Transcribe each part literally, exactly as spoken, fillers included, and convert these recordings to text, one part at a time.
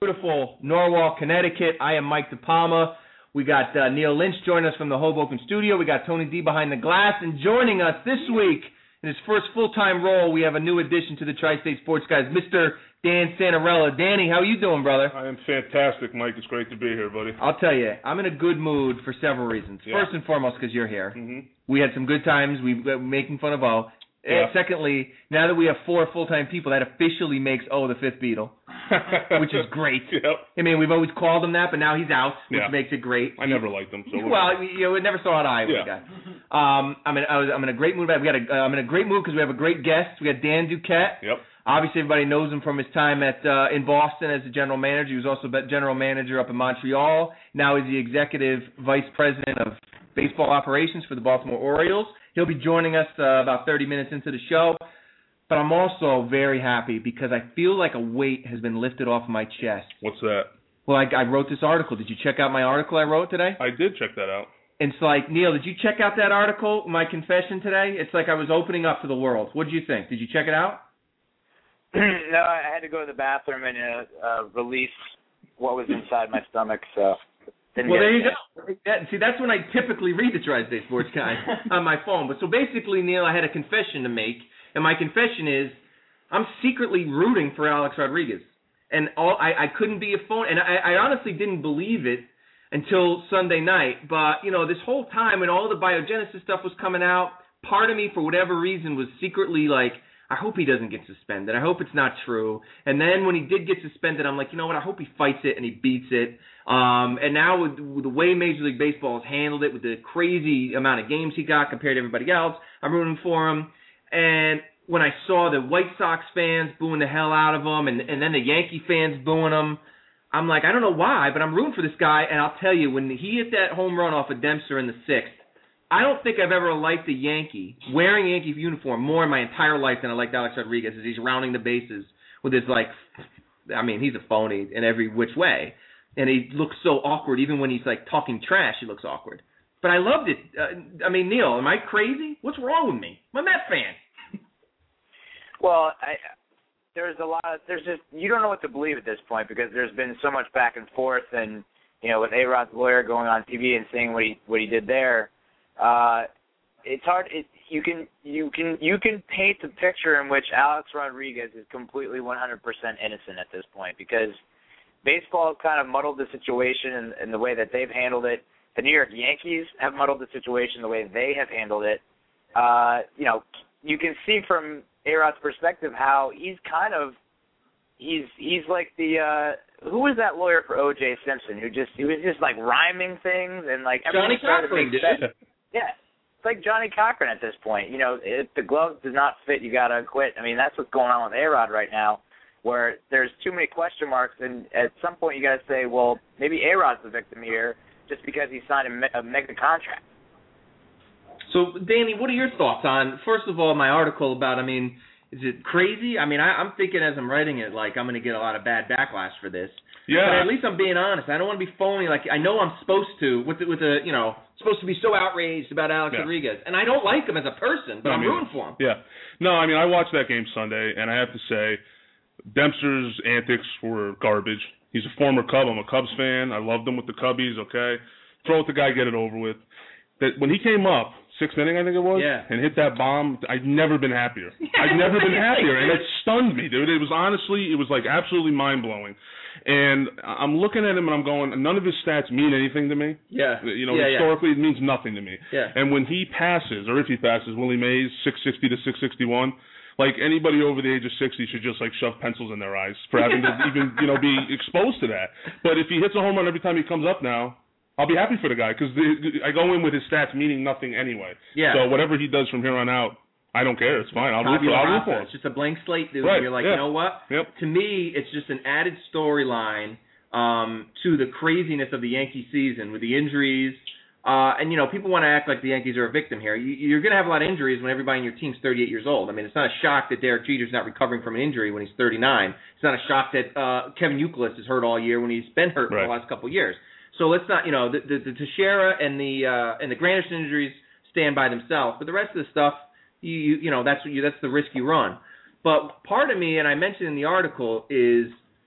Beautiful Norwalk, Connecticut. I am Mike DePalma. We got uh, Neil Lynch joining us from the Hoboken studio. We got Tony D behind the glass. And joining us this week in his first full-time role, we have a new addition to the Tri-State Sports Guys, Mister Dan Santarella. Danny, how you doing, brother? I am fantastic, Mike. It's great to be here, buddy. I'll tell you, I'm in a good mood for several reasons. Yeah. First and foremost, because you're here. Mm-hmm. We had some good times. We were making fun of O. Yeah. And secondly, now that we have four full-time people, that officially makes O the fifth Beatle, which is great. Yep. I mean, we've always called him that, but now he's out, which Yeah. makes it great. I never liked him. So well, you know, we never saw an eye with Yeah. the guy. Um, I'm in, I was, I'm in a great mood. We got a, uh, I'm in a great mood because we have a great guest. We got Dan Duquette. Yep. Obviously, everybody knows him from his time at uh, in Boston as the general manager. He was also the general manager up in Montreal. Now he's the executive vice president of baseball operations for the Baltimore Orioles. He'll be joining us uh, about thirty minutes into the show. But I'm also very happy because I feel like a weight has been lifted off my chest. What's that? Well, I, I wrote this article. Did you check out my article I wrote today? I did check that out. It's like, Neil, did you check out that article, my confession today? It's like I was opening up to the world. What did you think? Did you check it out? No, I had to go to the bathroom and uh, uh, release what was inside my stomach, so... Didn't well, there it. you go. That, see, that's when I typically read the Tri-State Sports Guy on my phone. But so basically, Neil, I had a confession to make, and my confession is I'm secretly rooting for Alex Rodriguez. And all I, I couldn't be a phone, and I, I honestly didn't believe it until Sunday night. But, you know, this whole time when all the biogenesis stuff was coming out, part of me, for whatever reason, was secretly like, I hope he doesn't get suspended. I hope it's not true. And then when he did get suspended, I'm like, you know what? I hope he fights it and he beats it. Um, and now with, with the way Major League Baseball has handled it, with the crazy amount of games he got compared to everybody else, I'm rooting for him. And when I saw the White Sox fans booing the hell out of him, and, and then the Yankee fans booing him, I'm like, I don't know why, but I'm rooting for this guy. And I'll tell you, when he hit that home run off of Dempster in the sixth, I don't think I've ever liked a Yankee wearing a Yankee uniform more in my entire life than I liked Alex Rodriguez as he's rounding the bases with his, like, I mean, he's a phony in every which way. And he looks so awkward. Even when he's, like, talking trash, he looks awkward. But I loved it. Uh, I mean, Neil, am I crazy? What's wrong with me? I'm a Met fan. Well, I, there's a lot of, there's just, you don't know what to believe at this point because there's been so much back and forth. And, you know, with A-Rod's lawyer going on T V and saying what he what he did there, Uh, it's hard. It, you can you can you can paint the picture in which Alex Rodriguez is completely one hundred percent innocent at this point because baseball kind of muddled the situation in, in the way that they've handled it. The New York Yankees have muddled the situation the way they have handled it. Uh, you know, you can see from A-Rod's perspective how he's kind of he's he's like the uh, who was that lawyer for O J Simpson who just he was just like rhyming things and like Johnny Cochran, dude. Yeah, it's like Johnny Cochran at this point. You know, if the glove does not fit, you got to quit. I mean, that's what's going on with A-Rod right now, where there's too many question marks, and at some point you got to say, well, maybe A-Rod's the victim here just because he signed a, me- a mega contract. So, Danny, what are your thoughts on, first of all, my article about, I mean, is it crazy? I mean, I, I'm thinking as I'm writing it, like, I'm going to get a lot of bad backlash for this. Yeah. But at least I'm being honest. I don't want to be phony. Like, I know I'm supposed to, with the, with the you know, supposed to be so outraged about Alex Yeah. Rodriguez. And I don't like him as a person, but No, I'm I mean, rooting for him. Yeah. No, I mean, I watched that game Sunday, and I have to say, Dempster's antics were garbage. He's a former Cub. I'm a Cubs fan. I loved him with the Cubbies, okay? Throw it the guy, get it over with. That when he came up, sixth inning, I think it was, yeah. and hit that bomb, I've never been happier. I've never been happier, and it stunned me, dude. It was honestly, it was like absolutely mind-blowing. And I'm looking at him, and I'm going, none of his stats mean anything to me. Yeah. You know, yeah, historically, yeah. it means nothing to me. Yeah. And when he passes, or if he passes, Willie Mays, six sixty to six sixty-one, like anybody over the age of sixty should just like shove pencils in their eyes for having to even, you know, be exposed to that. But if he hits a home run every time he comes up now, I'll be happy for the guy because I go in with his stats meaning nothing anyway. Yeah. So whatever he does from here on out, I don't care. It's fine. I'll root for, I'll root for him. It's just a blank slate, dude. Right. You're like, yeah. you know what? Yep. To me, it's just an added storyline um, to the craziness of the Yankee season with the injuries. Uh, and, you know, people want to act like the Yankees are a victim here. You, you're going to have a lot of injuries when everybody in your team's thirty-eight years old. I mean, it's not a shock that Derek Jeter's not recovering from an injury when he's thirty-nine. It's not a shock that uh, Kevin Youkilis is hurt all year when he's been hurt right. for the last couple of years. So let's not, you know, the, the, the Teixeira and the uh, and the Granderson injuries stand by themselves. But the rest of the stuff, you you, you know, that's what you, that's the risk you run. But part of me, and I mentioned in the article, is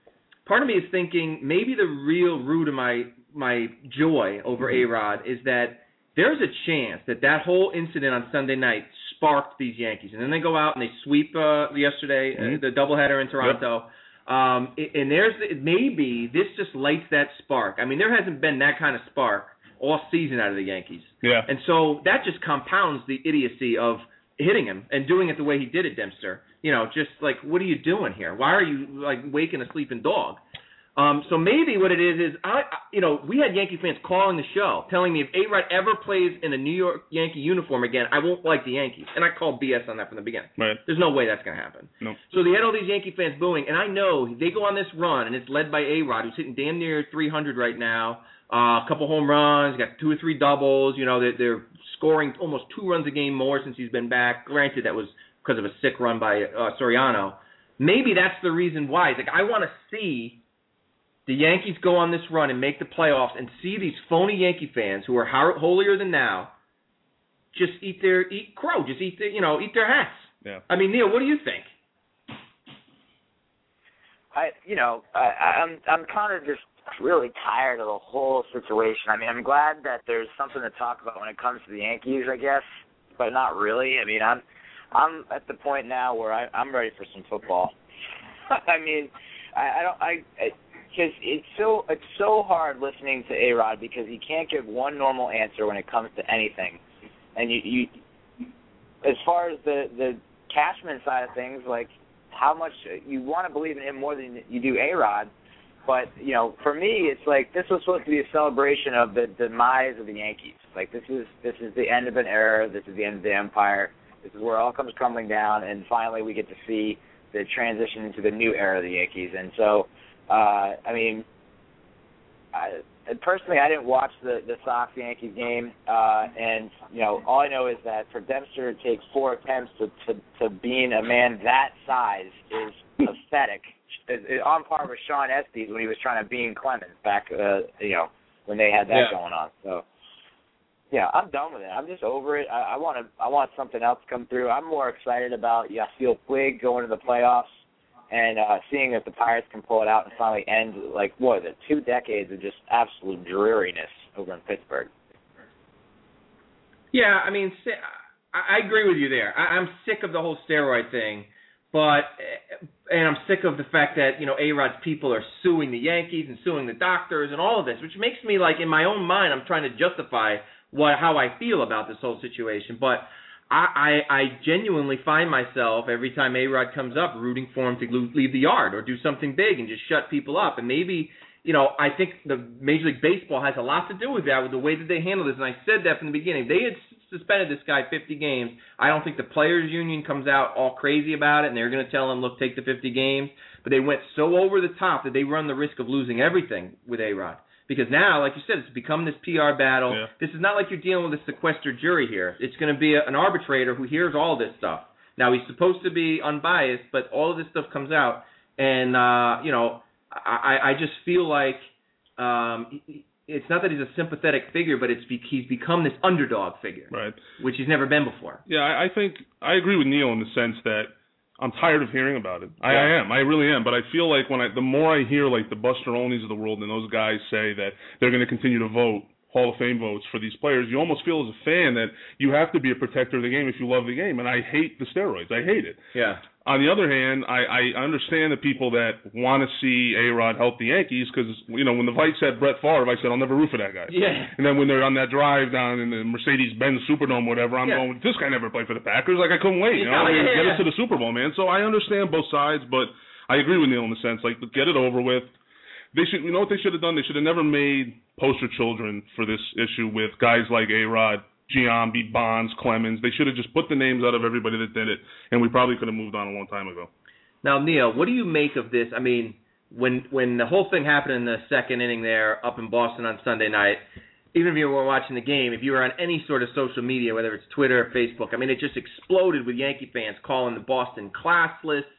part of me is thinking maybe the real root of my my joy over mm-hmm. A-Rod is that there's a chance that that whole incident on Sunday night sparked these Yankees. And then they go out and they sweep uh, yesterday, mm-hmm. uh, the doubleheader in Toronto. Yep. Um, and there's maybe this just lights that spark. I mean, there hasn't been that kind of spark all season out of the Yankees. Yeah. And so that just compounds the idiocy of hitting him and doing it the way he did it, Dempster. You know, just like, what are you doing here? Why are you, like, waking a sleeping dog? Um, so maybe what it is is, I, you know, we had Yankee fans calling the show, telling me if A-Rod ever plays in a New York Yankee uniform again, I won't like the Yankees. And I called B S on that from the beginning. Right. There's no way that's going to happen. No. So they had all these Yankee fans booing, and I know they go on this run, and it's led by A-Rod, who's hitting damn near three hundred right now, uh, a couple home runs, got two or three doubles. You know, they're, they're scoring almost two runs a game more since he's been back. Granted, that was because of a sick run by uh, Soriano. Maybe that's the reason why. It's like, I want to see the Yankees go on this run and make the playoffs and see these phony Yankee fans who are holier than thou just eat their eat crow, just eat their, you know, eat their hats. Yeah. I mean, Neil, what do you think? I, you know, I, I'm I'm kind of just really tired of the whole situation. I mean, I'm glad that there's something to talk about when it comes to the Yankees, I guess, but not really. I mean, I'm I'm at the point now where I, I'm ready for some football. I mean, I, I don't I. I Because it's so it's so hard listening to A-Rod because he can't give one normal answer when it comes to anything, and you, you as far as the the Cashman side of things, like how much you want to believe in him more than you do A-Rod, but you know, for me, it's like this was supposed to be a celebration of the demise of the Yankees. Like this is this is the end of an era. This is the end of the empire. This is where it all comes crumbling down, and finally we get to see the transition into the new era of the Yankees, and so. Uh, I mean, I, personally, I didn't watch the, the Sox-Yankees game, uh, and, you know, all I know is that for Dempster to take four attempts to, to, to being a man that size is pathetic. It, it, on par with Sean Estes when he was trying to bean Clemens back, uh, you know, when they had that yeah. going on. So, yeah, I'm done with it. I'm just over it. I, I want to. I want something else to come through. I'm more excited about Yasiel Puig going to the playoffs. And uh, seeing if the Pirates can pull it out and finally end, like, what is it, two decades of just absolute dreariness over in Pittsburgh. Yeah, I mean, I agree with you there. I'm sick of the whole steroid thing, but and I'm sick of the fact that, you know, A-Rod's people are suing the Yankees and suing the doctors and all of this, which makes me, like, in my own mind, I'm trying to justify what how I feel about this whole situation. But I, I, I genuinely find myself, every time A-Rod comes up, rooting for him to leave the yard or do something big and just shut people up. And maybe, you know, I think the Major League Baseball has a lot to do with that, with the way that they handle this. And I said that from the beginning. They had suspended this guy fifty games. I don't think the Players Union comes out all crazy about it, and they're going to tell him, look, take the fifty games. But they went so over the top that they run the risk of losing everything with A-Rod. Because now, like you said, it's become this P R battle. Yeah. This is not like you're dealing with a sequestered jury here. It's going to be a, an arbitrator who hears all this stuff. Now, he's supposed to be unbiased, but all of this stuff comes out. And, uh, you know, I, I just feel like um, it's not that he's a sympathetic figure, but it's be, he's become this underdog figure, right? Which he's never been before. Yeah, I, I think I agree with Neil in the sense that I'm tired of hearing about it. I, yeah. I am. I really am. But I feel like when I, the more I hear like the Buster Olneys of the world and those guys say that they're going to continue to vote Hall of Fame votes for these players, you almost feel as a fan that you have to be a protector of the game if you love the game. And I hate the steroids. I hate it. Yeah. On the other hand, I, I understand the people that want to see A-Rod help the Yankees because, you know, when the Vikes had Brett Favre, I said, I'll never root for that guy. Yeah. And then when they're on that drive down in the Mercedes-Benz Superdome or whatever, I'm yeah. going, this guy never played for the Packers. Like, I couldn't wait. You know, yeah, yeah, get yeah. us to the Super Bowl, man. So I understand both sides, but I agree with Neil in the sense, like, get it over with. They should, you know what they should have done? They should have never made poster children for this issue with guys like A-Rod, Giambi, Bonds, Clemens. They should have just put the names out of everybody that did it, and we probably could have moved on a long time ago. Now, Neil, what do you make of this? I mean, when when the whole thing happened in the second inning there up in Boston on Sunday night, even if you were watching the game, if you were on any sort of social media, whether it's Twitter or Facebook, I mean, it just exploded with Yankee fans calling the Boston classless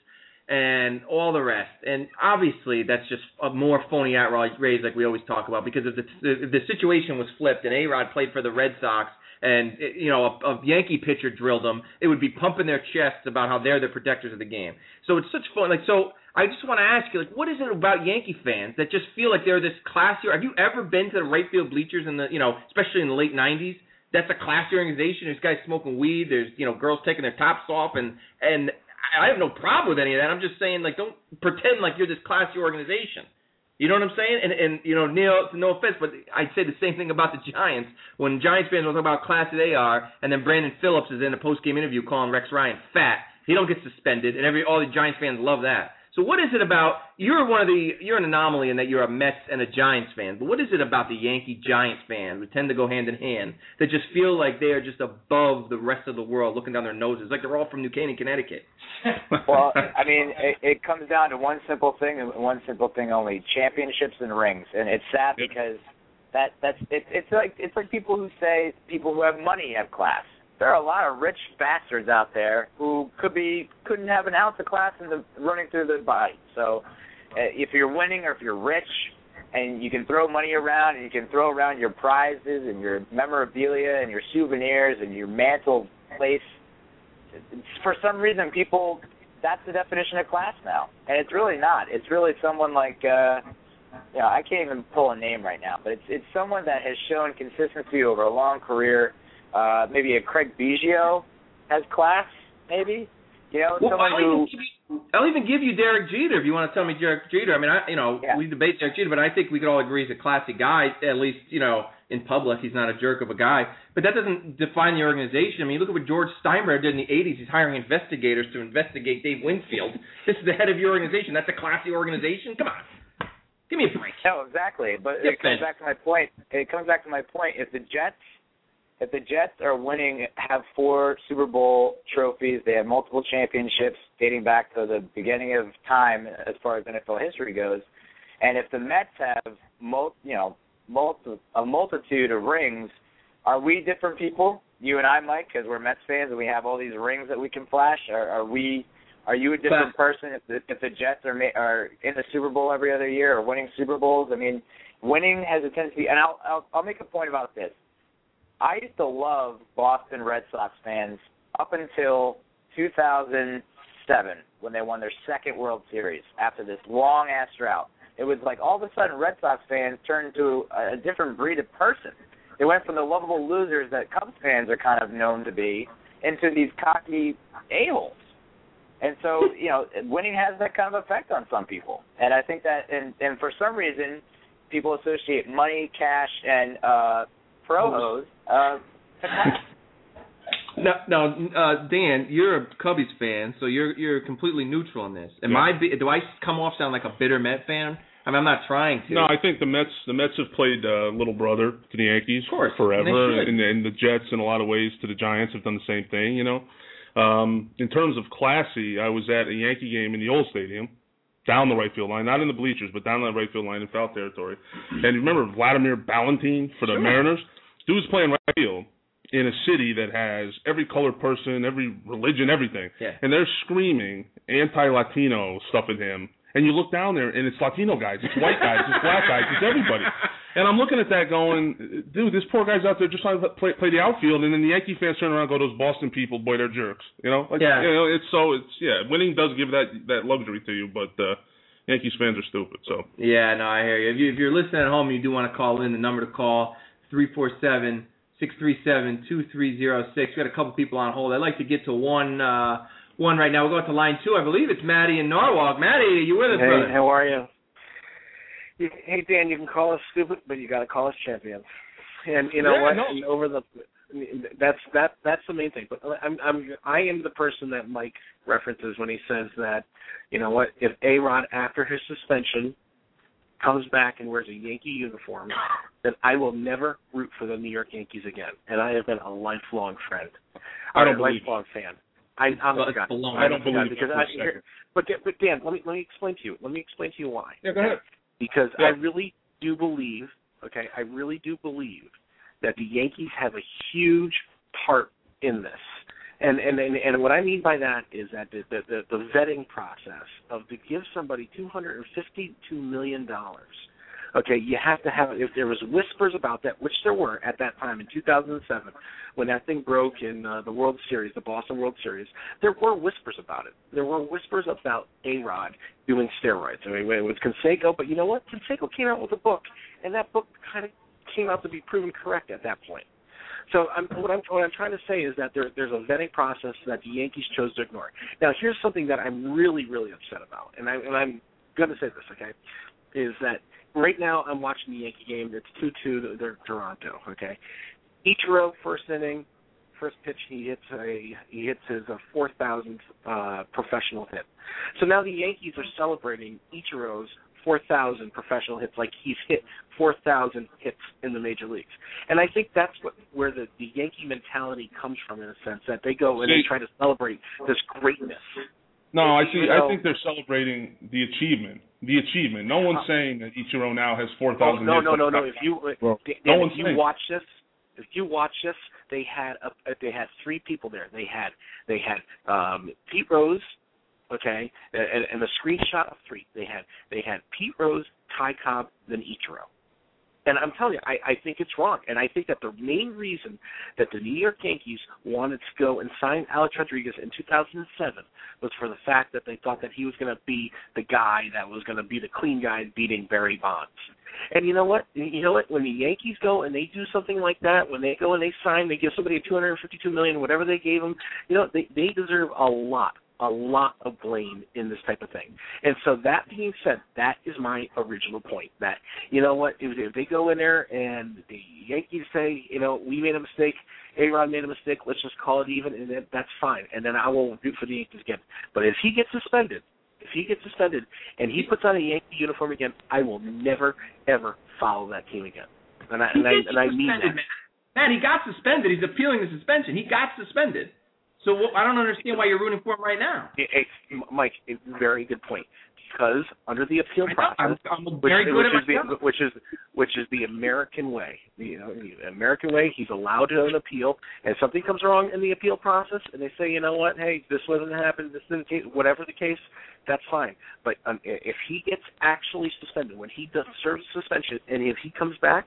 and all the rest. And obviously, that's just a more phony outrage, like we always talk about, because if the, if the situation was flipped and A-Rod played for the Red Sox and, you know, a, a Yankee pitcher drilled them, it would be pumping their chests about how they're the protectors of the game. So it's such fun. Like, so I just want to ask you, like, what is it about Yankee fans that just feel like they're this classy? Have you ever been to the right field bleachers in the, you know, especially in the late nineties? That's a classy organization. There's guys smoking weed. There's, you know, girls taking their tops off, and and I have no problem with any of that. I'm just saying, like, don't pretend like you're this classy organization. You know what I'm saying? And, and you know, Neil, no offense, but I'd say the same thing about the Giants. When Giants fans will talk about how classy they are, and then Brandon Phillips is in a post-game interview calling Rex Ryan fat, he don't get suspended, and every all the Giants fans love that. So what is it about, you're one of the, you're an anomaly in that you're a Mets and a Giants fan, but what is it about the Yankee-Giants fans who tend to go hand in hand that just feel like they are just above the rest of the world looking down their noses, like they're all from New Canaan, Connecticut? Well, I mean, it, it comes down to one simple thing and one simple thing only: championships and rings. And it's sad because that that's it, it's like it's like people who say people who have money have class. There are a lot of rich bastards out there who could be couldn't have an ounce of class in the running through their body. So, uh, if you're winning or if you're rich and you can throw money around and you can throw around your prizes and your memorabilia and your souvenirs and your mantle place, for some reason people, that's the definition of class now, and it's really not. It's really someone like, uh, you know, I can't even pull a name right now, but it's it's someone that has shown consistency over a long career. Uh, maybe a Craig Biggio has class, maybe. You know, well, someone I'll who. Even you, I'll even give you Derek Jeter if you want to tell me Derek Jeter. I mean, I you know yeah. we debate Derek Jeter, but I think we could all agree he's a classy guy. At least you know in public, he's not a jerk of a guy. But that doesn't define the organization. I mean, look at what George Steinbrenner did in the eighties. He's hiring investigators to investigate Dave Winfield. This is the head of your organization. That's a classy organization. Come on, give me a break. No, exactly. But Yes, it comes man. back to my point. It comes back to my point. If the Jets. If the Jets are winning, have four Super Bowl trophies, they have multiple championships dating back to the beginning of time as far as N F L history goes, and if the Mets have, mul- you know, multi- a multitude of rings, are we different people? You and I, Mike, because we're Mets fans and we have all these rings that we can flash. Are, are we? Are you a different person if the, if the Jets are ma- are in the Super Bowl every other year or winning Super Bowls? I mean, winning has a tendency, and I'll I'll, I'll make a point about this. I used to love Boston Red Sox fans up until two thousand seven when they won their second World Series after this long-ass drought. It was like all of a sudden Red Sox fans turned into a different breed of person. They went from the lovable losers that Cubs fans are kind of known to be into these cocky a-holes. And so, you know, winning has that kind of effect on some people. And I think that, and, and for some reason, people associate money, cash, and uh, pro-hose uh, to class. Now, now uh, Dan, you're a Cubbies fan, so you're you're completely neutral on this. Am Yeah. I? Do I come off sound like a bitter Met fan? I mean, I'm not trying to. No, I think the Mets the Mets have played uh, little brother to the Yankees Of course, forever, and they should. and, and the Jets in a lot of ways to the Giants have done the same thing. You know, um, in terms of classy, I was at a Yankee game in the old stadium, down the right field line, not in the bleachers, but down the right field line in foul territory. And you remember Vladimir Ballantyne for the Sure. Mariners? Dude's playing right field in a city that has every colored person, every religion, everything. Yeah. And they're screaming anti-Latino stuff at him. And you look down there, and it's Latino guys, it's white guys, it's black guys, it's everybody. And I'm looking at that going, dude, this poor guy's out there just trying to play, play the outfield, and then the Yankee fans turn around and go, those Boston people, boy, they're jerks. You know? Like, Yeah. You know, it's so, it's, yeah, winning does give that that luxury to you, but uh, Yankees fans are stupid, so. Yeah, no, I hear you. If, you. if you're listening at home and you do want to call in, the number to call, three four seven, six three seven, two three zero six. We've got a couple people on hold. I'd like to get to one uh, one right now. We'll go to line two. I believe it's Maddie in Norwalk. Maddie, are you with us, Hey, brother? how are you? you? Hey, Dan, you can call us stupid, but you got to call us champions. And you know Yeah, what? no. And over the that's that that's the main thing. But I'm I'm I am the person that Mike references when he says that, you know what, if A-Rod after his suspension comes back and wears a Yankee uniform, then I will never root for the New York Yankees again. And I have been a lifelong friend. I don't a believe lifelong fan. I, I'm Well, a it's guy. baloney. I don't believe because that for I, a second. here, but but Dan, let me let me explain to you. Let me explain to you why. Yeah, go ahead. Because Yeah. I really do believe, okay, I really do believe that the Yankees have a huge part in this. And, and and and what I mean by that is that the the, the, the vetting process of to give somebody two hundred fifty-two million dollars, okay, you have to have, if there was whispers about that, which there were at that time in two thousand seven, when that thing broke in uh, the World Series, the Boston World Series, there were whispers about it. There were whispers about A-Rod doing steroids. I mean, it was Canseco, but you know what? Canseco came out with a book, and that book kind of came out to be proven correct at that point. So I'm, what, I'm, what I'm trying to say is that there, there's a vetting process that the Yankees chose to ignore. Now, here's something that I'm really, really upset about, and, I, and I'm going to say this, okay, is that right now I'm watching the Yankee game. It's two two, they're Toronto, okay. Ichiro, first inning, first pitch, he hits a he hits his uh, four thousandth uh, professional hit. So now the Yankees are celebrating Ichiro's four thousand professional hits like he's hit four thousand hits in the major leagues. And I think that's what, where the, the Yankee mentality comes from, in a sense, that they go and they try to celebrate this greatness. No, I see. You know, I think they're celebrating the achievement. The achievement. No one's uh, saying that Ichiro now has four thousand oh, hits. No, no, no, no. If you, well, Dan, no if you saying. watch this, if you watch this, they had a, they had three people there. They had they had um, Pete Rose, okay, and, and the screenshot of three. They had they had Pete Rose, Ty Cobb, then Ichiro. And I'm telling you, I, I think it's wrong. And I think that the main reason that the New York Yankees wanted to go and sign Alex Rodriguez in two thousand seven was for the fact that they thought that he was going to be the guy that was going to be the clean guy beating Barry Bonds. And you know what? You know what? When the Yankees go and they do something like that, when they go and they sign, they give somebody a two hundred fifty-two million dollars, whatever they gave them, you know, they, they deserve a lot. a lot of blame in this type of thing. And so that being said, that is my original point, that, you know what, if, if they go in there and the Yankees say, you know, we made a mistake, A-Rod made a mistake, let's just call it even, and then that's fine. And then I will root for the Yankees again. But if he gets suspended, if he gets suspended and he puts on a Yankee uniform again, I will never, ever follow that team again. And I, and I, and I mean that. Man. man, he got suspended. He's appealing the suspension. He got suspended. So I don't understand why you're rooting for him right now. It, it, Mike, a very good point. Because under the appeal process, I'm, I'm very which, good which, at is the, which is which is the American way. You know, the American way. He's allowed to an appeal, and something comes wrong in the appeal process, and they say, you know what, hey, this wasn't happening, this didn't case, whatever the case, that's fine. But um, if he gets actually suspended, when he does serve suspension, and if he comes back,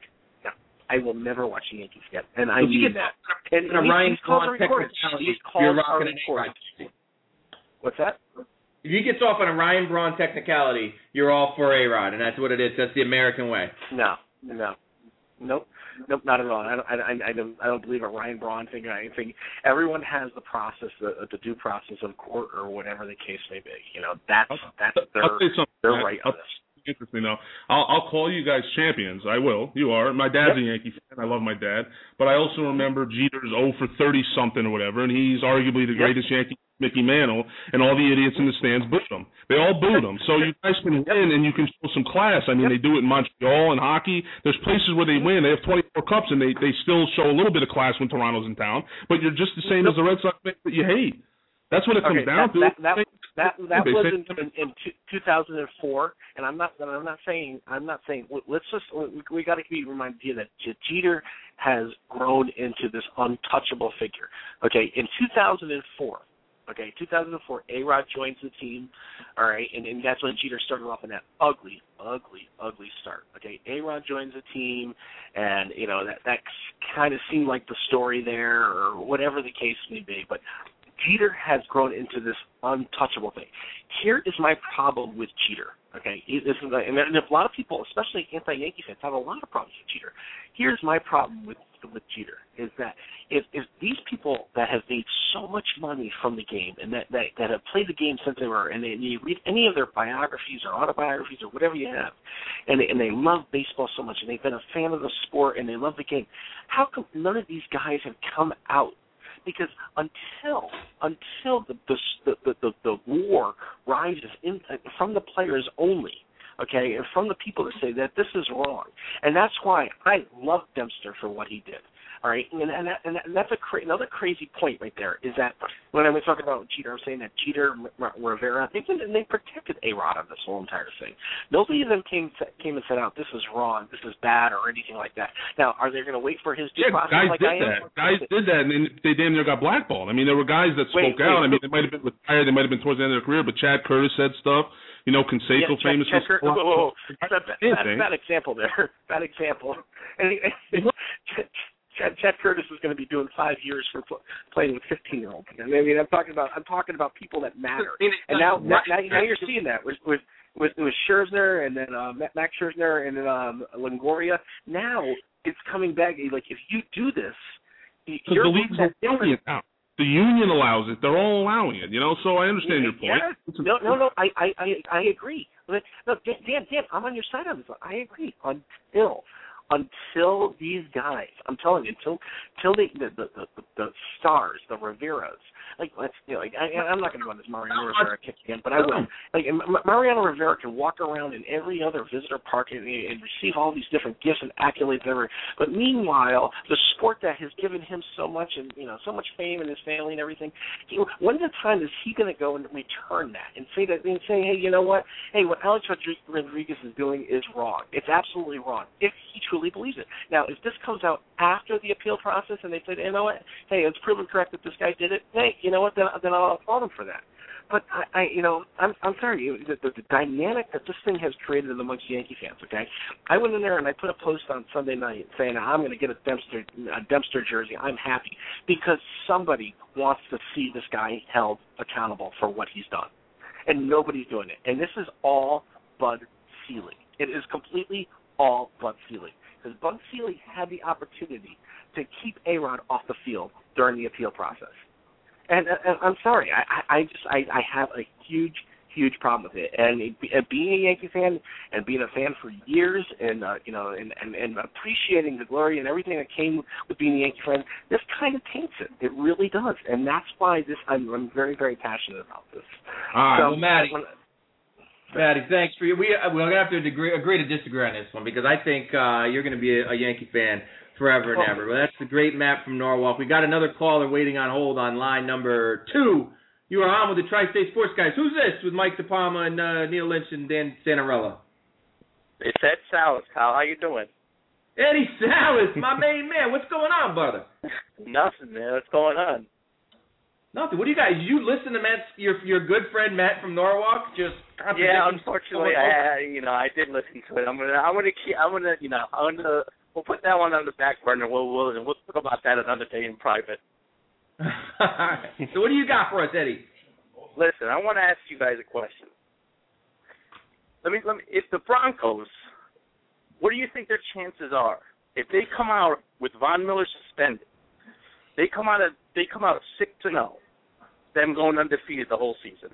I will never watch the Yankees again, and I mean that. And, and Ryan Braun technicality, you're rocking an A-Rod. What's that? If he gets off on a Ryan Braun technicality, you're all for A-Rod, and that's what it is. That's the American way. No, no, nope, nope, not at all. I don't, I, I don't, I don't believe a Ryan Braun thing or anything. Everyone has the process, the, the due process of court or whatever the case may be. You know, that's that's their their right on this. Interesting, though. I'll, I'll call you guys champions. I will. You are. My dad's yep. a Yankee fan. I love my dad. But I also remember Jeter's oh for thirty-something or whatever, and he's arguably the greatest yep. Yankee, Mickey Mantle, and all the idiots in the stands booed him. They all booed him. So you guys can win, and you can show some class. I mean, yep. they do it in Montreal and hockey. There's places where they win. They have twenty-four cups, and they, they still show a little bit of class when Toronto's in town. But you're just the same yep. as the Red Sox that you hate. That's what it comes okay, down that, to. That, that, that, that was in, in, in two thousand four, and I'm not. I'm not saying. I'm not saying. Let's just. We, we got to be reminded here that Jeter has grown into this untouchable figure. Okay, in two thousand four. Okay, two thousand four, A-Rod joins the team. All right, and, and that's when Jeter started off in that ugly, ugly, ugly start. Okay, A-Rod joins the team, and you know that that kind of seemed like the story there, or whatever the case may be, but Jeter has grown into this untouchable thing. Here is my problem with Jeter. Okay, this is, and a lot of people, especially anti-Yankee fans, have a lot of problems with Jeter. Here's my problem with with Jeter is that if, if these people that have made so much money from the game and that, that, that have played the game since they were, and, they, and you read any of their biographies or autobiographies or whatever you have, and they, and they love baseball so much and they've been a fan of the sport and they love the game, how come none of these guys have come out? Because until until the the the, the, the war rises in, from the players only, okay, and from the people that say that this is wrong. And that's why I love Dempster for what he did. All right, and and, that, and, that, and that's a cra- another crazy point right there is that when I was talking about Jeter, I was saying that Jeter, R- Rivera, they they protected A-Rod on this whole entire thing. Nobody of them came came and said, "Oh, this is wrong, this is bad," or anything like that. Now, are they going to wait for his due yeah, process? Guys like did I am? that. Guys did that, and then they damn near got blackballed. I mean, there were guys that spoke wait, out. wait, I mean, they might have been retired, they might have been towards the end of their career, but Chad Curtis said stuff. You know, Canseco yeah, famous. Chad, Chad, for whoa, whoa, whoa. Bad, bad, bad example there. Bad example. And, and, Chad, Chad Curtis is going to be doing five years for pl- playing with fifteen-year-olds. I mean, I'm talking about I'm talking about people that matter. And now, now, now you're seeing that with with with, with Scherzer and then uh, Max Scherzer and then um, Longoria. Now it's coming back. Like if you do this, you're the league's allowing it now. The union allows it. They're all allowing it. You know, so I understand your point. Yeah. No, no, no. I, I, I, I agree. But, no, Dan, Dan, I'm on your side on this one. I agree. Until. Until these guys, I'm telling you, until until they, the, the the the stars, the Riveras, like let's you know, like I, I'm not going to go on this Mariano Rivera kick again, but I will. Like Mariano Rivera can walk around in every other visitor park and, and receive all these different gifts and accolades, ever. But meanwhile, the sport that has given him so much and you know so much fame and his family and everything, he, when at a time is he going to go and return that and say that and say, hey, you know what? Hey, what Alex Rodriguez is doing is wrong. It's absolutely wrong. If he truly believes it. Now, if this comes out after the appeal process and they say, you know what, hey, it's proven correct that this guy did it, hey, you know what, then, then I'll applaud him for that. But, I, I you know, I'm, I'm sorry, the, the, the dynamic that this thing has created amongst Yankee fans, okay? I went in there and I put a post on Sunday night saying I'm going to get a Dempster, a Dempster jersey. I'm happy because somebody wants to see this guy held accountable for what he's done. And nobody's doing it. And this is all Bud Selig. It is completely all Bud Selig. Because Bud Selig had the opportunity to keep A-Rod off the field during the appeal process. And, and I'm sorry, I, I just I, I have a huge, huge problem with it. And it, uh, being a Yankee fan and being a fan for years, and uh, you know, and, and, and appreciating the glory and everything that came with being a Yankee fan, this kind of taints it. It really does, and that's why this I'm, I'm very, very passionate about this. All right, so, well, Matty. When, Matty, thanks for you. We we're gonna have to agree, agree to disagree on this one because I think uh, you're gonna be a, a Yankee fan forever and ever. But that's the great Matt from Norwalk. We got another caller waiting on hold on line number two. You are on with the Tri-State Sports Guys. Who's this? With Mike DePalma and uh, Neil Lynch and Dan Santarella. It's Ed Salas, Kyle. How you doing? Eddie Salas, my main man. What's going on, brother? Nothing, man. What's going on? Nothing. What do you guys? You listen to Matt, your your good friend Matt from Norwalk? Just yeah. Unfortunately, I you know I did listen to it. I'm gonna I'm gonna keep I'm gonna you know I'm gonna we'll put that one on the back burner. We'll we'll we'll talk about that another day in private. So what do you got for us, Eddie? Listen, I want to ask you guys a question. Let me let me. If the Broncos, what do you think their chances are if they come out with Von Miller suspended? They come out of they come out six to zero. Them going undefeated the whole season.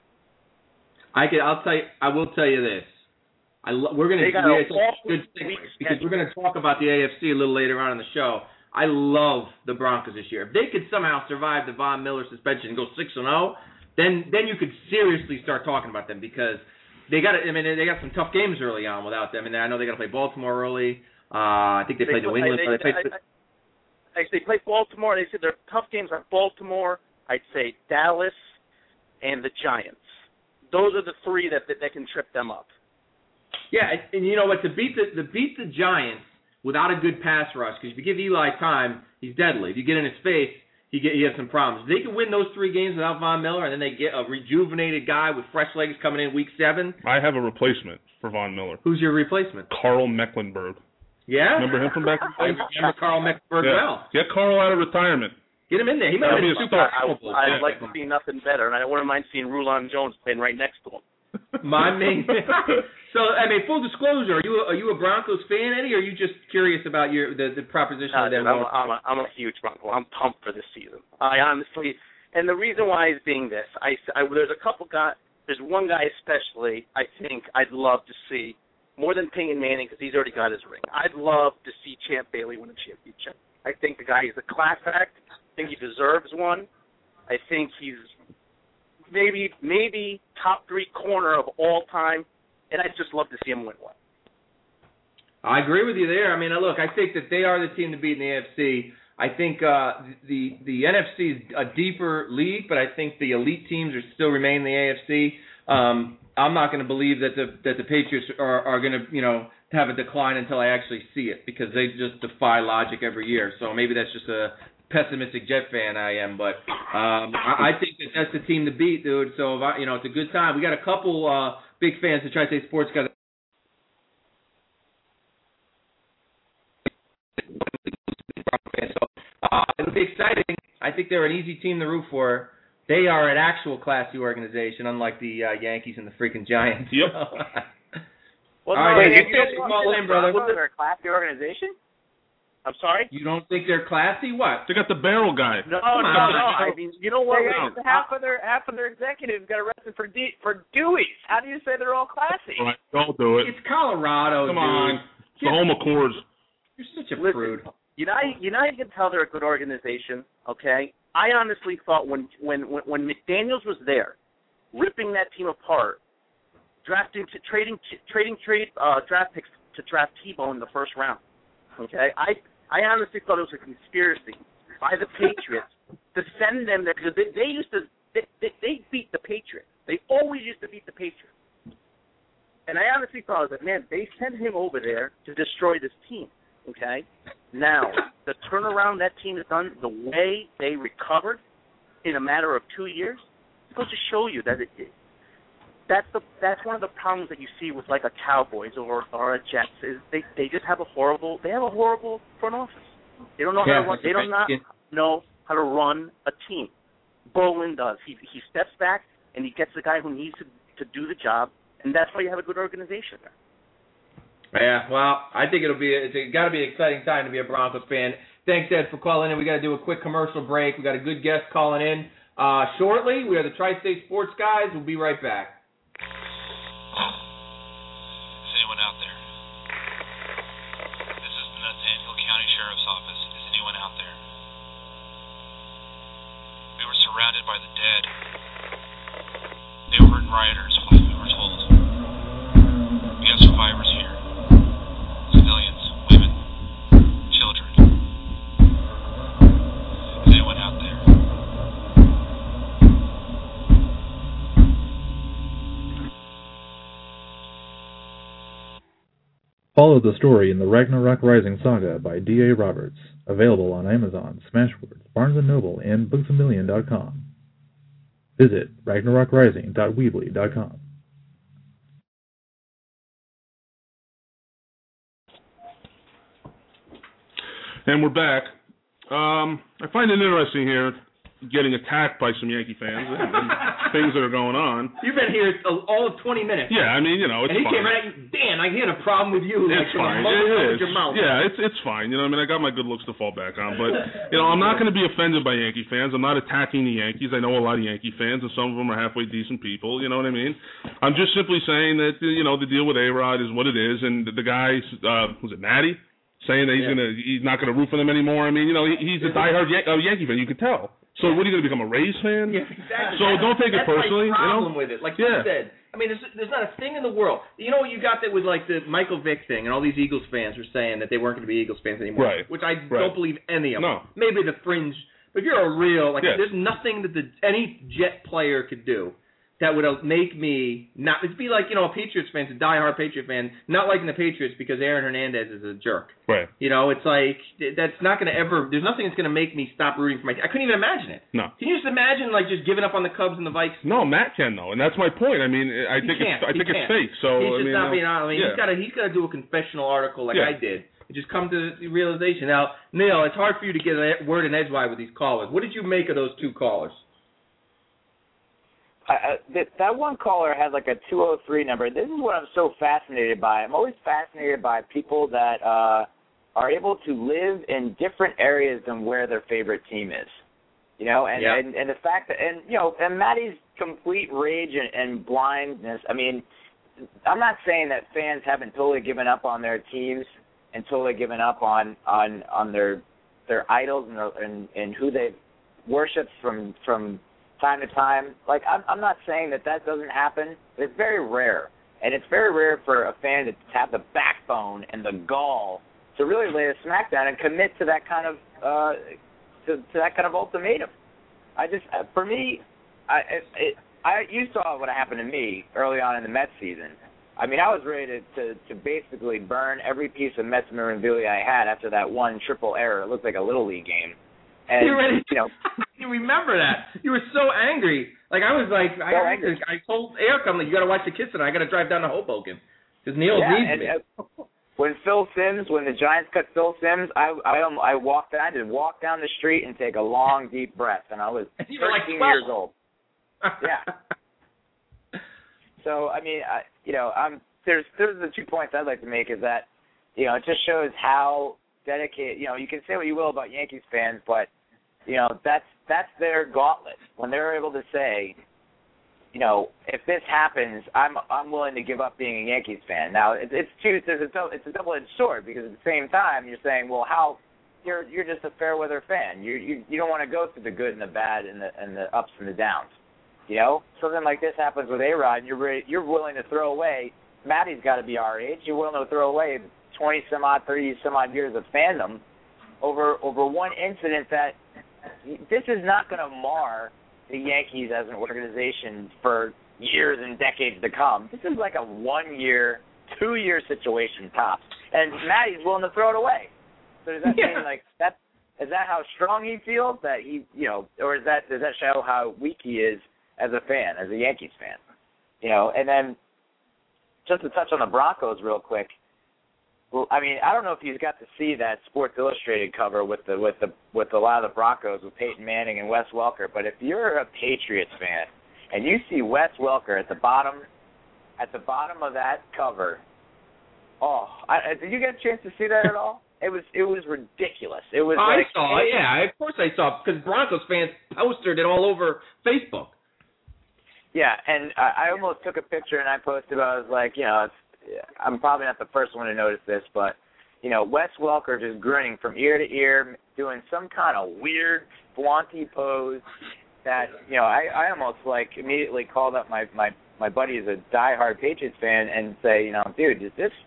I can. I'll tell you. I will tell you this. I lo- we're gonna. They got we, a it's a good thing because we're gonna talk about the A F C a little later on in the show. I love the Broncos this year. If they could somehow survive the Von Miller suspension and go six and zero, then then you could seriously start talking about them because they got. I mean, they got some tough games early on without them, and I know they got to play Baltimore early. Uh, I think they, they played New England. They, they, played, I, I, I, they played Baltimore. They said their tough games are Baltimore. I'd say Dallas and the Giants. Those are the three that that, that can trip them up. Yeah, and, and you know what? To beat the to beat the Giants without a good pass rush, because if you give Eli time, he's deadly. If you get in his face, he get you have some problems. If they can win those three games without Von Miller, and then they get a rejuvenated guy with fresh legs coming in week seven. I have a replacement for Von Miller. Who's your replacement? Carl Mecklenburg. Yeah? Remember him from back in the day? I remember Carl Mecklenburg yeah. well. Get Carl out of retirement. Get him in there. He might be a super. I, I, I'd like to see nothing better, and I wouldn't mind seeing Rulon Jones playing right next to him. My main. So, I mean, full disclosure, are you a, are you a Broncos fan, Eddie, or are you just curious about your the, the proposition no, of them? Dude, I'm, a, I'm, a, I'm a huge Bronco. I'm pumped for this season. I honestly, and the reason why is being this. I, I there's a couple guys. There's one guy especially I think I'd love to see more than Peyton Manning because he's already got his ring. I'd love to see Champ Bailey win a championship. I think the guy is a class act. I think he deserves one. I think he's maybe maybe top three corner of all time. and I'd just love to see them win one. I agree with you there. I mean, look, I think that they are the team to beat in the A F C. I think uh, the the N F C is a deeper league, but I think the elite teams are still remain in the A F C. Um, I'm not going to believe that the that the Patriots are, are going to you know have a decline until I actually see it, because they just defy logic every year. So maybe that's just a pessimistic Jet fan I am, but um, I, I think that that's the team to beat, dude. So if I, you know, it's a good time. We got a couple uh, big fans of Tri-State Sports guys. So uh, it'll be exciting. I think they're an easy team to root for. They are an actual classy organization, unlike the uh, Yankees and the freaking Giants. Yep. Well, all no, right, you, hey, you, you call in, brother. They're a classy organization? I'm sorry? You don't think they're classy? What? They got the barrel guy. No, no, Come no. on. I mean, you know what? They No. got, half of their half of their executives got arrested for de- for Dewey's. How do you say they're all classy? All right, don't do it. It's Colorado, Come dude. on. It's the home of Coors. You're such a Listen, prude. You know, you know, you can tell they're a good organization. Okay, I honestly thought when when when, when McDaniels was there, ripping that team apart, drafting, to, trading, trading, trade uh, draft picks to draft Tebow in the first round. Okay, I I honestly thought it was a conspiracy by the Patriots to send them there, because they, they used to they, they they beat the Patriots. They always used to beat the Patriots. And I honestly thought, I was like, man, they sent him over there to destroy this team. Okay? Now, the turnaround that team has done, the way they recovered in a matter of two years, it's supposed to show you that it, it that's the that's one of the problems that you see with like a Cowboys or or a Jets, is they they just have a horrible they have a horrible front office. They don't know Yeah, how to run, they do not know how to run a team. Bolin does. He he steps back and he gets the guy who needs to to do the job, and that's why you have a good organization there. Yeah, well, I think it'll be it's got to be an exciting time to be a Broncos fan. Thanks, Ed, for calling in. We got to do a quick commercial break. We got a good guest calling in uh, shortly. We are the Tri-State Sports guys. We'll be right back. Is anyone out there? This is the Nathaniel County Sheriff's Office. Is anyone out there? We were surrounded by the dead. They were rioters, we were told. We have survivors here. Civilians, women, children. Is anyone out there? Follow the story in the Ragnarok Rising saga by D A Roberts. Available on Amazon, Smashwords, Barnes and Noble, and books a million dot com. Visit ragnarok rising dot weebly dot com. And we're back. Um, I find it interesting here, getting attacked by some Yankee fans and, and things that are going on. You've been here all of twenty minutes. Yeah, I mean, you know, it's and he fine. came right at you, Dan, I had a problem with you. It's like, fine. It It is. your mouth. Yeah, it's it's fine. You know, I mean, I got my good looks to fall back on, but you know, I'm not going to be offended by Yankee fans. I'm not attacking the Yankees. I know a lot of Yankee fans, and some of them are halfway decent people. You know what I mean? I'm just simply saying that you know the deal with A-Rod is what it is, and the, the guy, uh, was it Matty, saying that he's Yeah. gonna he's not gonna root for them anymore. I mean, you know, he, he's a diehard Yan- uh, Yankee fan. You could tell. So what are you going to become, a Rays fan? Yeah, exactly. So don't take it That's personally. my problem you know? with it. Like Yeah. you said, I mean, there's, there's not a thing in the world. You know what you got that with like the Michael Vick thing, and all these Eagles fans were saying that they weren't going to be Eagles fans anymore, Right. which I Right. don't believe any of them. No. Maybe the fringe, but if you're a real, like, Yes. there's nothing that the, any Jet player could do that would make me not. It'd be like, you know, a Patriots fan, a diehard Patriot fan, not liking the Patriots because Aaron Hernandez is a jerk. Right. You know, it's like that's not going to ever. There's nothing that's going to make me stop rooting for my team. I couldn't even imagine it. No. Can you just imagine like just giving up on the Cubs and the Vikes? No, Matt can though, and that's my point. I mean, I He think can't. it's I He think it's can't. fake. So he's I just mean, not uh, being honest. I mean, yeah. he's got to he's got to do a confessional article like Yeah. I did. And just come to the realization. Now, Neil, it's hard for you to get a word in edgewise with these callers. What did you make of those two callers? I, I, that, that one caller had like a two oh three number. This is what I'm so fascinated by. I'm always fascinated by people that uh, are able to live in different areas than where their favorite team is. You know, and, Yeah. and, and the fact that, and, you know, and Matty's complete rage and, and blindness, I mean, I'm not saying that fans haven't totally given up on their teams and totally given up on, on, on their their idols and, their, and, and who they've worshipped from, from time to time. Like, I'm, I'm not saying that that doesn't happen, but it's very rare. And it's very rare for a fan to have the backbone and the gall to really lay a smackdown and commit to that kind of uh, to, to that kind of ultimatum. I just, for me, I, it, I you saw what happened to me early on in the Mets season. I mean, I was ready to, to, to basically burn every piece of Mets memorabilia I had after that one triple error. It looked like a Little League game. And, you ready? You know, you remember that? You were so angry. Like I was like, so I, angry. I told Eric, I'm like, you got to watch the kids tonight. I got to drive down to Hoboken because Neil yeah, needs and, me. Uh, when Phil Simms, when the Giants cut Phil Simms, I I I walked, I had to walk down the street and take a long, deep breath, and I was you were like thirteen twelve. years old. Yeah. So I mean, I, you know, I'm there's there's the two points I'd like to make is that, you know, it just shows how dedicated. You know, you can say what you will about Yankees fans, but you know, that's that's their gauntlet when they're able to say, you know, if this happens, I'm I'm willing to give up being a Yankees fan. Now it, it's two, there's a it's a double-edged sword because at the same time you're saying, well, how you're you're just a fair weather fan. You you you don't want to go through the good and the bad and the and the ups and the downs. You know, something like this happens with A-Rod, and you're ready, you're willing to throw away. Matty's got to be our age. You're willing to throw away twenty some odd, thirty some odd years of fandom over over one incident that this is not going to mar the Yankees as an organization for years and decades to come. This is like a one-year, two-year situation tops, and Matty's willing to throw it away. So does that yeah. mean like that? Is that how strong he feels that he, you know, or is that does that show how weak he is as a fan, as a Yankees fan? You know, and then just to touch on the Broncos real quick. Well, I mean, I don't know if you got to see that Sports Illustrated cover with the with the with a lot of the Broncos with Peyton Manning and Wes Welker. But if you're a Patriots fan and you see Wes Welker at the bottom at the bottom of that cover, oh, I, did you get a chance to see that at all? It was it was ridiculous. It was. I like, saw it. Yeah, of course I saw it because Broncos fans posted it all over Facebook. Yeah, and I, I almost took a picture and I posted. I was like, you know, it's. I'm probably not the first one to notice this, but, you know, Wes Welker just grinning from ear to ear, doing some kind of weird, flaunty pose that, you know, I, I almost, like, immediately called up my, my, my buddy who's a diehard Patriots fan and say, you know, dude, does this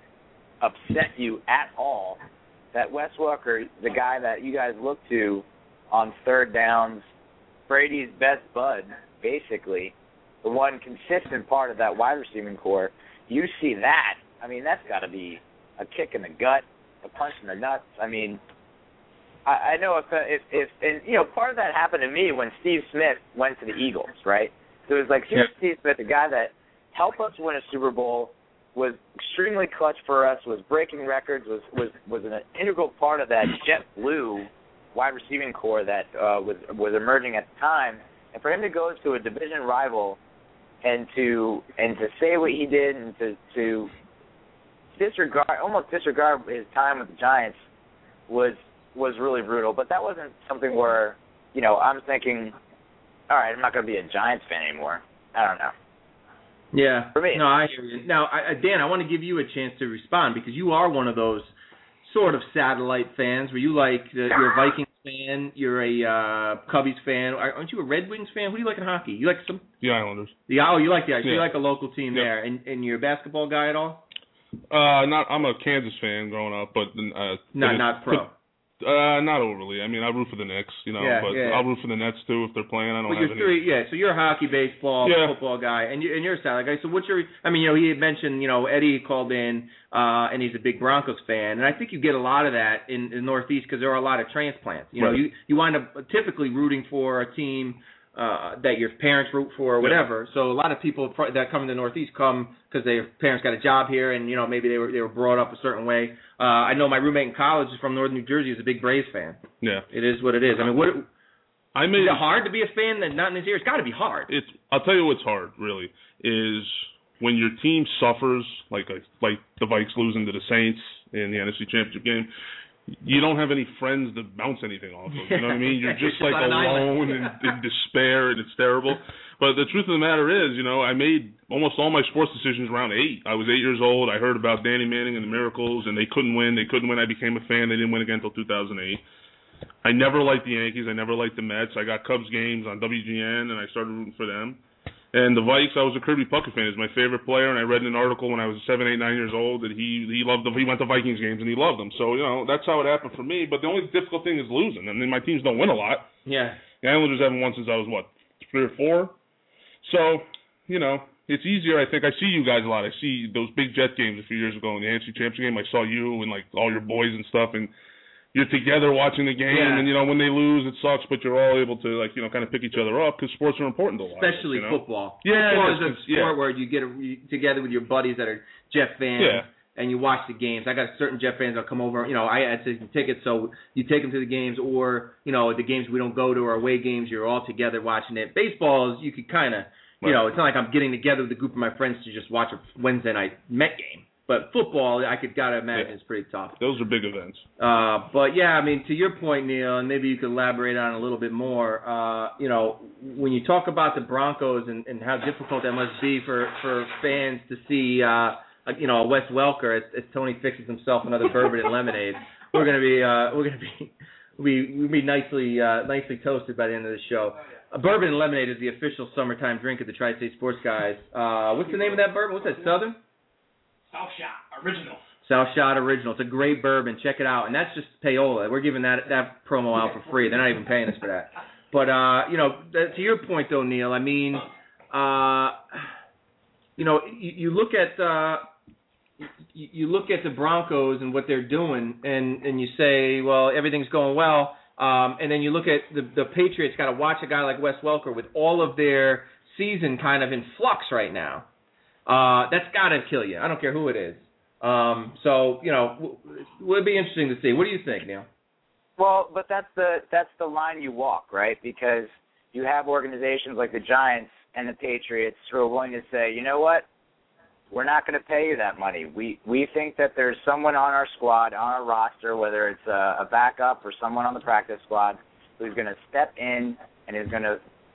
upset you at all that Wes Welker, the guy that you guys look to on third downs, Brady's best bud, basically, the one consistent part of that wide receiving core, you see that, I mean, that's got to be a kick in the gut, a punch in the nuts. I mean, I, I know if, if, if, and, you know, part of that happened to me when Steve Smith went to the Eagles, right? So it was like, here's Steve Smith, the guy that helped us win a Super Bowl, was extremely clutch for us, was breaking records, was, was, was an integral part of that jet blue wide receiving core that uh, was, was emerging at the time. And for him to go to a division rival and to and to say what he did and to, to disregard, almost disregard his time with the Giants was was really brutal. But that wasn't something where, you know, I'm thinking, all right, I'm not going to be a Giants fan anymore. I don't know. Yeah. For me. No, I hear you. Now, I, Dan, I want to give you a chance to respond because you are one of those sort of satellite fans where you like, the, you're a Vikings fan, you're a uh, Cubbies fan. Aren't you a Red Wings fan? Who do you like in hockey? You like some? The Islanders. The Oh, you like the Islanders. Yeah. You like a local team Yep. there. And, and you're a basketball guy at all? Uh, not. I'm a Kansas fan growing up, but uh, Not, but not pro. But, uh, not overly. I mean, I root for the Knicks, you know, Yeah, but yeah, yeah. I'll root for the Nets too if they're playing. I don't But have you're any. three, yeah. So you're a hockey, baseball, Yeah. football guy, and you and you're a satellite guy. So what's your? I mean, you know, he had mentioned, you know, Eddie called in, uh, and he's a big Broncos fan, and I think you get a lot of that in, in the Northeast because there are a lot of transplants. You know, Right. you you wind up typically rooting for a team uh, that your parents root for or whatever. Yeah. So a lot of people fr- that come to the Northeast come because their parents got a job here, and you know maybe they were they were brought up a certain way. Uh, I know my roommate in college is from Northern New Jersey. Is a big Braves fan. Yeah. It is what it is. I mean, what? I made Is it hard to be a fan that not in this year? It's got to be hard. It's. I'll tell you what's hard, really, is when your team suffers, like like the Vikes losing to the Saints in the N F C Championship game. You don't have any friends to bounce anything off of. You know what I mean? You're just You're like just on an alone and in despair, and it's terrible. But the truth of the matter is, you know, I made almost all my sports decisions around eight. I was eight years old. I heard about Danny Manning and the Miracles, and they couldn't win. They couldn't win. I became a fan. They didn't win again until two thousand eight. I never liked the Yankees. I never liked the Mets. I got Cubs games on W G N, and I started rooting for them. And the Vikes, I was a Kirby Puckett fan. He's my favorite player, and I read an article when I was seven, eight, nine years old that he he loved them. He went to Vikings games and he loved them. So you know that's how it happened for me. But the only difficult thing is losing. I mean, my teams don't win a lot. Yeah. The Islanders haven't won since I was what three or four. So you know it's easier. I think I see you guys a lot. I see those big Jet games a few years ago in the N F C Championship game. I saw you and like all your boys and stuff and. You're together watching the game, yeah. and, you know, when they lose, it sucks, but you're all able to, like, you know, kind of pick each other up because sports are important to a lot. Especially you know? football. Yeah. Football is a sport yeah. where you get a, you, together with your buddies that are Jet fans, yeah. and you watch the games. I got certain Jet fans that come over. You know, I had season tickets, so you take them to the games, or, you know, the games we don't go to or away games, you're all together watching it. Baseball is, you could kind of, you right. know, it's not like I'm getting together with a group of my friends to just watch a Wednesday night Met game. But football, I could gotta imagine, yeah. is pretty tough. Those are big events. Uh, but yeah, I mean, to your point, Neil, and maybe you could elaborate on it a little bit more. Uh, you know, when you talk about the Broncos and, and how difficult that must be for, for fans to see, uh, you know, a Wes Welker as, as Tony fixes himself another bourbon and lemonade, we're gonna be uh, we're gonna be we we'll be nicely uh, nicely toasted by the end of the show. Uh, bourbon and lemonade is the official summertime drink of the Tri-State Sports Guys. Uh, what's the name of that bourbon? What's that? Southern? South Shot Original. South Shot Original. It's a great bourbon. Check it out. And that's just payola. We're giving that that promo out for free. They're not even paying us for that. But, uh, you know, to your point, though, Neil, I mean, uh, you know, you, you look at uh, you, you look at the Broncos and what they're doing, and, and you say, well, everything's going well. Um, and then you look at the, the Patriots got to watch a guy like Wes Welker with all of their season kind of in flux right now. Uh, that's got to kill you. I don't care who it is. Um, so, you know, it would be interesting to see. What do you think, Neil? Well, but that's the that's the line you walk, right? Because you have organizations like the Giants and the Patriots who are willing to say, you know what, we're not going to pay you that money. We we think that there's someone on our squad, on our roster, whether it's a, a backup or someone on the practice squad, who's going to step in and is going to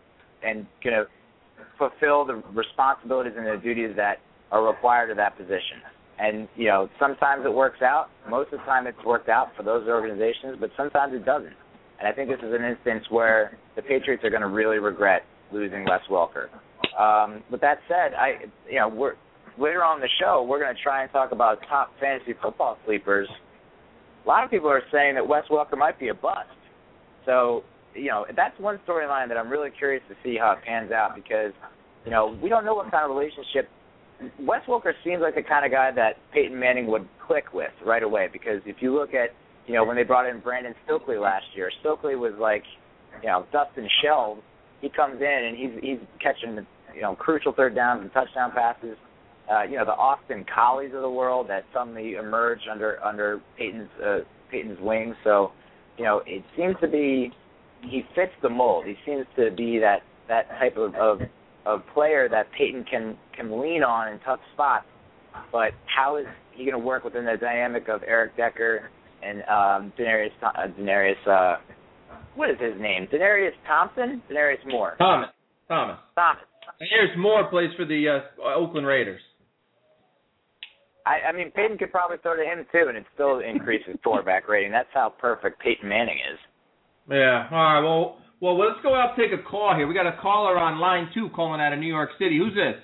and going to fulfill the responsibilities and the duties that are required of that position. And, you know, sometimes it works out. Most of the time it's worked out for those organizations, but sometimes it doesn't. And I think this is an instance where the Patriots are going to really regret losing Wes Welker. Um, with that said, I, you know, we're, later on in the show, we're going to try and talk about top fantasy football sleepers. A lot of people are saying that Wes Welker might be a bust. So, you know, that's one storyline that I'm really curious to see how it pans out because, you know, we don't know what kind of relationship. Wes Welker seems like the kind of guy that Peyton Manning would click with right away because if you look at, you know, when they brought in Brandon Stokely last year, Stokely was like, you know, Dustin Shell. He comes in and he's he's catching, you know, crucial third downs and touchdown passes. Uh, you know, the Austin Collies of the world that suddenly emerged under under Peyton's uh, Peyton's wing. So, you know, it seems to be he fits the mold. He seems to be that that type of, of of player that Peyton can, can lean on in tough spots, but how is he going to work within the dynamic of Eric Decker and um, Denarius, uh, Denarius uh, what is his name? Denarius Thompson? Denarius Moore? Thomas. Thomas. Thomas. Denarius Moore plays for the uh, Oakland Raiders. I, I mean, Peyton could probably throw to him, too, and it still increases quarterback rating. That's how perfect Peyton Manning is. Yeah. All right, well... Well, let's go out and take a call here. We got a caller on line two calling out of New York City. Who's this?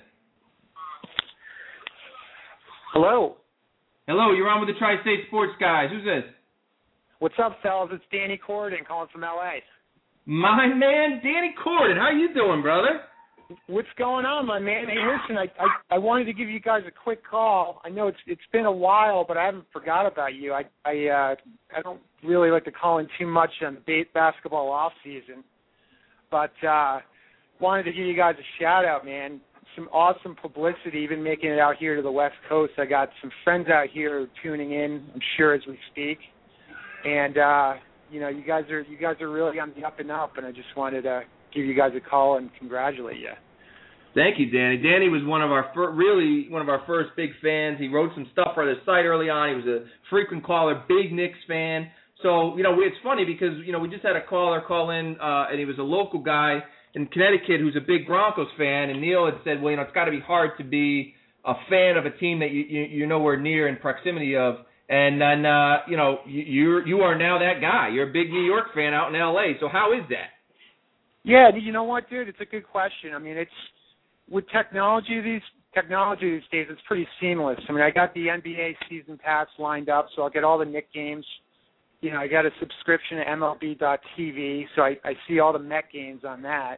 Hello. Hello, you're on with the Tri-State Sports Guys. Who's this? What's up, fellas? It's Danny Corden calling from L A. My man, Danny Corden. How you doing, brother? What's going on, my man? Hey, listen, I, I I wanted to give you guys a quick call. I know it's it's been a while, but I haven't forgot about you. I I uh, I don't really like to call in too much on the basketball off season, but uh, wanted to give you guys a shout out, man. Some awesome publicity, even making it out here to the West Coast. I got some friends out here tuning in, I'm sure, as we speak, and uh, you know, you guys are you guys are really on the up and up, and I just wanted to give you guys a call and congratulate you. Thank you, Danny. Danny was one of our fir- really one of our first big fans. He wrote some stuff for the site early on. He was a frequent caller, big Knicks fan. So, you know, it's funny because, you know, we just had a caller call in, uh, and he was a local guy in Connecticut who's a big Broncos fan, and Neil had said, well, you know, it's got to be hard to be a fan of a team that you, you, you're nowhere near in proximity of. And then, uh, you know, you, you're, you are now that guy. You're a big New York fan out in L A. So how is that? Yeah, you know what, dude? It's a good question. I mean, it's with technology these technology these days, it's pretty seamless. I mean, I got the N B A season pass lined up, so I'll get all the Knicks games. You know, I got a subscription to M L B dot T V, so I, I see all the Met games on that.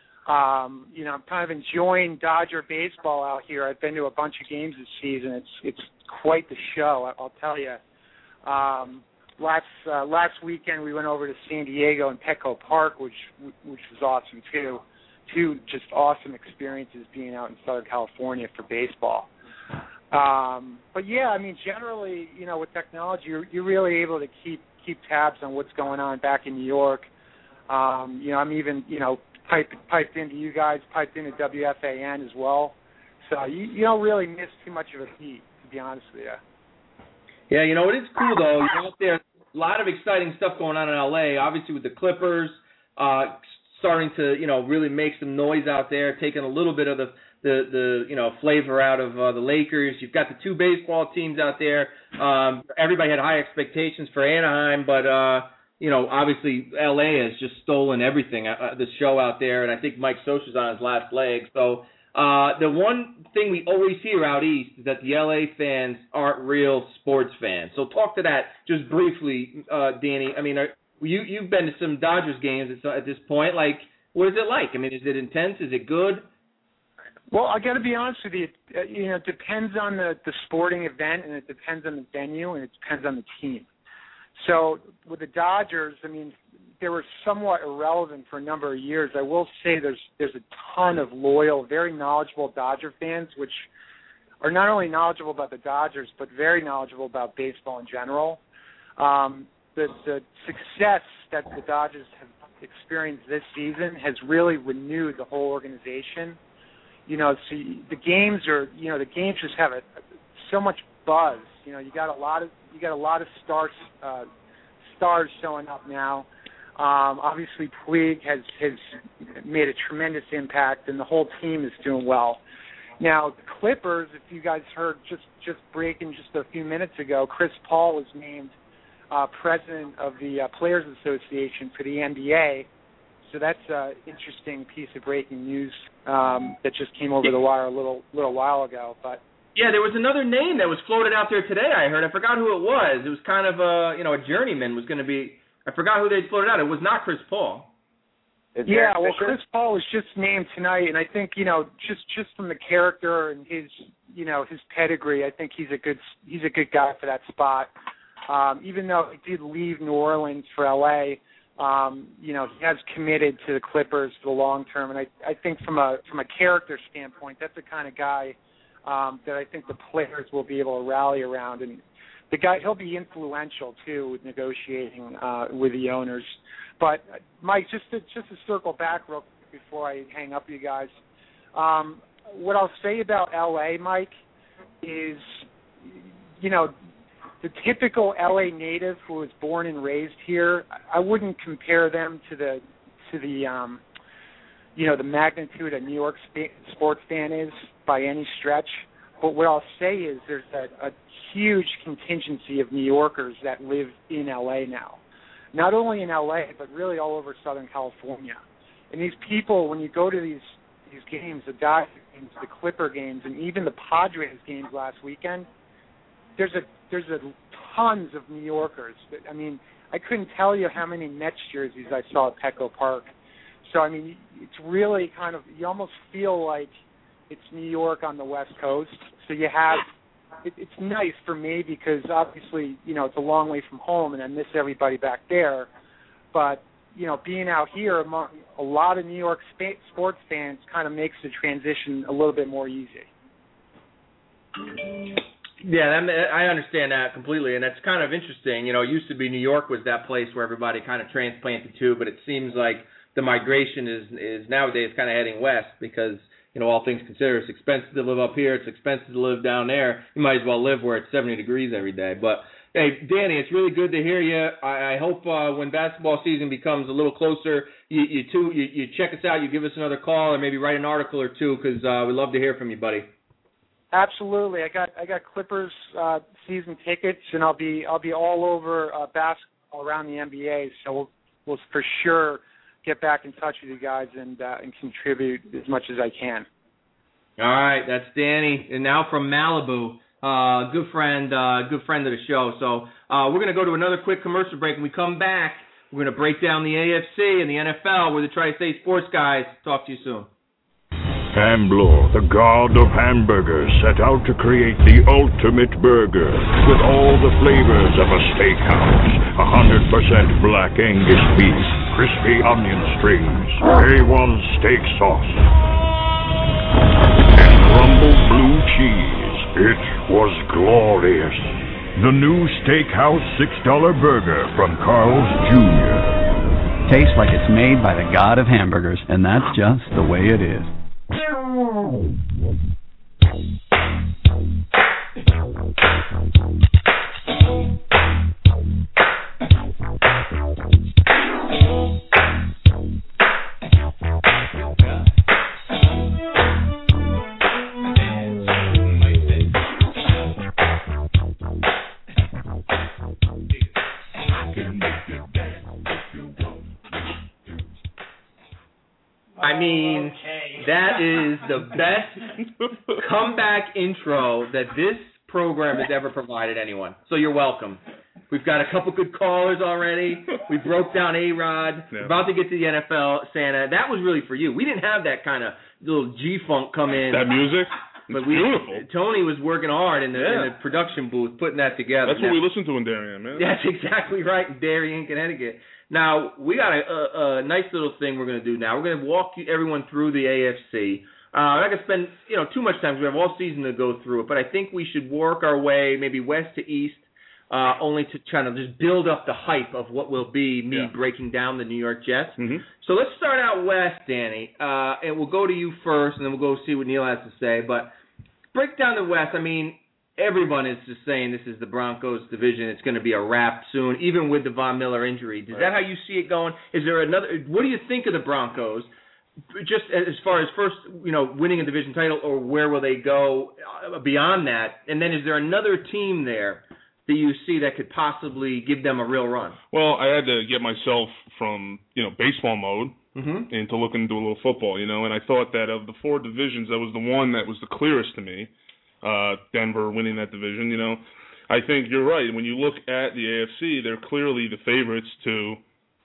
Um, you know, I'm kind of enjoying Dodger baseball out here. I've been to a bunch of games this season. It's it's quite the show, I'll tell you. Um, last uh, last weekend we went over to San Diego and Petco Park, which which was awesome too. Two just awesome experiences being out in Southern California for baseball. Um, but yeah, I mean, generally, you know, with technology, you're, you're really able to keep keep tabs on what's going on back in New York. Um, you know, I'm even, you know, piped piped into you guys, piped into W F A N as well. So you, you don't really miss too much of a beat, to be honest with you. Yeah, you know, it is cool, though. You're out there, a lot of exciting stuff going on in L A, obviously with the Clippers, uh, starting to, you know, really make some noise out there, taking a little bit of the, the, the you know, flavor out of uh, the Lakers. You've got the two baseball teams out there. Um, everybody had high expectations for Anaheim, but, uh, you know, obviously L A has just stolen everything, uh, the show out there, and I think Mike Scioscia's on his last leg. So uh, the one thing we always hear out east is that the L A fans aren't real sports fans. So talk to that just briefly, uh, Danny. I mean, are, You, you've been to some Dodgers games at, at this point. Like, what is it like? I mean, is it intense? Is it good? Well, I got to be honest with you. Uh, you know, it depends on the, the sporting event, and it depends on the venue, and it depends on the team. So with the Dodgers, I mean, they were somewhat irrelevant for a number of years. I will say there's there's a ton of loyal, very knowledgeable Dodger fans, which are not only knowledgeable about the Dodgers, but very knowledgeable about baseball in general. Um, The, the success that the Dodgers have experienced this season has really renewed the whole organization. You know, so the games are, you know, the games just have a, so much buzz. You know, you got a lot of you got a lot of stars uh, stars showing up now. Um, obviously, Puig has has made a tremendous impact, and the whole team is doing well. Now, the Clippers, if you guys heard just just breaking just a few minutes ago, Chris Paul was named Uh, president of the uh, Players Association for the N B A. So that's an interesting piece of breaking news um, that just came over the wire a little little while ago. But yeah, there was another name that was floated out there today. I heard. I forgot who it was. It was kind of a you know a journeyman was going to be. I forgot who they floated out. It was not Chris Paul. Yeah, well, Chris Paul was just named tonight, and I think you know just just from the character and his you know his pedigree, I think he's a good he's a good guy for that spot. Um, even though he did leave New Orleans for L A, um, you know, he has committed to the Clippers for the long term. And I, I think from a from a character standpoint, that's the kind of guy um, that I think the players will be able to rally around. And the guy, he'll be influential too with negotiating uh, with the owners. But Mike, just to just to circle back real quick before I hang up, you guys. Um, what I'll say about L A, Mike, is you know. The typical L A native who was born and raised here, I wouldn't compare them to the to the um, you know the magnitude a New York sports fan is by any stretch. But what I'll say is there's a, a huge contingency of New Yorkers that live in L A now, not only in L A but really all over Southern California. And these people, when you go to these these games, the Dodgers games, the Clipper games, and even the Padres games last weekend, there's a there's a tons of New Yorkers. I mean, I couldn't tell you how many Mets jerseys I saw at Petco Park. So, I mean, it's really kind of, you almost feel like it's New York on the West Coast. So you have, it, it's nice for me because obviously, you know, it's a long way from home and I miss everybody back there. But, you know, being out here among a lot of New York sp- sports fans kind of makes the transition a little bit more easy. Yeah, that, I understand that completely, and that's kind of interesting. You know, it used to be New York was that place where everybody kind of transplanted to, but it seems like the migration is is nowadays kind of heading west because, you know, all things considered, it's expensive to live up here, it's expensive to live down there. You might as well live where it's seventy degrees every day. But, hey, Danny, it's really good to hear you. I, I hope uh, when basketball season becomes a little closer, you you, too, you you check us out, you give us another call, or maybe write an article or two because uh, we'd love to hear from you, buddy. Absolutely, I got I got Clippers uh, season tickets, and I'll be I'll be all over uh, basketball around the N B A. So we'll, we'll for sure get back in touch with you guys and uh, and contribute as much as I can. All right, that's Danny, and now from Malibu, uh, good friend, uh, good friend of the show. So uh, we're gonna go to another quick commercial break. When we come back, we're gonna break down the A F C and the N F L with the Tri-State Sports guys. Talk to you soon. Hambler, the god of hamburgers, set out to create the ultimate burger with all the flavors of a steakhouse. one hundred percent black Angus beef, crispy onion strings, A one steak sauce, and rumble blue cheese. It was glorious. The new Steakhouse six dollar burger from Carl's Junior Tastes like it's made by the god of hamburgers, and that's just the way it is. I mean, that is the best comeback intro that this program has ever provided anyone. So you're welcome. We've got a couple good callers already. We broke down A-Rod. Yeah. We're about to get to the N F L, Santa. That was really for you. We didn't have that kind of little G-funk come in. That music? But we, beautiful. Tony was working hard in the, yeah. in the production booth putting that together. That's what now, we listen to in Darien, man. That's exactly right, in Darien, Connecticut. Now, we got a, a, a nice little thing we're going to do now. We're going to walk you, everyone through the A F C. Uh, I'm not going to spend you know too much time because we have all season to go through it, but I think we should work our way maybe west to east, uh, only to try to just build up the hype of what will be me yeah. breaking down the New York Jets. Mm-hmm. So let's start out west, Danny, uh, and we'll go to you first, and then we'll go see what Neil has to say. But break down the West. I mean, everyone is just saying this is the Broncos division. It's going to be a wrap soon, even with the Von Miller injury. Is right. that how you see it going? Is there another? What do you think of the Broncos? Just as far as first, you know, winning a division title, or where will they go beyond that? And then is there another team there that you see that could possibly give them a real run? Well, I had to get myself from, you know, baseball mode mm-hmm. into looking into a little football, you know, and I thought that of the four divisions, that was the one that was the clearest to me. Uh, Denver winning that division, you know. I think you're right. When you look at the A F C, they're clearly the favorites to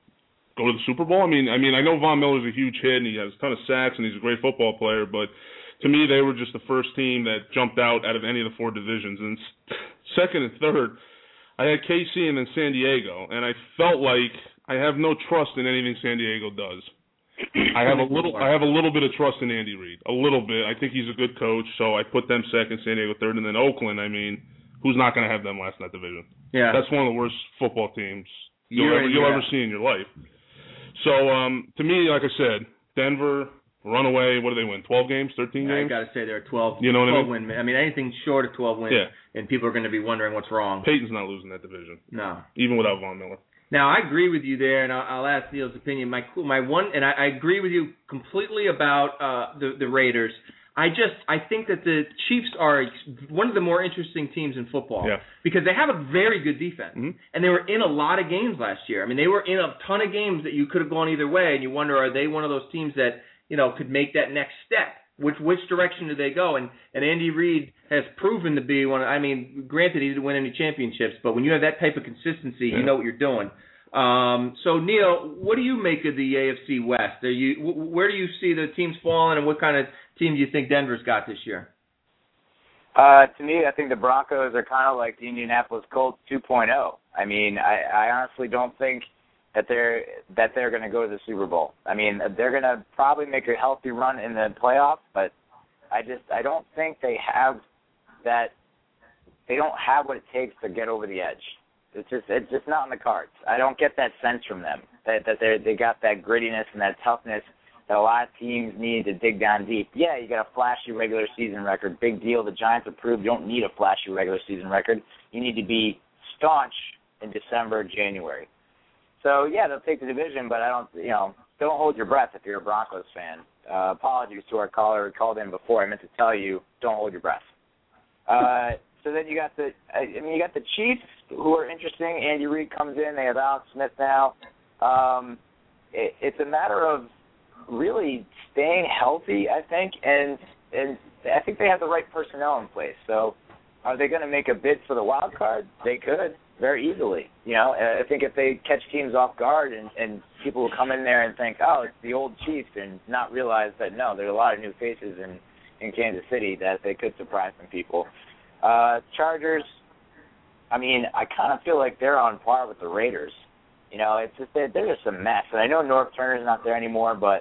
go to the Super Bowl. I mean, I mean, I know Von Miller's a huge hit and he has a ton of sacks and he's a great football player, but to me, they were just the first team that jumped out out of any of the four divisions. And second and third, I had K C and then San Diego, and I felt like I have no trust in anything San Diego does. I have a little I have a little bit of trust in Andy Reid. A little bit. I think he's a good coach, so I put them second, San Diego third, and then Oakland, I mean, who's not going to have them last in that division? Yeah. That's one of the worst football teams you'll, You're, ever, you'll yeah. ever see in your life. So, um, to me, like I said, Denver, runaway, what do they win, twelve games, thirteen games? I got to say they're twelve, you know what twelve I mean? win. I mean, anything short of twelve wins, yeah. and people are going to be wondering what's wrong. Peyton's not losing that division. No. Even without Von Miller. Now, I agree with you there, and I'll, I'll ask Neil's opinion. My my one, and I, I agree with you completely about uh, the the Raiders. I just I think that the Chiefs are one of the more interesting teams in football yeah. because they have a very good defense, mm-hmm. and they were in a lot of games last year. I mean, they were in a ton of games that you could have gone either way, and you wonder, are they one of those teams that you know could make that next step? Which which direction do they go? And and Andy Reid has proven to be one. I mean, granted he didn't win any championships, but when you have that type of consistency, yeah. you know what you're doing. Um, so Neil, what do you make of the A F C West? Are you where do you see the teams falling, and what kind of team do you think Denver's got this year? Uh, to me, I think the Broncos are kind of like the Indianapolis Colts two point oh. I mean, I, I honestly don't think that they're that they're going to go to the Super Bowl. I mean, they're going to probably make a healthy run in the playoffs, but I just I don't think they have that. They don't have what it takes to get over the edge. It's just it's just not in the cards. I don't get that sense from them that that they they got that grittiness and that toughness that a lot of teams need to dig down deep. Yeah, you got a flashy regular season record, big deal. The Giants have proved you don't need a flashy regular season record. You need to be staunch in December, January. So yeah, they'll take the division, but I don't you know don't hold your breath if you're a Broncos fan. Uh, apologies to our caller who called in before. I meant to tell you, don't hold your breath. Uh, So then you got the, I mean, you got the Chiefs, who are interesting. Andy Reid comes in. They have Alex Smith now. Um, it, it's a matter of really staying healthy, I think, and and I think they have the right personnel in place. So are they going to make a bid for the wild card? They could very easily. You know, I think if they catch teams off guard and, and people will come in there and think, oh, it's the old Chiefs, and not realize that, no, there are a lot of new faces in, in Kansas City that they could surprise some people. Uh, Chargers, I mean, I kind of feel like they're on par with the Raiders. You know, it's just they're, they're just a mess. And I know North Turner's not there anymore, but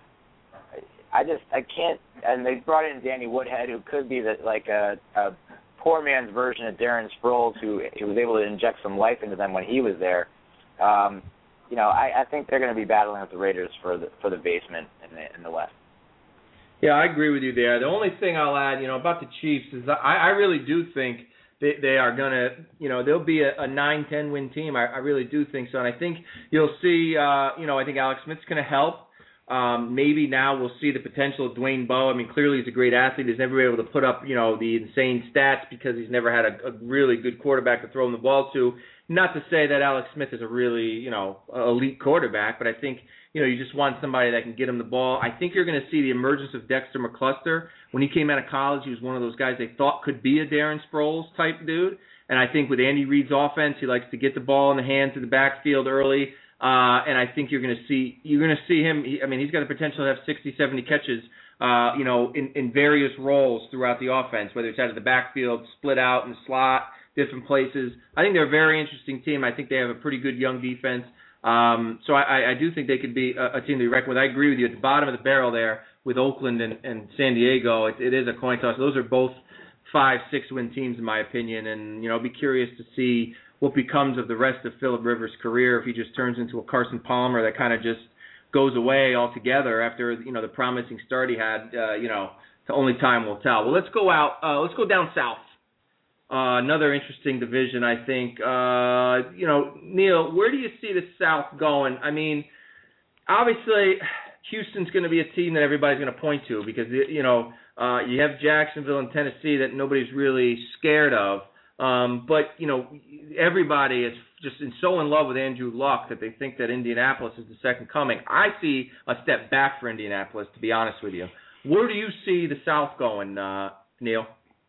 I just I can't. And they brought in Danny Woodhead, who could be the, like a, a poor man's version of Darren Sproles, who, who was able to inject some life into them when he was there. Um, you know, I, I think they're going to be battling with the Raiders for the for the basement in the in the West. Yeah, I agree with you there. The only thing I'll add, you know, about the Chiefs is I, I really do think they, they are going to, you know, they'll be a, a nine ten win team. I, I really do think so. And I think you'll see, uh, you know, I think Alex Smith's going to help. Um, maybe now we'll see the potential of Dwayne Bowe. I mean, clearly he's a great athlete. He's never been able to put up, you know, the insane stats because he's never had a, a really good quarterback to throw him the ball to. Not to say that Alex Smith is a really, you know, elite quarterback, but I think, you know, you just want somebody that can get him the ball. I think you're going to see the emergence of Dexter McCluster. When he came out of college, he was one of those guys they thought could be a Darren Sproles type dude. And I think with Andy Reid's offense, he likes to get the ball in the hands of the backfield early. Uh, and I think you're going to see you're going to see him. He, I mean, he's got the potential to have sixty, seventy catches, uh, you know, in, in various roles throughout the offense, whether it's out of the backfield, split out in the slot, different places. I think they're a very interesting team. I think they have a pretty good young defense. Um, so I, I do think they could be a, a team to be reckoned with. I agree with you. At the bottom of the barrel there with Oakland and, and San Diego, it, it is a coin toss. Those are both five, six-win teams in my opinion, and you know, I'll be curious to see what becomes of the rest of Phillip Rivers' career if he just turns into a Carson Palmer that kind of just goes away altogether after, you know, the promising start he had. Uh, you know, only time will tell. Well, let's go out. Uh, let's go down south. Uh, another interesting division, I think. Uh, you know, Neil, where do you see the South going? I mean, obviously, Houston's going to be a team that everybody's going to point to because, you know, uh, you have Jacksonville and Tennessee that nobody's really scared of. Um, but, you know, everybody is just in, so in love with Andrew Luck that they think that Indianapolis is the second coming. I see a step back for Indianapolis, to be honest with you. Where do you see the South going, uh, Neil?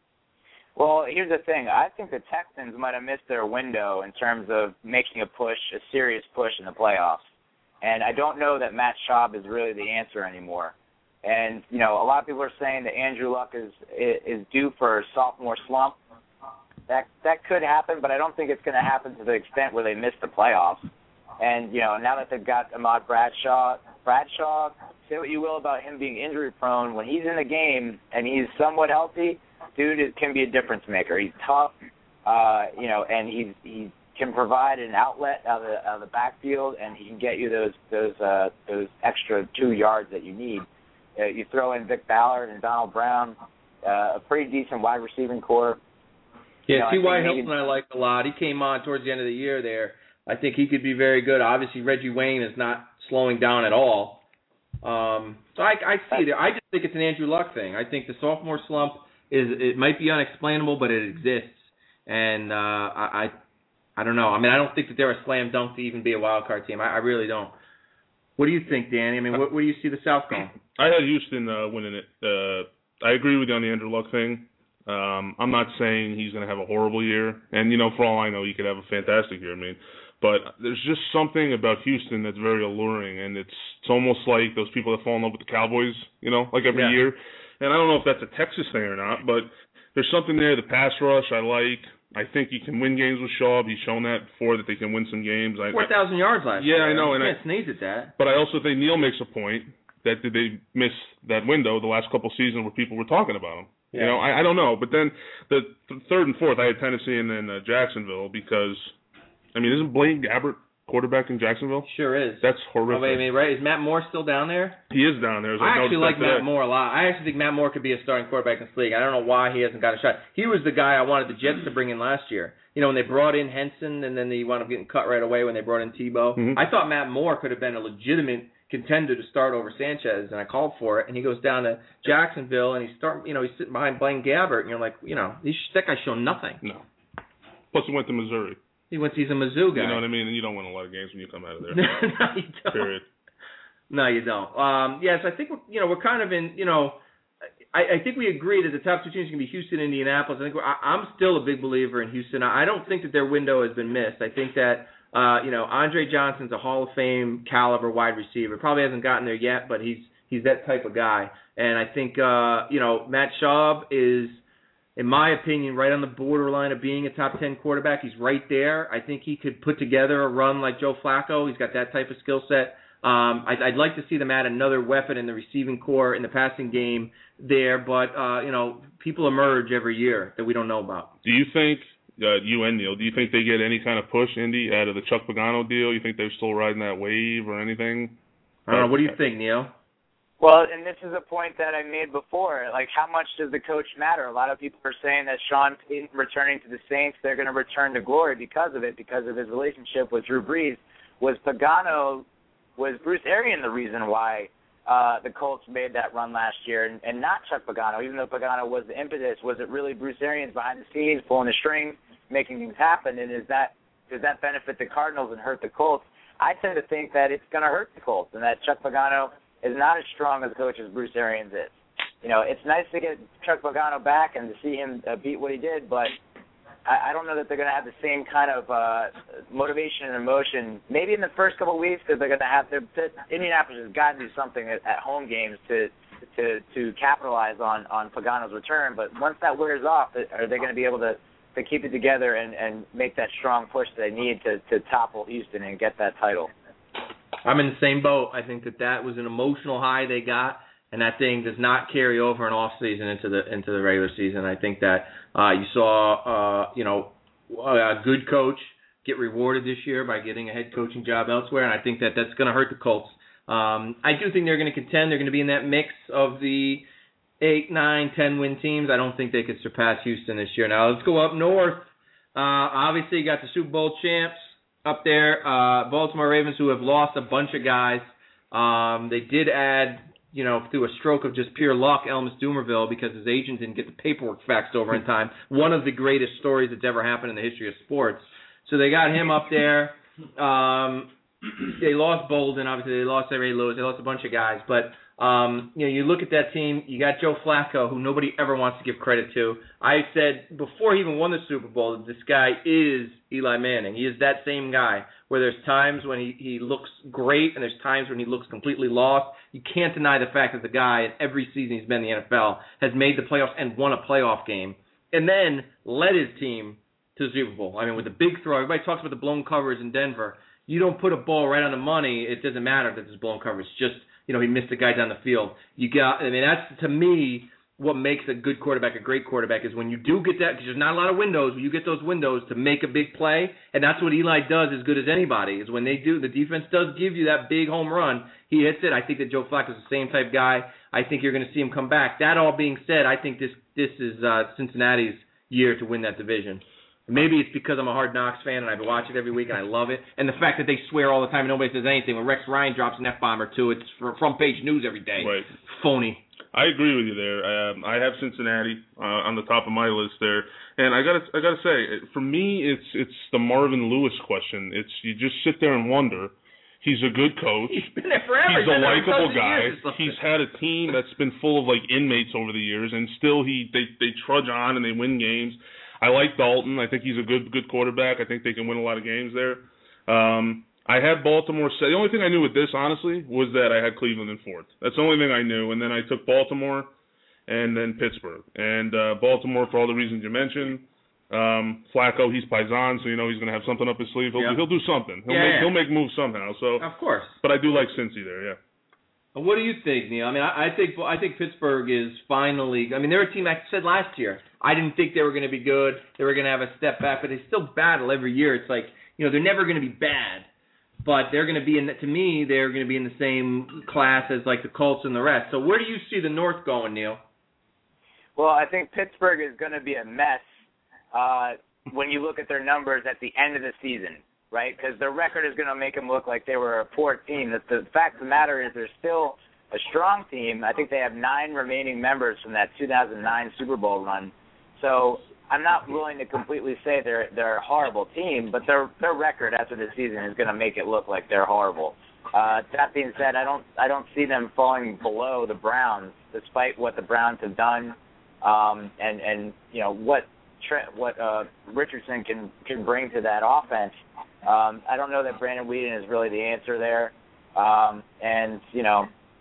Well, here's the thing. I think the Texans might have missed their window in terms of making a push, a serious push in the playoffs. And I don't know that Matt Schaub is really the answer anymore. And, you know, a lot of people are saying that Andrew Luck is is due for a sophomore slump. That that could happen, but I don't think it's going to happen to the extent where they miss the playoffs. And, you know, now that they've got Ahmad Bradshaw, Bradshaw, say what you will about him being injury-prone, when he's in the game and he's somewhat healthy, dude it can be a difference maker. He's tough, uh, you know, and he's he can provide an outlet out of the, out of the backfield, and he can get you those those uh, those extra two yards that you need. Uh, you throw in Vic Ballard and Donald Brown, uh, a pretty decent wide receiving core. Yeah, you know, T Y. Hilton I like a lot. He came on towards the end of the year there. I think he could be very good. Obviously, Reggie Wayne is not slowing down at all. Um, so I, I see there. I just think it's an Andrew Luck thing. I think the sophomore slump is it might be unexplainable, but it exists. And uh, I, I I don't know. I mean, I don't think that they're a slam dunk to even be a wild card team. I, I really don't. What do you think, Danny? I mean, what, where do you see the South going? I had Houston uh, winning it. Uh, I agree with you on the Andrew Luck thing. Um, I'm not saying he's going to have a horrible year, and you know, for all I know, he could have a fantastic year. I mean, but there's just something about Houston that's very alluring, and it's it's almost like those people that fall in love with the Cowboys, you know, like every yeah. year. And I don't know if that's a Texas thing or not, but there's something there. The pass rush I like. I think he can win games with Schaub. He's shown that before that they can win some games. Four thousand yards last yeah, year. Yeah, I know. You and can't I, sneeze at that. But I also think Neil makes a point that did they miss that window the last couple seasons where people were talking about him. Yeah. You know, I, I don't know. But then the th- third and fourth, I had Tennessee and then uh, Jacksonville because, I mean, isn't Blaine Gabbert quarterback in Jacksonville? Sure is. That's horrific. Oh, wait, I mean, right? Is Matt Moore still down there? He is down there. I actually like Matt Moore a lot. I actually think Matt Moore could be a starting quarterback in this league. I don't know why he hasn't got a shot. He was the guy I wanted the Jets to bring in last year. You know, when they brought in Henson and then they wound up getting cut right away when they brought in Tebow. Mm-hmm. I thought Matt Moore could have been a legitimate contender to start over Sanchez, and I called for it. And he goes down to Jacksonville, and he's start, you know, he's sitting behind Blaine Gabbert, and you're like, you know, that guy's shown nothing. No. Plus, he went to Missouri. He went. He's a Mizzou guy. You know what I mean? And you don't win a lot of games when you come out of there. No, you don't. Period. No, you don't. Um, yes, I think we're, you know we're kind of in. You know, I, I think we agree that the top two teams can be Houston, Indianapolis. I think we're, I, I'm still a big believer in Houston. I don't think that their window has been missed. I think that uh, you know Andre Johnson's a Hall of Fame caliber wide receiver. Probably hasn't gotten there yet, but he's he's that type of guy. And I think uh, you know Matt Schaub is, in my opinion, right on the borderline of being a top ten quarterback. He's right there. I think he could put together a run like Joe Flacco. He's got that type of skill set. Um, I'd, I'd like to see them add another weapon in the receiving core in the passing game there, but uh, you know, people emerge every year that we don't know about. Do you think, uh, you and Neil, do you think they get any kind of push, Indy, out of the Chuck Pagano deal? You think they're still riding that wave or anything? I don't know. What do you think, Neil? Well, and this is a point that I made before. Like, how much does the coach matter? A lot of people are saying that Sean Payton returning to the Saints, they're going to return to glory because of it, because of his relationship with Drew Brees. Was Pagano... Was Bruce Arians the reason why uh, the Colts made that run last year, and, and not Chuck Pagano? Even though Pagano was the impetus, was it really Bruce Arians behind the scenes, pulling the strings, making things happen? And is that does that benefit the Cardinals and hurt the Colts? I tend to think that it's going to hurt the Colts, and that Chuck Pagano is not as strong as a coach as Bruce Arians is. You know, it's nice to get Chuck Pagano back and to see him uh, beat what he did, but I don't know that they're going to have the same kind of uh, motivation and emotion. Maybe in the first couple of weeks, because they're going to have to. Indianapolis has got to do something at, at home games to to to capitalize on on Pagano's return. But once that wears off, are they going to be able to, to keep it together and, and make that strong push that they need to, to topple Houston and get that title? I'm in the same boat. I think that that was an emotional high they got, and that thing does not carry over an off season into the into the regular season. I think that uh, you saw uh, you know a good coach get rewarded this year by getting a head coaching job elsewhere, and I think that that's going to hurt the Colts. Um, I do think they're going to contend. They're going to be in that mix of the eight, nine, ten win teams. I don't think they could surpass Houston this year. Now let's go up north. Uh, obviously, you got the Super Bowl champs up there, uh, Baltimore Ravens, who have lost a bunch of guys. Um, they did add, you know, through a stroke of just pure luck, Elvis Dumervil, because his agent didn't get the paperwork faxed over in time. One of the greatest stories that's ever happened in the history of sports. So they got him up there. Um, they lost Bolden, obviously. They lost Ray Lewis. They lost a bunch of guys. But, um, you know, you look at that team. You got Joe Flacco, who nobody ever wants to give credit to. I said before he even won the Super Bowl that this guy is Eli Manning. He is that same guy where there's times when he, he looks great and there's times when he looks completely lost. You can't deny the fact that the guy, in every season he's been in the N F L, has made the playoffs and won a playoff game and then led his team to the Super Bowl. I mean, with the big throw, everybody talks about the blown covers in Denver. You don't put a ball right on the money, it doesn't matter that there's blown coverage. Just, you know, he missed a guy down the field. You got, I mean, that's, to me, what makes a good quarterback a great quarterback is when you do get that, because there's not a lot of windows, when you get those windows to make a big play, and that's what Eli does as good as anybody, is when they do, the defense does give you that big home run, he hits it. I think that Joe Flacco is the same type guy. I think you're going to see him come back. That all being said, I think this this is uh, Cincinnati's year to win that division. Maybe it's because I'm a Hard Knocks fan and I watch it every week and I love it. And the fact that they swear all the time and nobody says anything. When Rex Ryan drops an F-bomb or two, it's for front page news every day. Right. Phony. I agree with you there. Um, I have Cincinnati uh, on the top of my list there, and I gotta, I gotta say, for me, it's it's the Marvin Lewis question. It's you just sit there and wonder. He's a good coach. He's been there forever. He's a likable guy. He's had a team that's been full of like inmates over the years, and still he they they trudge on and they win games. I like Dalton. I think he's a good good quarterback. I think they can win a lot of games there. Um, I had Baltimore. The only thing I knew with this, honestly, was that I had Cleveland in fourth. That's the only thing I knew. And then I took Baltimore and then Pittsburgh. And uh, Baltimore, for all the reasons you mentioned. Um, Flacco, he's Paisan, so you know he's going to have something up his sleeve. He'll, yep. he'll do something. He'll, yeah, make, yeah. he'll make moves somehow. So of course. But I do like Cincy there, yeah. What do you think, Neil? I mean, I, I think I think Pittsburgh is finally. I mean, they're a team. I said last year, I didn't think they were going to be good. They were going to have a step back, but they still battle every year. It's like, you know, they're never going to be bad, but they're going to be in. To me, they're going to be in the same class as like the Colts and the rest. So where do you see the North going, Neil? Well, I think Pittsburgh is going to be a mess uh, when you look at their numbers at the end of the season. Right, because their record is going to make them look like they were a poor team. The, the fact of the matter is they're still a strong team. I think they have nine remaining members from that two thousand nine Super Bowl run. So I'm not willing to completely say they're they're a horrible team, but their their record after the season is going to make it look like they're horrible. Uh, that being said, I don't I don't see them falling below the Browns, despite what the Browns have done, um, and and you know what Trent, what uh, Richardson can can bring to that offense. Um, I don't know that Brandon Weeden is really the answer there, um, and you know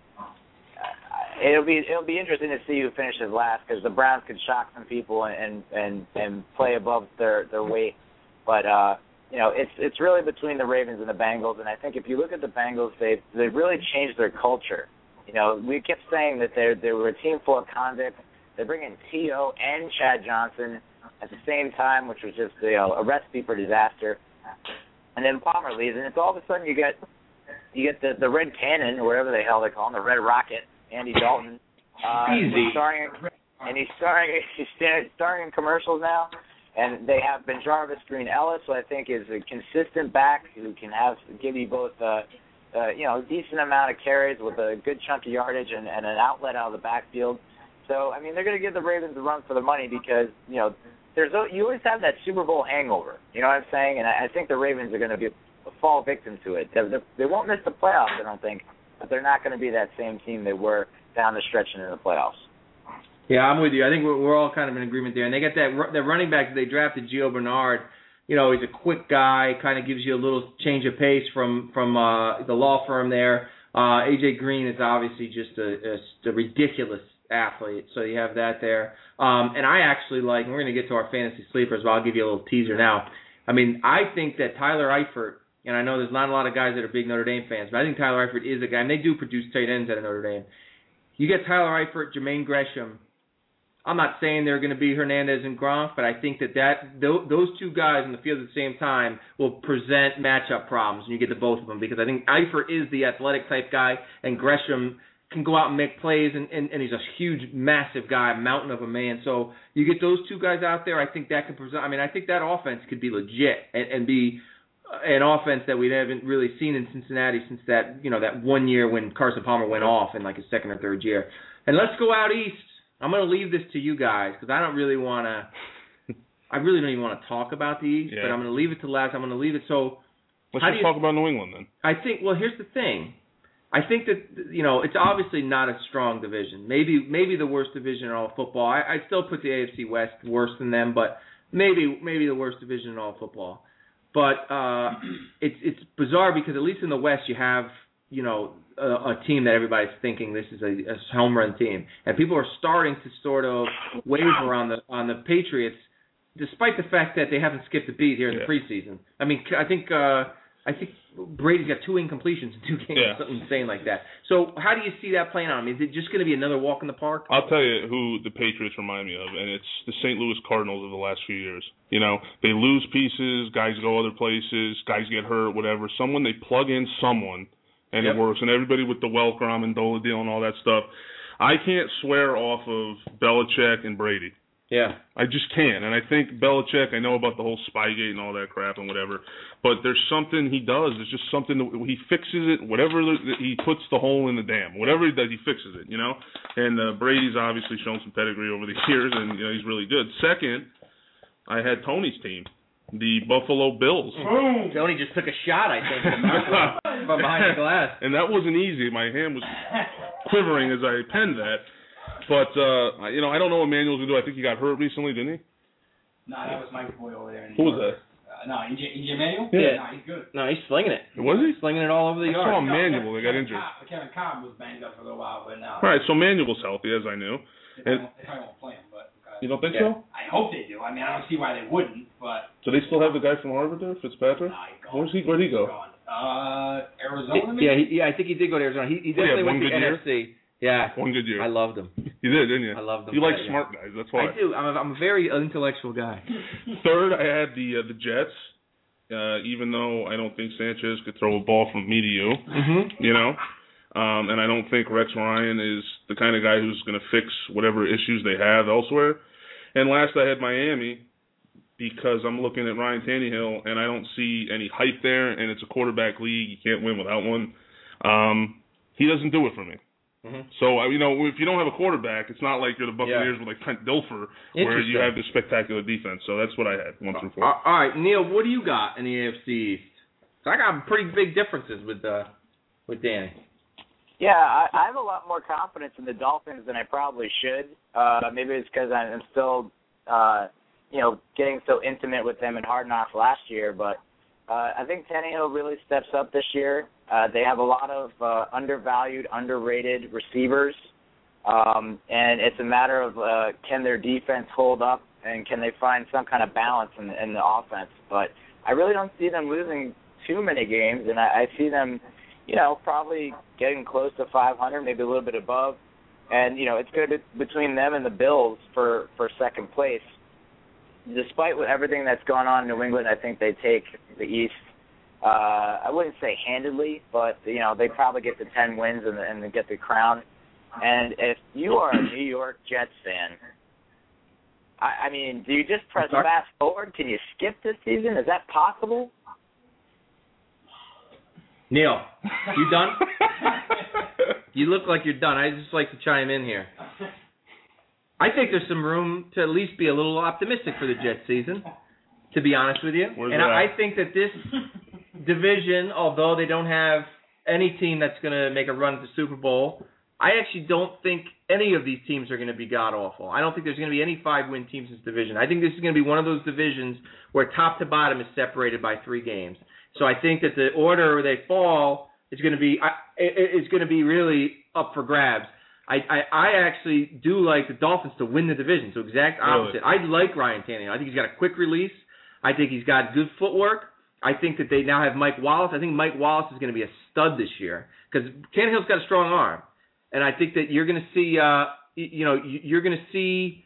it'll be it'll be interesting to see who finishes last, because the Browns could shock some people and and and play above their their weight, but. Uh, You know, it's it's really between the Ravens and the Bengals, and I think if you look at the Bengals, they've they've really changed their culture. You know, we kept saying that they they were a team full of convicts. They bring in T O and Chad Johnson at the same time, which was just you know a recipe for disaster. And then Palmer leaves, and it's all of a sudden you get you get the the Red Cannon, or whatever the hell they call him, the Red Rocket, Andy Dalton. Uh, Easy. Starring, and he's starring he's starring in commercials now. And they have Ben Jarvis, Green Ellis, who I think is a consistent back who can have give you both, uh, uh, you know, a decent amount of carries with a good chunk of yardage and, and an outlet out of the backfield. So I mean, they're going to give the Ravens a run for the money because you know there's you always have that Super Bowl hangover. You know what I'm saying? And I, I think the Ravens are going to be fall victim to it. They, they won't miss the playoffs, I don't think, but they're not going to be that same team they were down the stretch into the playoffs. Yeah, I'm with you. I think we're, we're all kind of in agreement there. And they got that that running back that they drafted, Gio Bernard. You know, he's a quick guy, kind of gives you a little change of pace from from uh, the law firm there. Uh, A J Green is obviously just a, a, a ridiculous athlete, so you have that there. Um, and I actually like, and we're going to get to our fantasy sleepers, but I'll give you a little teaser now. I mean, I think that Tyler Eifert, and I know there's not a lot of guys that are big Notre Dame fans, but I think Tyler Eifert is a guy, and they do produce tight ends at Notre Dame. You get Tyler Eifert, Jermaine Gresham. I'm not saying they're going to be Hernandez and Gronk, but I think that, that those two guys in the field at the same time will present matchup problems when you get to both of them, because I think Eifert is the athletic type guy, and Gresham can go out and make plays, and, and, and he's a huge, massive guy, a mountain of a man. So you get those two guys out there, I think that could present. I mean, I think that offense could be legit and, and be an offense that we haven't really seen in Cincinnati since that, you know, that one year when Carson Palmer went off in like his second or third year. And let's go out east. I'm going to leave this to you guys because I don't really want to – I really don't even want to talk about the East, yeah. but I'm going to leave it to last. I'm going to leave it so – Let's just talk about New England then. I think – well, here's the thing. I think that, you know, it's obviously not a strong division. Maybe maybe the worst division in all of football. I, I still put the A F C West worse than them, but maybe maybe the worst division in all of football. But uh, it's it's bizarre because at least in the West you have, you know, a, a team that everybody's thinking this is a, a home run team, and people are starting to sort of waver on the on the Patriots, despite the fact that they haven't skipped a beat here in yeah. the preseason. I mean, I think uh, I think Brady's got two incompletions in two games, yeah. something insane like that. So how do you see that playing out? I mean, is it just going to be another walk in the park? I'll tell you who the Patriots remind me of, and it's the Saint Louis Cardinals of the last few years. You know, they lose pieces, guys go other places, guys get hurt, whatever. Someone, they plug in someone, and yep. it works. And everybody with the Welcome and Dola deal and all that stuff. I can't swear off of Belichick and Brady. Yeah. I just can't. And I think Belichick, I know about the whole Spygate and all that crap and whatever, but there's something he does. There's just something that he fixes it, whatever he puts the hole in the dam. Whatever he does, he fixes it, you know? And uh, Brady's obviously shown some pedigree over the years, and you know he's really good. Second, I had Tony's team, the Buffalo Bills. Boom. Tony just took a shot, I think, from behind the glass. And that wasn't easy. My hand was quivering as I penned that. But, uh, you know, I don't know what Emmanuel's going to do. I think he got hurt recently, didn't he? No, that was Mike Boy over there. In Who was that? Uh, no, E J, E J Manuel? Yeah. No, he's good. No, he's slinging it. Was he? Slinging it all over the I yard. saw Manuel. No, They got Kevin injured. Cobb, Kevin Cobb was banged up for a little while, but now. All right, so Manuel's healthy, as I knew. They And, probably, they probably won't play him, but. Okay. You don't think Yeah. so? I hope they do. I mean, I don't see why they wouldn't, but. Do they still have the guy from Harvard there, Fitzpatrick? Nah, he's gone. Where's he, where'd he go? Gone. Uh, Arizona, maybe? Yeah, he, yeah, I think he did go to Arizona. He, he definitely Yeah, went one to good N F C. Yeah. One good year. I loved him. You did, didn't you? I loved him. You like yeah. smart guys, that's why. I do. I'm a, I'm a very intellectual guy. Third, I had the uh, the Jets. Uh, even though I don't think Sanchez could throw a ball from me to you, Mm-hmm. you know, um, and I don't think Rex Ryan is the kind of guy who's going to fix whatever issues they have elsewhere. And last, I had Miami because I'm looking at Ryan Tannehill and I don't see any hype there, and it's a quarterback league. You can't win without one. Um, he doesn't do it for me. Mm-hmm. So, you know, if you don't have a quarterback, it's not like you're the Buccaneers Yeah. with like Trent Dilfer, where you have this spectacular defense. So that's what I had, one through four. All right, Neil, what do you got in the A F C East? So I got pretty big differences with uh, with Danny. Yeah, I, I have a lot more confidence in the Dolphins than I probably should. Uh, maybe it's because I'm still, uh, you know, getting so intimate with them in Hard Knocks last year. But uh, I think Tannehill really steps up this year. Uh, they have a lot of uh, undervalued, underrated receivers. Um, and it's a matter of uh, can their defense hold up and can they find some kind of balance in the, in the offense. But I really don't see them losing too many games, and I, I see them, you know, probably getting close to five hundred, maybe a little bit above. And, you know, it's going to be between them and the Bills for, for second place. Despite what, everything that's going on in New England, I think they take the East, uh, I wouldn't say handedly, but, you know, they probably get the ten wins and, and get the crown. And if you are a New York Jets fan, I, I mean, do you just press fast forward? Can you skip this season? Is that possible? Neil, you done? You look like you're done. I just like to chime in here. I think there's some room to at least be a little optimistic for the Jets season, to be honest with you. Where's and that? I, I think that this division, although they don't have any team that's going to make a run at the Super Bowl, I actually don't think any of these teams are going to be god-awful. I don't think there's going to be any five-win teams in this division. I think this is going to be one of those divisions where top to bottom is separated by three games. So I think that the order they fall is going to be is going to be really up for grabs. I, I, I actually do like the Dolphins to win the division. So exact opposite. Really? I like Ryan Tannehill. I think he's got a quick release. I think he's got good footwork. I think that they now have Mike Wallace. I think Mike Wallace is going to be a stud this year because Tannehill's got a strong arm. And I think that you're going to see, uh, you know, you're going to see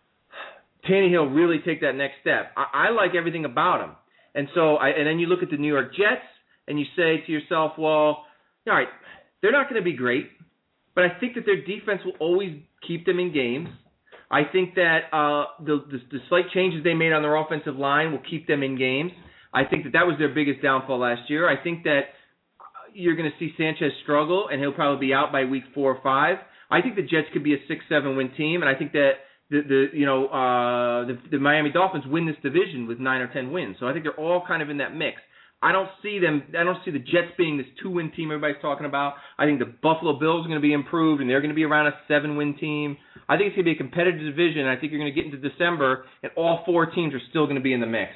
Tannehill really take that next step. I, I like everything about him. And so, I, and then you look at the New York Jets, and you say to yourself, well, all right, they're not going to be great, but I think that their defense will always keep them in games. I think that uh, the, the, the slight changes they made on their offensive line will keep them in games. I think that that was their biggest downfall last year. I think that you're going to see Sanchez struggle, and he'll probably be out by week four or five. I think the Jets could be a six, seven win team, and I think that the, the you know uh, the, the Miami Dolphins win this division with nine or ten wins. So I think they're all kind of in that mix. I don't see them. I don't see the Jets being this two win team everybody's talking about. I think the Buffalo Bills are going to be improved, and they're going to be around a seven win team. I think it's going to be a competitive division. And I think you're going to get into December, and all four teams are still going to be in the mix.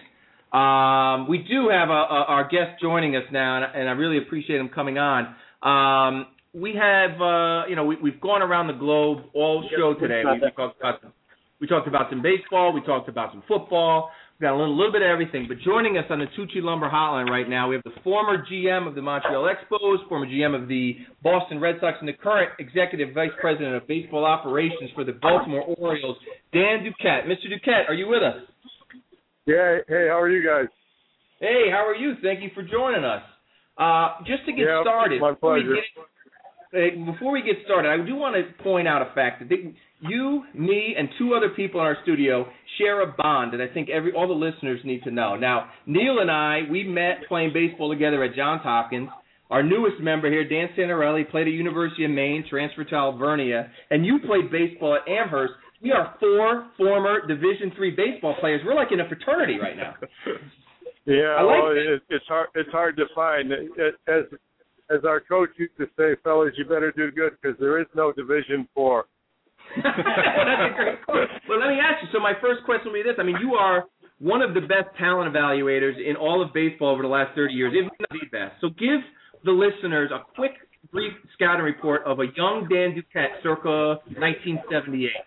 Um, we do have a, a, our guest joining us now, and, and I really appreciate him coming on. Um, we have, uh, you know, we, we've gone around the globe all show today. We, we talked about some, we talked about some baseball. We talked about some football. We got a little, little bit of everything. But joining us on the Tucci Lumber Hotline right now, we have the former G M of the Montreal Expos, former G M of the Boston Red Sox, and the current executive vice president of baseball operations for the Baltimore Orioles, Dan Duquette. Mister Duquette, are you with us? Yeah, hey, how are you guys? Hey, how are you? Thank you for joining us. Uh, just to get yeah, started, my before, we pleasure. get, uh, before we get started, I do want to point out a fact that they, you, me, and two other people in our studio share a bond that I think every all the listeners need to know. Now, Neil and I, we met playing baseball together at Johns Hopkins. Our newest member here, Dan Santarelli, played at University of Maine, transferred to Alvernia, and you played baseball at Amherst. We are four former Division three baseball players. We're like in a fraternity right now. Yeah, I like well, it, it's hard. It's hard to find. It, it, as as our coach used to say, fellas, you better do good because there is no Division four. That's a great quote. Well, let me ask you. So my first question will be this: I mean, you are one of the best talent evaluators in all of baseball over the last thirty years, if not the best. So give the listeners a quick, brief scouting report of a young Dan Duquette, circa nineteen seventy-eight.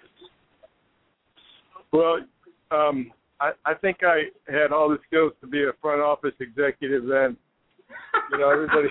Well, um, I, I think I had all the skills to be a front office executive then. You know, everybody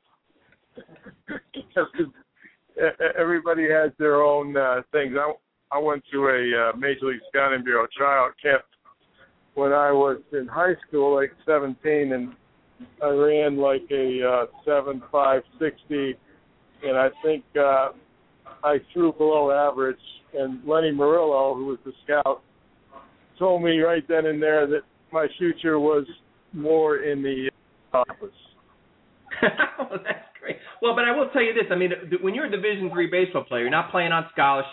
everybody has their own uh, things. I, I went to a uh, Major League Scouting Bureau tryout camp when I was in high school, like seventeen, and I ran like a uh, seven five sixty, and I think uh, I threw below average. And Lenny Murillo, who was the scout, told me right then and there that my future was more in the office. Well, that's great. Well, but I will tell you this. I mean, when you're a Division three baseball player, you're not playing on scholarship.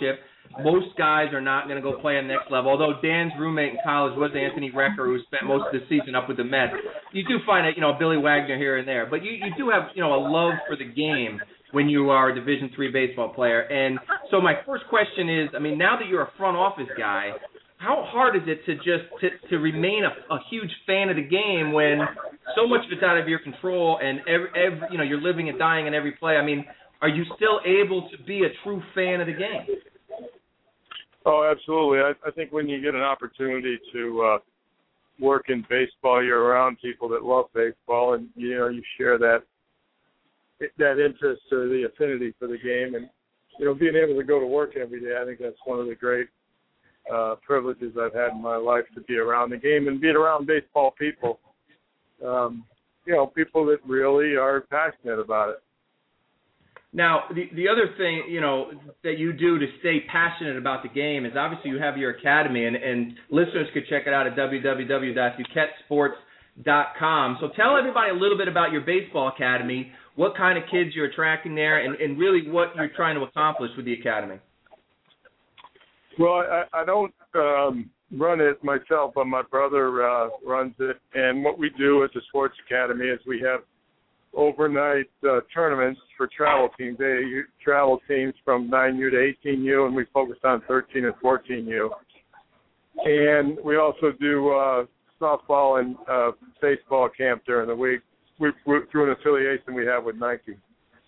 most guys are not going to go play on the next level. Although Dan's roommate in college was Anthony Recker, who spent most of the season up with the Mets. You do find it, you know, Billy Wagner here and there, but you, you do have, you know, a love for the game when you are a Division three baseball player. And so my first question is, I mean, now that you're a front office guy, how hard is it to just to, to remain a, a huge fan of the game when so much of it's out of your control and every, every you know you're living and dying in every play? I mean, are you still able to be a true fan of the game? Oh, absolutely. I, I think when you get an opportunity to uh, work in baseball, you're around people that love baseball, and you know you share that that interest or the affinity for the game, and you know being able to go to work every day. I think that's one of the great Uh, privileges I've had in my life, to be around the game and be around baseball people. Um, you know, people that really are passionate about it. Now, the the other thing, you know, that you do to stay passionate about the game is obviously you have your academy, and, and listeners could check it out at w w w dot duquette sports dot com. So tell everybody a little bit about your baseball academy, what kind of kids you're attracting there, and, and really what you're trying to accomplish with the academy. Well, I, I don't um, run it myself, but my brother uh, runs it. And what we do at the Sports Academy is we have overnight uh, tournaments for travel teams. They travel teams from nine U to eighteen U, and we focus on thirteen and fourteen U. And we also do uh, softball and uh, baseball camp during the week we, we, through an affiliation we have with Nike.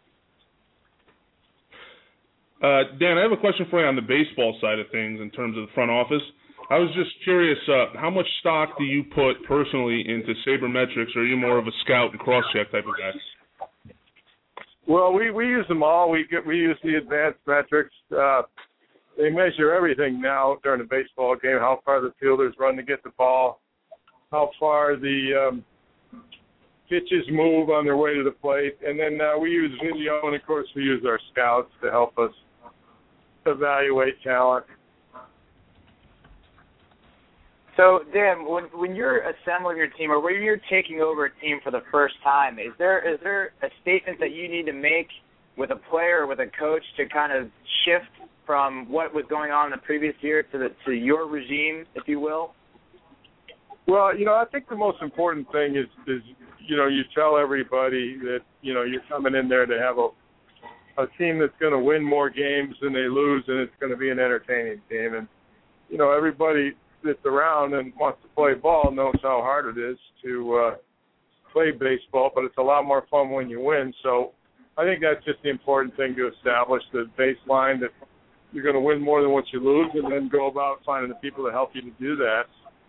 Uh, Dan, I have a question for you on the baseball side of things in terms of the front office. I was just curious, uh, how much stock do you put personally into sabermetrics, or are you more of a scout and cross-check type of guy? Well, we, we use them all. We get we use the advanced metrics. Uh, they measure everything now during a baseball game, how far the fielders run to get the ball, how far the um, pitches move on their way to the plate. And then uh, we use video, and, of course, we use our scouts to help us evaluate talent. So, Dan, when when you're assembling your team or when you're taking over a team for the first time, is there is there a statement that you need to make with a player or with a coach to kind of shift from what was going on in the previous year to the to your regime, if you will? Well, you know, I think the most important thing is, is you know, you tell everybody that, you know, you're coming in there to have a a team that's going to win more games than they lose, and it's going to be an entertaining team. And, you know, everybody that's around and wants to play ball knows how hard it is to uh, play baseball, but it's a lot more fun when you win. So I think that's just the important thing to establish, the baseline that you're going to win more than what you lose, and then go about finding the people to help you to do that.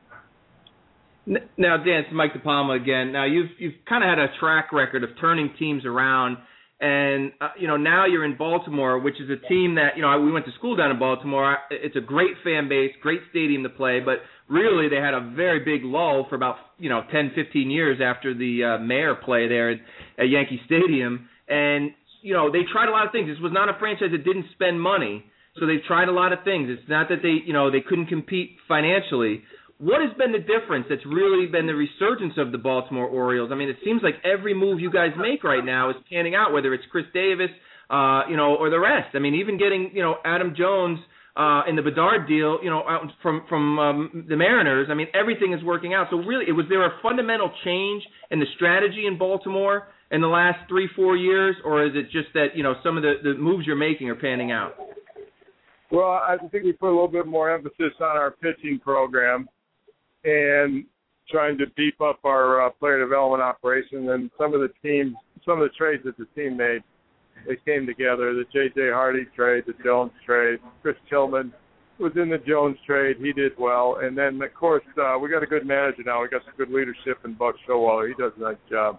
Now, Dan, it's Mike DePalma again. Now, you've you've kind of had a track record of turning teams around, and uh, you know now you're in Baltimore, which is a team that you know we went to school down in Baltimore. It's a great fan base, great stadium to play, but really they had a very big lull for about you know ten, fifteen years after the uh, Mayor play there at, at Yankee Stadium, and you know they tried a lot of things. This was not a franchise that didn't spend money, so they tried a lot of things. It's not that they you know they couldn't compete financially. What has been the difference that's really been the resurgence of the Baltimore Orioles? I mean, it seems like every move you guys make right now is panning out, whether it's Chris Davis, uh, you know, or the rest. I mean, even getting, you know, Adam Jones uh, in the Bedard deal, you know, out from from um, the Mariners. I mean, everything is working out. So really, was there a fundamental change in the strategy in Baltimore in the last three, four years, or is it just that, you know, some of the, the moves you're making are panning out? Well, I think we put a little bit more emphasis on our pitching program and trying to beef up our uh, player development operation. And some of the teams, some of the trades that the team made, they came together. The J J Hardy trade, the Jones trade, Chris Tillman was in the Jones trade. He did well. And then, of course, uh, we got a good manager now. We got some good leadership in Buck Showalter. He does a nice job.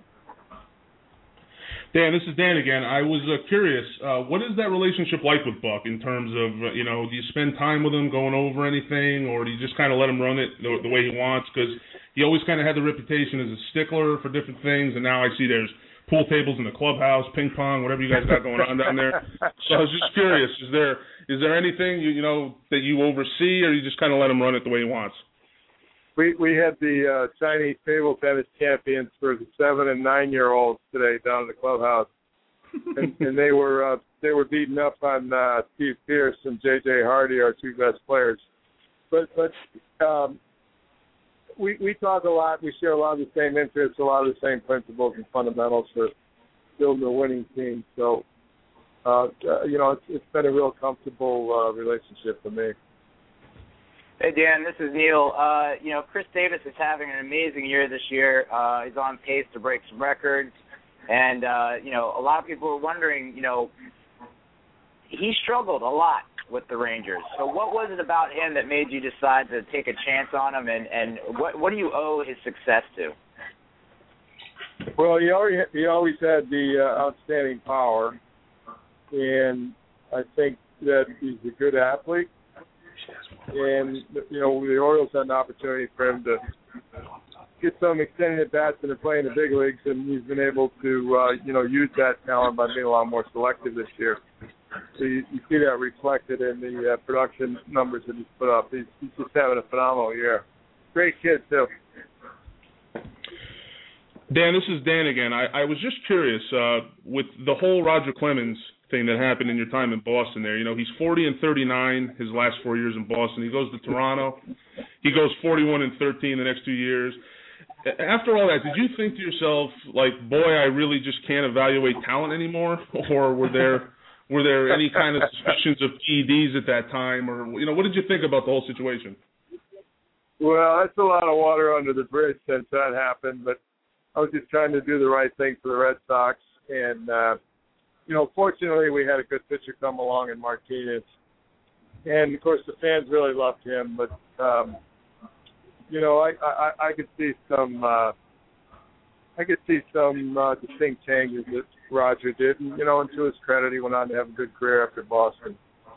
Dan, this is Dan again. I was uh, curious, uh, what is that relationship like with Buck in terms of, uh, you know, do you spend time with him going over anything, or do you just kind of let him run it the, the way he wants? Because he always kind of had the reputation as a stickler for different things, and now I see there's pool tables in the clubhouse, ping pong, whatever you guys got going on down there. So I was just curious, is there is there anything, you, you know, that you oversee, or you just kind of let him run it the way he wants? We we had the uh, Chinese table tennis champions for the seven and nine year olds today down in the clubhouse, and, and they were uh, they were beating up on uh, Steve Pearce and J J Hardy, our two best players. But but um, we we talk a lot. We share a lot of the same interests, a lot of the same principles and fundamentals for building a winning team. So uh, uh, you know, it's, it's been a real comfortable uh, relationship for me. Hey, Dan, this is Neil. Uh, you know, Chris Davis is having an amazing year this year. Uh, he's on pace to break some records. And, uh, you know, a lot of people are wondering, you know, he struggled a lot with the Rangers. So what was it about him that made you decide to take a chance on him, and, and what, what do you owe his success to? Well, he always, he always had the uh, outstanding power, and I think that he's a good athlete. And, you know, the Orioles had an opportunity for him to get some extended at-bats and to play in the big leagues, and he's been able to, uh, you know, use that talent by being a lot more selective this year. So you, you see that reflected in the uh, production numbers that he's put up. He's, he's just having a phenomenal year. Great kid, too. Dan, this is Dan again. I, I was just curious, uh, with the whole Roger Clemens thing that happened in your time in Boston there. You know, he's forty and thirty-nine his last four years in Boston. He goes to Toronto. He goes forty-one and thirteen the next two years. After all that, did you think to yourself, like, boy, I really just can't evaluate talent anymore? Or were there were there any kind of suspicions of P E Ds at that time? Or, you know, what did you think about the whole situation? Well, that's a lot of water under the bridge since that happened, but I was just trying to do the right thing for the Red Sox. And, uh, you know, fortunately we had a good pitcher come along in Martinez. And, of course, the fans really loved him. But, um, you know, I, I, I could see some uh, I could see some uh, distinct changes that Roger did. And, you know, and to his credit, he went on to have a good career after Boston.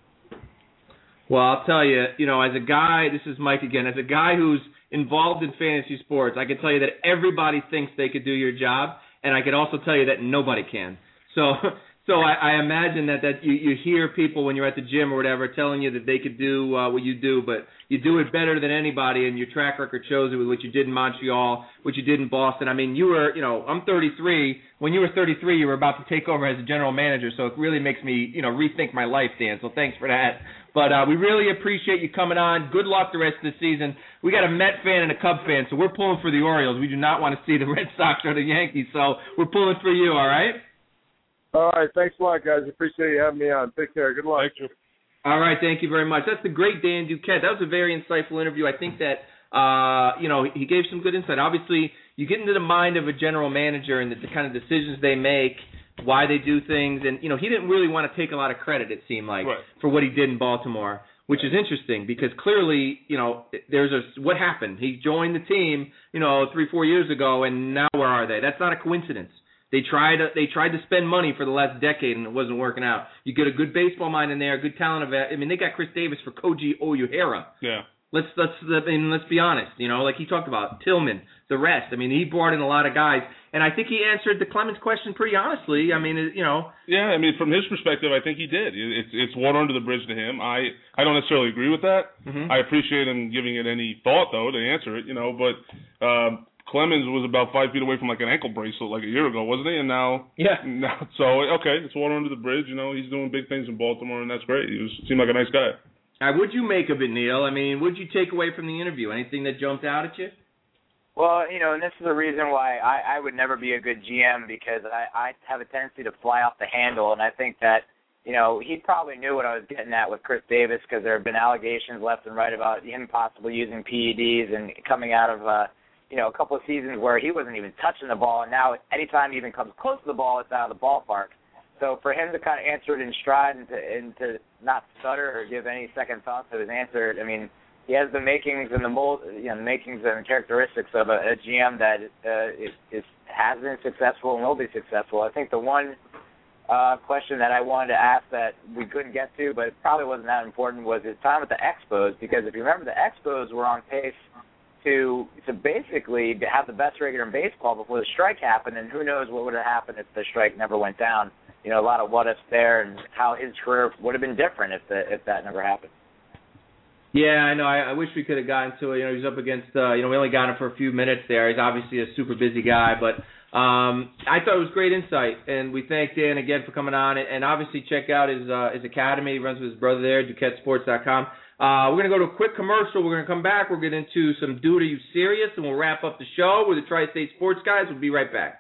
Well, I'll tell you, you know, as a guy, this is Mike again, as a guy who's involved in fantasy sports, I can tell you that everybody thinks they could do your job, and I can also tell you that nobody can. So so I, I imagine that, that you, you hear people when you're at the gym or whatever telling you that they could do uh, what you do, but you do it better than anybody, and your track record shows it with what you did in Montreal, what you did in Boston. I mean, you were, you know, I'm thirty-three. When you were thirty-three, you were about to take over as a general manager, so it really makes me, you know, rethink my life, Dan, so thanks for that. But uh, we really appreciate you coming on. Good luck the rest of the season. We got a Met fan and a Cub fan, so we're pulling for the Orioles. We do not want to see the Red Sox or the Yankees, so we're pulling for you, all right? All right. Thanks a lot, guys. Appreciate you having me on. Take care. Good luck. Thank you. All right. Thank you very much. That's the great Dan Duquette. That was a very insightful interview. I think that, uh, you know, he gave some good insight. Obviously, you get into the mind of a general manager and the, the kind of decisions they make, why they do things, and, you know, he didn't really want to take a lot of credit, it seemed like, right, for what he did in Baltimore, which is interesting because clearly, you know, there's a, what happened? He joined the team, you know, three, four years ago, and now where are they? That's not a coincidence. They tried to, they tried to spend money for the last decade, and it wasn't working out. You get a good baseball mind in there, good talent of it. I mean, they got Chris Davis for Koji Oyuhara. Yeah. Let's let's I mean, let's be honest. You know, like he talked about Tillman, the rest. I mean, he brought in a lot of guys, and I think he answered the Clemens question pretty honestly. I mean, you know. Yeah, I mean, from his perspective, I think he did. It's it's water under the bridge to him. I I don't necessarily agree with that. Mm-hmm. I appreciate him giving it any thought though to answer it. You know, but. Um, Clemens was about five feet away from like an ankle bracelet like a year ago, wasn't he? And now, yeah. Now, so okay, it's water under the bridge. You know, he's doing big things in Baltimore, and that's great. He was, seemed like a nice guy. Uh, what'd you make of it, Neil? I mean, what'd you take away from the interview? Anything that jumped out at you? Well, you know, and this is the reason why I, I would never be a good G M because I, I have a tendency to fly off the handle, and I think that, you know, he probably knew what I was getting at with Chris Davis because there have been allegations left and right about him possibly using P E Ds and coming out of, uh, you know, a couple of seasons where he wasn't even touching the ball, and now anytime he even comes close to the ball, it's out of the ballpark. So for him to kind of answer it in stride and to, and to not stutter or give any second thoughts to his answer, I mean, he has the makings and the mold, you know, the makings and characteristics of a, a G M that uh, is, is has been successful and will be successful. I think the one uh, question that I wanted to ask that we couldn't get to, but it probably wasn't that important, was his time at the Expos, because if you remember, the Expos were on pace to to basically have the best record in baseball before the strike happened, and who knows what would have happened if the strike never went down. You know, a lot of what ifs there, and how his career would have been different if the, if that never happened. Yeah, I know. I, I wish we could have gotten to it. You know, he's up against. Uh, you know, we only got him for a few minutes there. He's obviously a super busy guy, but Um, I thought it was great insight, and we thank Dan again for coming on. And obviously, check out his uh, his academy. He runs with his brother there, Duquette Sports dot com. Uh, we're going to go to a quick commercial. We're going to come back. We'll get into some Dude, Are You Serious? And we'll wrap up the show with the Tri-State Sports Guys. We'll be right back.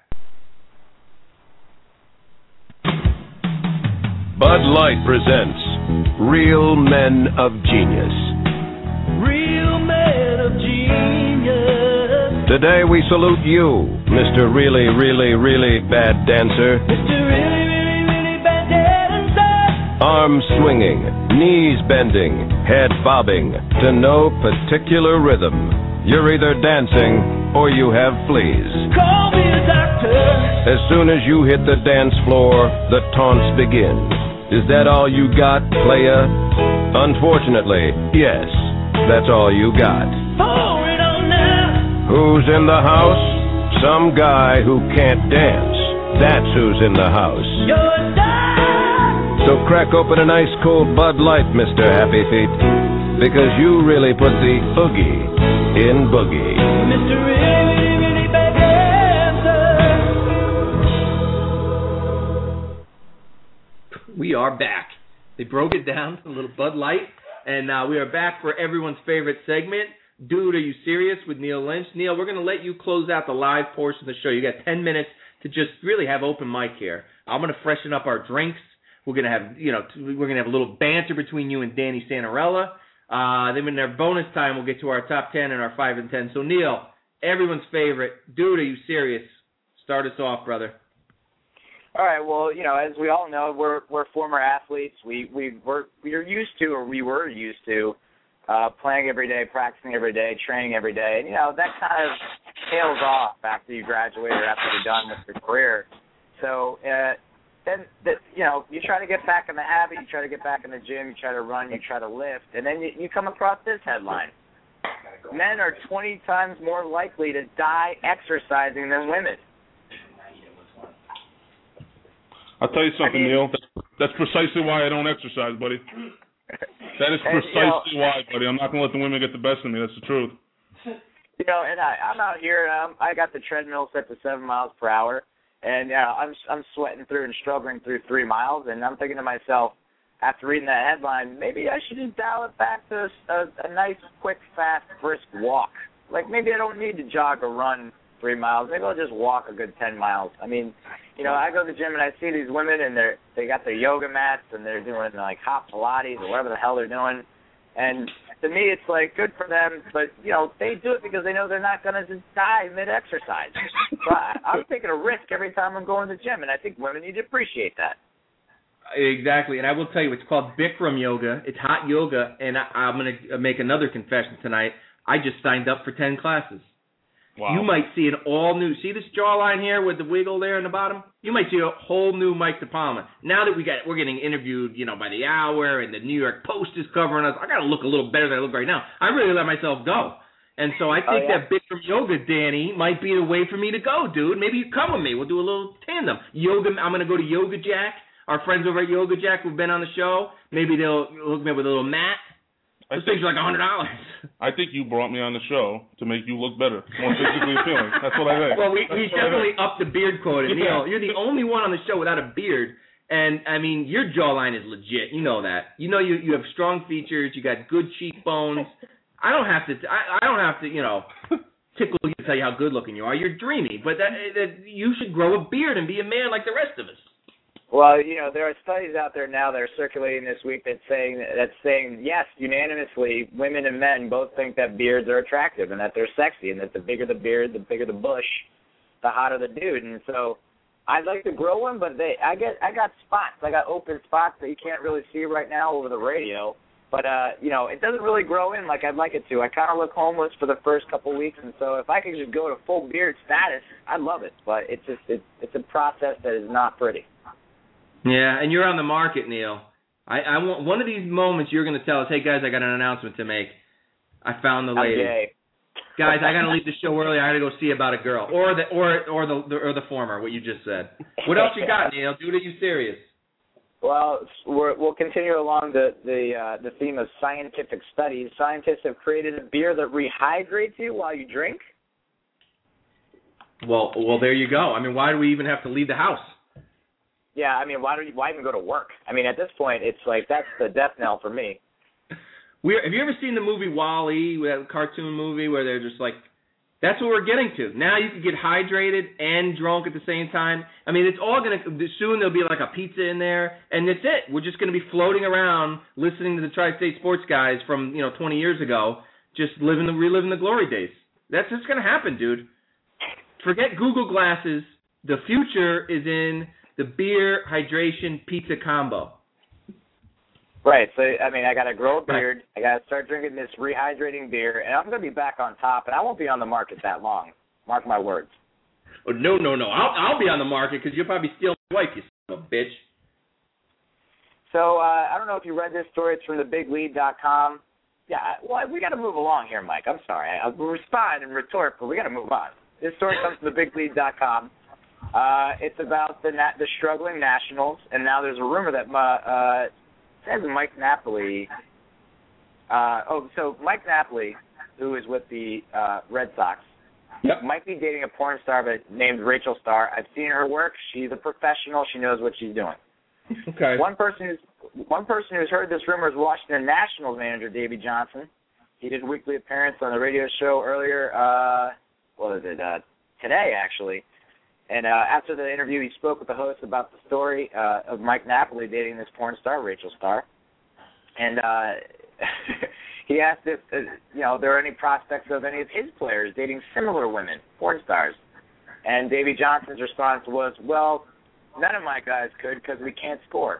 Bud Light presents Real Men of Genius. Real Men of Genius. Today we salute you, Mister Really, Really, Really Bad Dancer. Mister Really, Really, Really Bad Dancer. Arms swinging, knees bending, head bobbing to no particular rhythm. You're either dancing or you have fleas. Call me a doctor. As soon as you hit the dance floor, the taunts begin. Is that all you got, playa? Unfortunately, yes, that's all you got. Pour it on now. Who's in the house? Some guy who can't dance. That's who's in the house. You're done. So crack open an ice cold Bud Light, Mister Happy Feet, because you really put the oogie in boogie. Mister Really, Really, Really Bad Dancer. We are back. They broke it down to a little Bud Light, and uh, we are back for everyone's favorite segment, Dude, Are You Serious? With Neil Lynch. Neil, we're going to let you close out the live portion of the show. You got ten minutes to just really have open mic here. I'm going to freshen up our drinks. We're going to have, you know, we're going to have a little banter between you and Danny Santarella. Uh, then in our bonus time, we'll get to our top ten and our five and ten. So, Neil, everyone's favorite, Dude, Are You Serious? Start us off, brother. All right. Well, you know, as we all know, we're we're former athletes. We we were we are used to, or we were used to, uh, playing every day, practicing every day, training every day, and you know that kind of tails off after you graduate or after you're done with your career. So uh, then, that you know, you try to get back in the habit. You try to get back in the gym. You try to run. You try to lift, and then you, you come across this headline: men are twenty times more likely to die exercising than women. I'll tell you something, I mean, Neil. That's precisely why I don't exercise, buddy. That is and, precisely you know, why, buddy. I'm not going to let the women get the best of me. That's the truth. You know, and I, I'm out here, and I'm, I got the treadmill set to seven miles per hour, and you know, I'm I'm sweating through and struggling through three miles, and I'm thinking to myself, after reading that headline, maybe I should just dial it back to a, a nice, quick, fast, brisk walk. Like maybe I don't need to jog or run three miles. Maybe I'll just walk a good ten miles. I mean, you know, I go to the gym and I see these women and they're they got their yoga mats and they're doing like hot Pilates or whatever the hell they're doing. And to me, it's like good for them, but you know, they do it because they know they're not going to just die mid-exercise. So I, I'm taking a risk every time I'm going to the gym, and I think women need to appreciate that. Exactly, and I will tell you, it's called Bikram yoga. It's hot yoga, and I, I'm going to make another confession tonight. I just signed up for ten classes. Wow. You might see an all-new, see this jawline here with the wiggle there in the bottom? You might see a whole new Mike DePalma. Now that we got, we're getting interviewed, you know, by the hour, and the New York Post is covering us, I got to look a little better than I look right now. I really let myself go. And so I think oh, yeah. that Bikram yoga, Danny, might be the way for me to go, dude. Maybe you come with me. We'll do a little tandem. Yoga. I'm going to go to Yoga Jack. Our friends over at Yoga Jack who've been on the show, maybe they'll hook me up with a little mat. Those things are like one hundred dollars. I think you brought me on the show to make you look better, more physically appealing. That's what I think. Well, we, we That's definitely upped the beard quota. Yeah. Neil, you're the only one on the show without a beard. And, I mean, your jawline is legit. You know that. You know you, you have strong features. You got good cheekbones. I don't have to, I, I don't have to, you know, tickle you to tell you how good looking you are. You're dreamy. But that, that you should grow a beard and be a man like the rest of us. Well, you know, there are studies out there now that are circulating this week that's saying that's saying yes, unanimously, women and men both think that beards are attractive and that they're sexy, and that the bigger the beard, the bigger the bush, the hotter the dude. And so, I'd like to grow one, but they, I get, I got spots, I got open spots that you can't really see right now over the radio. But uh, you know, it doesn't really grow in like I'd like it to. I kind of look homeless for the first couple of weeks, and so if I could just go to full beard status, I'd love it. But it's just, it's, it's a process that is not pretty. Yeah, and you're on the market, Neil. I, I want one of these moments you're going to tell us, hey, guys, I got an announcement to make. I found the lady. Okay. Guys, I got to leave the show early. I got to go see about a girl. Or the or or the, the or the former, what you just said. What else you got, Neil? Dude, are you serious? Well, we're, we'll continue along the the, uh, the theme of scientific studies. Scientists have created a beer that rehydrates you while you drink. Well, well, there you go. I mean, why do we even have to leave the house? Yeah, I mean, why do you, why even go to work? I mean, at this point, it's like that's the death knell for me. We're, have you ever seen the movie WALL-E, that cartoon movie where they're just like, that's what we're getting to. Now you can get hydrated and drunk at the same time. I mean, it's all going to, soon there'll be like a pizza in there, and that's it. We're just going to be floating around listening to the Tri-State Sports guys from, you know, twenty years ago, just living the, reliving the glory days. That's what's going to happen, dude. Forget Google Glasses. The future is in the beer, hydration, pizza combo. Right. So, I mean, I got to grow a beard. I got to start drinking this rehydrating beer, and I'm going to be back on top, and I won't be on the market that long. Mark my words. Oh, no, no, no. I'll, I'll be on the market because you'll probably steal my wife, you son of a bitch. So, uh, I don't know if you read this story. It's from the big lead dot com. Yeah, well, we got to move along here, Mike. I'm sorry. I'll respond and retort, but we got to move on. This story comes from the big lead dot com. Uh, it's about the na- the struggling Nationals, and now there's a rumor that uh, uh, says Mike Napoli. Uh, oh, so Mike Napoli, who is with the uh, Red Sox, yep. might be dating a porn star named Rachel Starr. I've seen her work. She's a professional. She knows what she's doing. Okay. One person who's one person who's heard this rumor is Washington Nationals manager Davey Johnson. He did a weekly appearance on the radio show earlier. Uh, what is it? Uh, today, actually. And uh, after the interview, he spoke with the host about the story uh, of Mike Napoli dating this porn star, Rachel Starr. And uh, he asked if, uh, you know, there are any prospects of any of his players dating similar women, porn stars. And Davey Johnson's response was, well, none of my guys could because we can't score.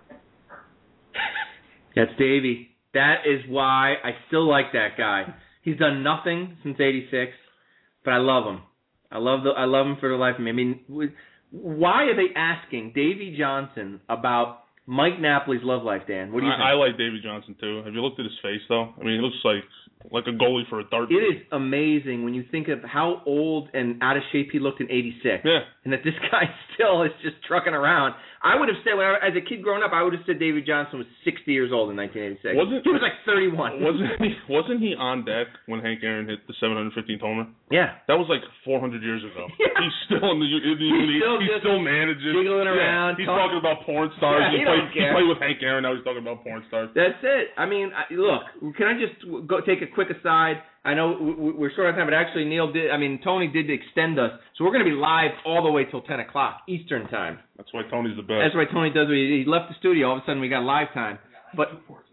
That's Davey. That is why I still like that guy. He's done nothing since eighty-six, but I love him. I love the I love him for the life of me. I mean, why are they asking Davey Johnson about Mike Napoli's love life, Dan? What do you I, think? I like Davey Johnson too. Have you looked at his face though? I mean, he looks like like a goalie for a dart. It is amazing when you think of how old and out of shape he looked in eighty-six. Yeah. And that this guy still is just trucking around. I would have said, when I, as a kid growing up, I would have said Davey Johnson was sixty years old in nineteen eighty-six. Wasn't, he was like thirty-one. Wasn't he, wasn't he on deck when Hank Aaron hit the seven hundred fifteenth homer? Yeah. That was like four hundred years ago. Yeah. He's still in the, in the He's still, he still manages. Jiggling around. Yeah. He's talk- talking about porn stars. Yeah, he, he, played, don't he care. played with Hank Aaron. Now he's talking about porn stars. That's it. I mean, I, look, can I just go take a quick aside? I know we're short on time, but actually Neil did, I mean, Tony did extend us. So we're going to be live all the way till ten o'clock Eastern time. That's why Tony's the best. That's why Tony does what he, he left the studio. All of a sudden we got live time. But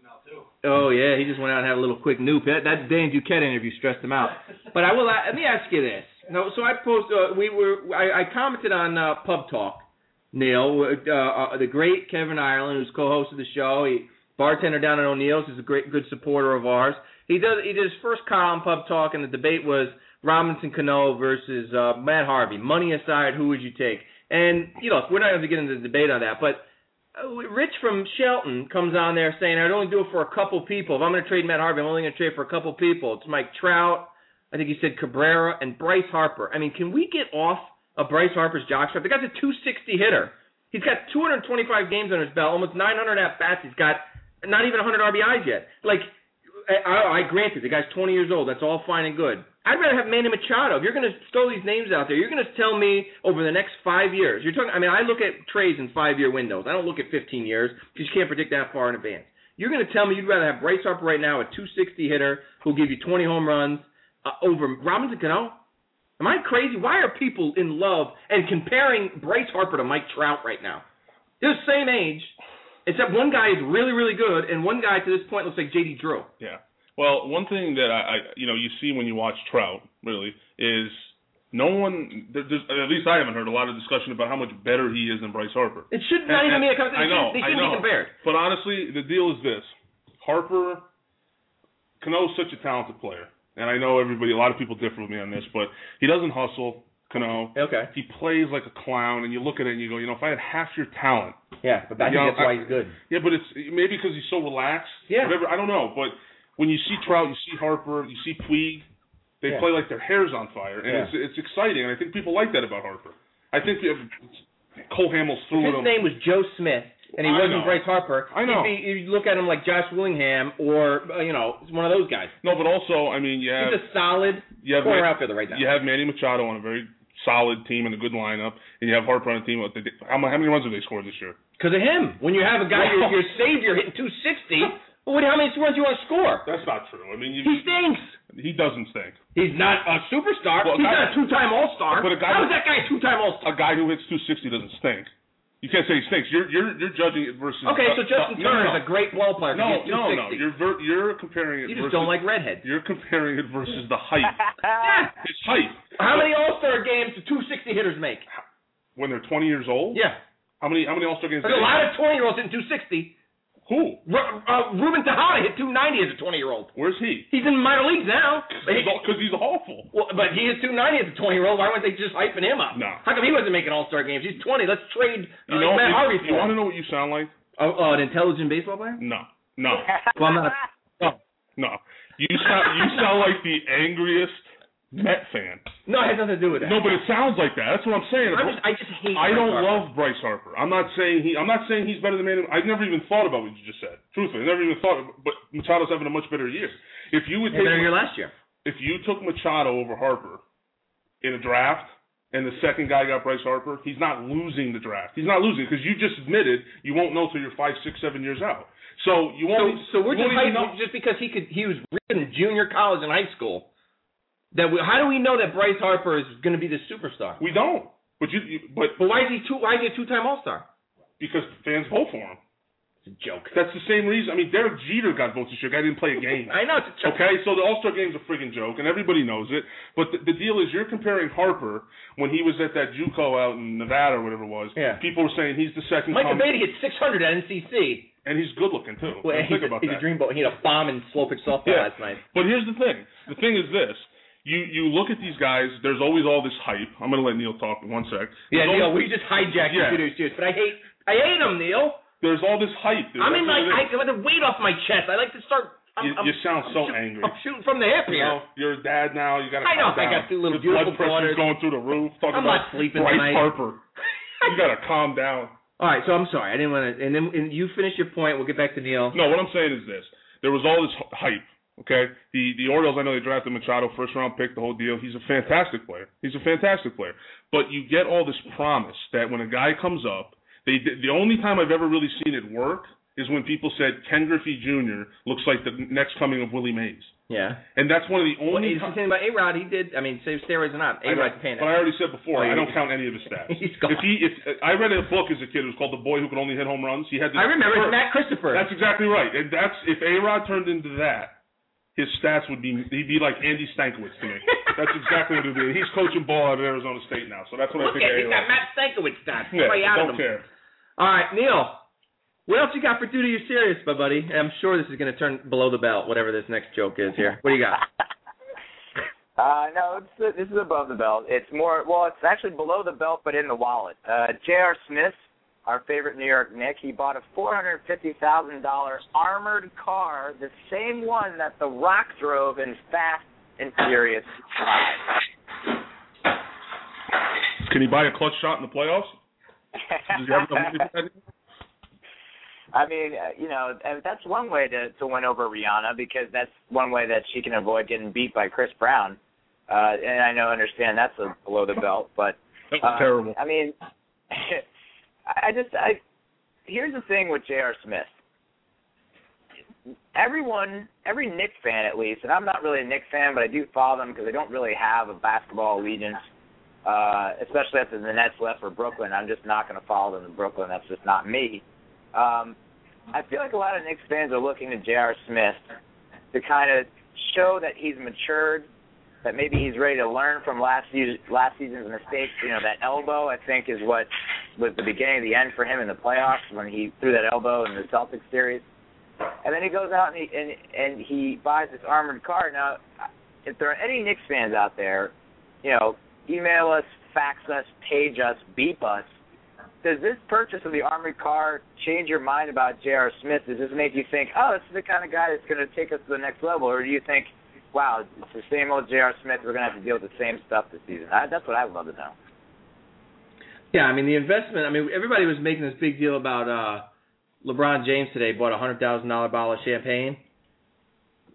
oh, yeah, he just went out and had a little quick noop. That, that Dan Duquette interview stressed him out. But I will, let me ask you this. No, so I posted, uh, we were, I, I commented on uh, Pub Talk, Neil, uh, uh, the great Kevin Ireland, who's co-host of the show. He bartender down at O'Neill's, is a great, good supporter of ours. He does. He did his first column, Pub Talk, and the debate was Robinson Cano versus uh, Matt Harvey. Money aside, who would you take? And, you know, we're not going to get into the debate on that, but uh, Rich from Shelton comes on there saying, I'd only do it for a couple people. If I'm going to trade Matt Harvey, I'm only going to trade for a couple people. It's Mike Trout, I think he said Cabrera, and Bryce Harper. I mean, can we get off of Bryce Harper's jockstrap? The guy's a two sixty hitter. He's got two hundred twenty-five games under his belt, almost nine hundred at-bats. He's got not even one hundred R B Is yet. Like, I, I granted, the guy's twenty years old. That's all fine and good. I'd rather have Manny Machado. If you're going to throw these names out there, you're going to tell me over the next five years. You're talking. I mean, I look at trades in five-year windows. I don't look at fifteen years because you can't predict that far in advance. You're going to tell me you'd rather have Bryce Harper right now, a two sixty hitter who'll give you twenty home runs, uh, over Robinson Cano? Am I crazy? Why are people in love and comparing Bryce Harper to Mike Trout right now? They're the same age. Except one guy is really, really good, and one guy to this point looks like J D Drew. Yeah. Well, one thing that I, I, you know, you see when you watch Trout, really, is no one, there's, at least I haven't heard a lot of discussion about how much better he is than Bryce Harper. It should not even be a competition. I know, They I shouldn't know. be compared. But honestly, the deal is this. Harper, Cano's such a talented player, and I know everybody, a lot of people differ with me on this, but he doesn't hustle. Cano. Okay. He plays like a clown, and you look at it and you go, you know, if I had half your talent. Yeah, but I think you know, that's why I, he's good. Yeah, but it's maybe because he's so relaxed. Yeah. Whatever, I don't know, but when you see Trout, you see Harper, you see Puig, they Yeah. play like their hair's on fire, and Yeah. it's it's exciting, and I think people like that about Harper. I think if Cole Hamels threw If his him. name was Joe Smith, and he I wasn't know. Bryce Harper, I know. He'd be, you'd look at him like Josh Willingham or, uh, you know, one of those guys. No, but also, I mean, you have He's a solid you have corner Man- outfielder right now. You have Manny Machado on a very solid team and a good lineup, and you have Harper on a team. With the, how, how many runs have they scored this year? Because of him. When you have a guy, your, your savior, hitting two sixty, well, what, how many runs do you want to score? That's not true. I mean, you, he stinks. He doesn't stink. He's not a superstar. Well, a He's guy, not a two-time All-Star. But a guy, how is that guy a two-time All-Star? A guy who hits two sixty doesn't stink. You can't say he stinks. You're you're you're judging it versus. Okay, so uh, Justin no, Turner no, no. is a great ball player. No, He no, no. You're ver- you're comparing it. You just versus, don't like redheads. You're comparing it versus the height. Yeah. His height. How many All-Star games do two sixty hitters make? When they're twenty years old. Yeah. How many how many All-Star games? There's a lot of twenty-year-olds hitting two sixty. Who? R- uh, Ruben Tejada hit two ninety as a twenty-year-old. Where's he? He's in the minor leagues now. Because he's awful. Well, but he hit two ninety as a twenty-year-old. Why weren't they just hyping him up? No. How come he wasn't making All-Star games? He's twenty. Let's trade uh, You know, Matt if- Harvey you for want him. to know what you sound like? Oh, oh, an intelligent baseball player? No, no. Well, I'm not. No, no. You sound you sound like the angriest Met fan. No, it has nothing to do with that. No, but it sounds like that. That's what I'm saying. I'm just, I just hate. I Bryce don't Harper. love Bryce Harper. I'm not saying he. I'm not saying he's better than Manny. I've never even thought about what you just said. Truthfully, I never even thought. Of, but Machado's having a much better year. If you would He take had a better year last year. If you took Machado over Harper in a draft, and the second guy got Bryce Harper, he's not losing the draft. He's not losing because you just admitted you won't know till you're five, six, seven years out. So you won't. So, so we're you just won't even hyping know. just because he could. He was in junior college and high school. That we, how do we know that Bryce Harper is going to be the superstar? We don't. But you. you but but why is he two? Why is he a two-time All-Star? Because fans vote for him. It's a joke. That's the same reason. I mean, Derek Jeter got votes this year. Guy didn't play a game. I know it's a joke. Okay, so the All-Star game's a friggin' joke, and everybody knows it. But the, the deal is, you're comparing Harper when he was at that JUCO out in Nevada or whatever it was. Yeah. People were saying he's the second. Mike coming. Beatty hit six hundred at N C C. And he's good looking too. Well, Think he's, about a, he's that. a dreamboat. He had a bomb in slow pitch softball Yeah. last night. But here's the thing. The thing is this. You you look at these guys. There's always all this hype. I'm gonna let Neil talk in one sec. Yeah, There's Neil, always, we just hijacked Yeah. your studio studios, but I hate I hate him, Neil. There's all this hype. Dude. I'm in That's like what I it is. got the weight off my chest. I like to start. I'm, You, I'm, you sound I'm so shoot- angry. I'm shooting from the hip You here. know, you're a dad now. You got to. I know. Calm I got down. two little Your blood beautiful pressure's daughters. going through the roof. Talking I'm about not sleeping Bryce tonight. Harper. You got to calm down. All right, so I'm sorry. I didn't want to. And then and you finish your point. We'll get back to Neil. No, what I'm saying is this. There was all this hype, okay? The the Orioles, I know they drafted Machado, first-round pick, the whole deal. He's a fantastic player. He's a fantastic player. But you get all this promise that when a guy comes up, they the only time I've ever really seen it work is when people said Ken Griffey Junior looks like the next coming of Willie Mays. Yeah. And that's one of the Well, only he's times. saying about A-Rod, he did. I mean, save steroids or not, A-Rod's paying But I already said before, Oh, I yeah. don't count any of his stats. He's gone. If he, if I read a book as a kid, it was called The Boy Who Could Only Hit Home Runs. He had. This I remember it's first- Matt Christopher. That's exactly right, and that's if A-Rod turned into that, his stats would be he'd be like Andy Stankiewicz to me. That's exactly what he'd be. He's coaching ball at Arizona State now, so that's what Look I think. at of he's got A-Rod. Matt Stankiewicz stats. Yeah, Way out of don't him. care. All right, Neil. What else you got for Duty or Serious, my buddy? And I'm sure this is going to turn below the belt, whatever this next joke is here. What do you got? Uh, no, it's, this is above the belt. It's more, well, it's actually below the belt, but in the wallet. Uh, J R. Smith, our favorite New York Knick, he bought a four hundred fifty thousand dollars armored car, the same one that The Rock drove in Fast and Furious five. Can he buy a clutch shot in the playoffs? Does he have enough money for that? I mean, uh, you know, uh, that's one way to, to win over Rihanna because that's one way that she can avoid getting beat by Chris Brown. Uh, and I know, understand that's a below the belt, but That was uh, terrible. I mean, I just, I here's the thing with J R. Smith. Everyone, every Knicks fan at least, and I'm not really a Knicks fan, but I do follow them because they don't really have a basketball allegiance, uh, especially after the Nets left for Brooklyn. I'm just not going to follow them in Brooklyn. That's just not me. Um, I feel like a lot of Knicks fans are looking to J R. Smith to kind of show that he's matured, that maybe he's ready to learn from last season, last season's mistakes. You know, that elbow, I think, is what was the beginning of the end for him in the playoffs when he threw that elbow in the Celtics series. And then he goes out and he, and, and he buys this armored car. Now, if there are any Knicks fans out there, you know, email us, fax us, page us, beep us. Does this purchase of the armored car change your mind about J R. Smith? Does this make you think, oh, this is the kind of guy that's going to take us to the next level? Or do you think, wow, it's the same old J R. Smith, we're going to have to deal with the same stuff this season? I, that's what I would love to know. Yeah, I mean, the investment, I mean, everybody was making this big deal about uh, LeBron James today bought a one hundred thousand dollars bottle of champagne.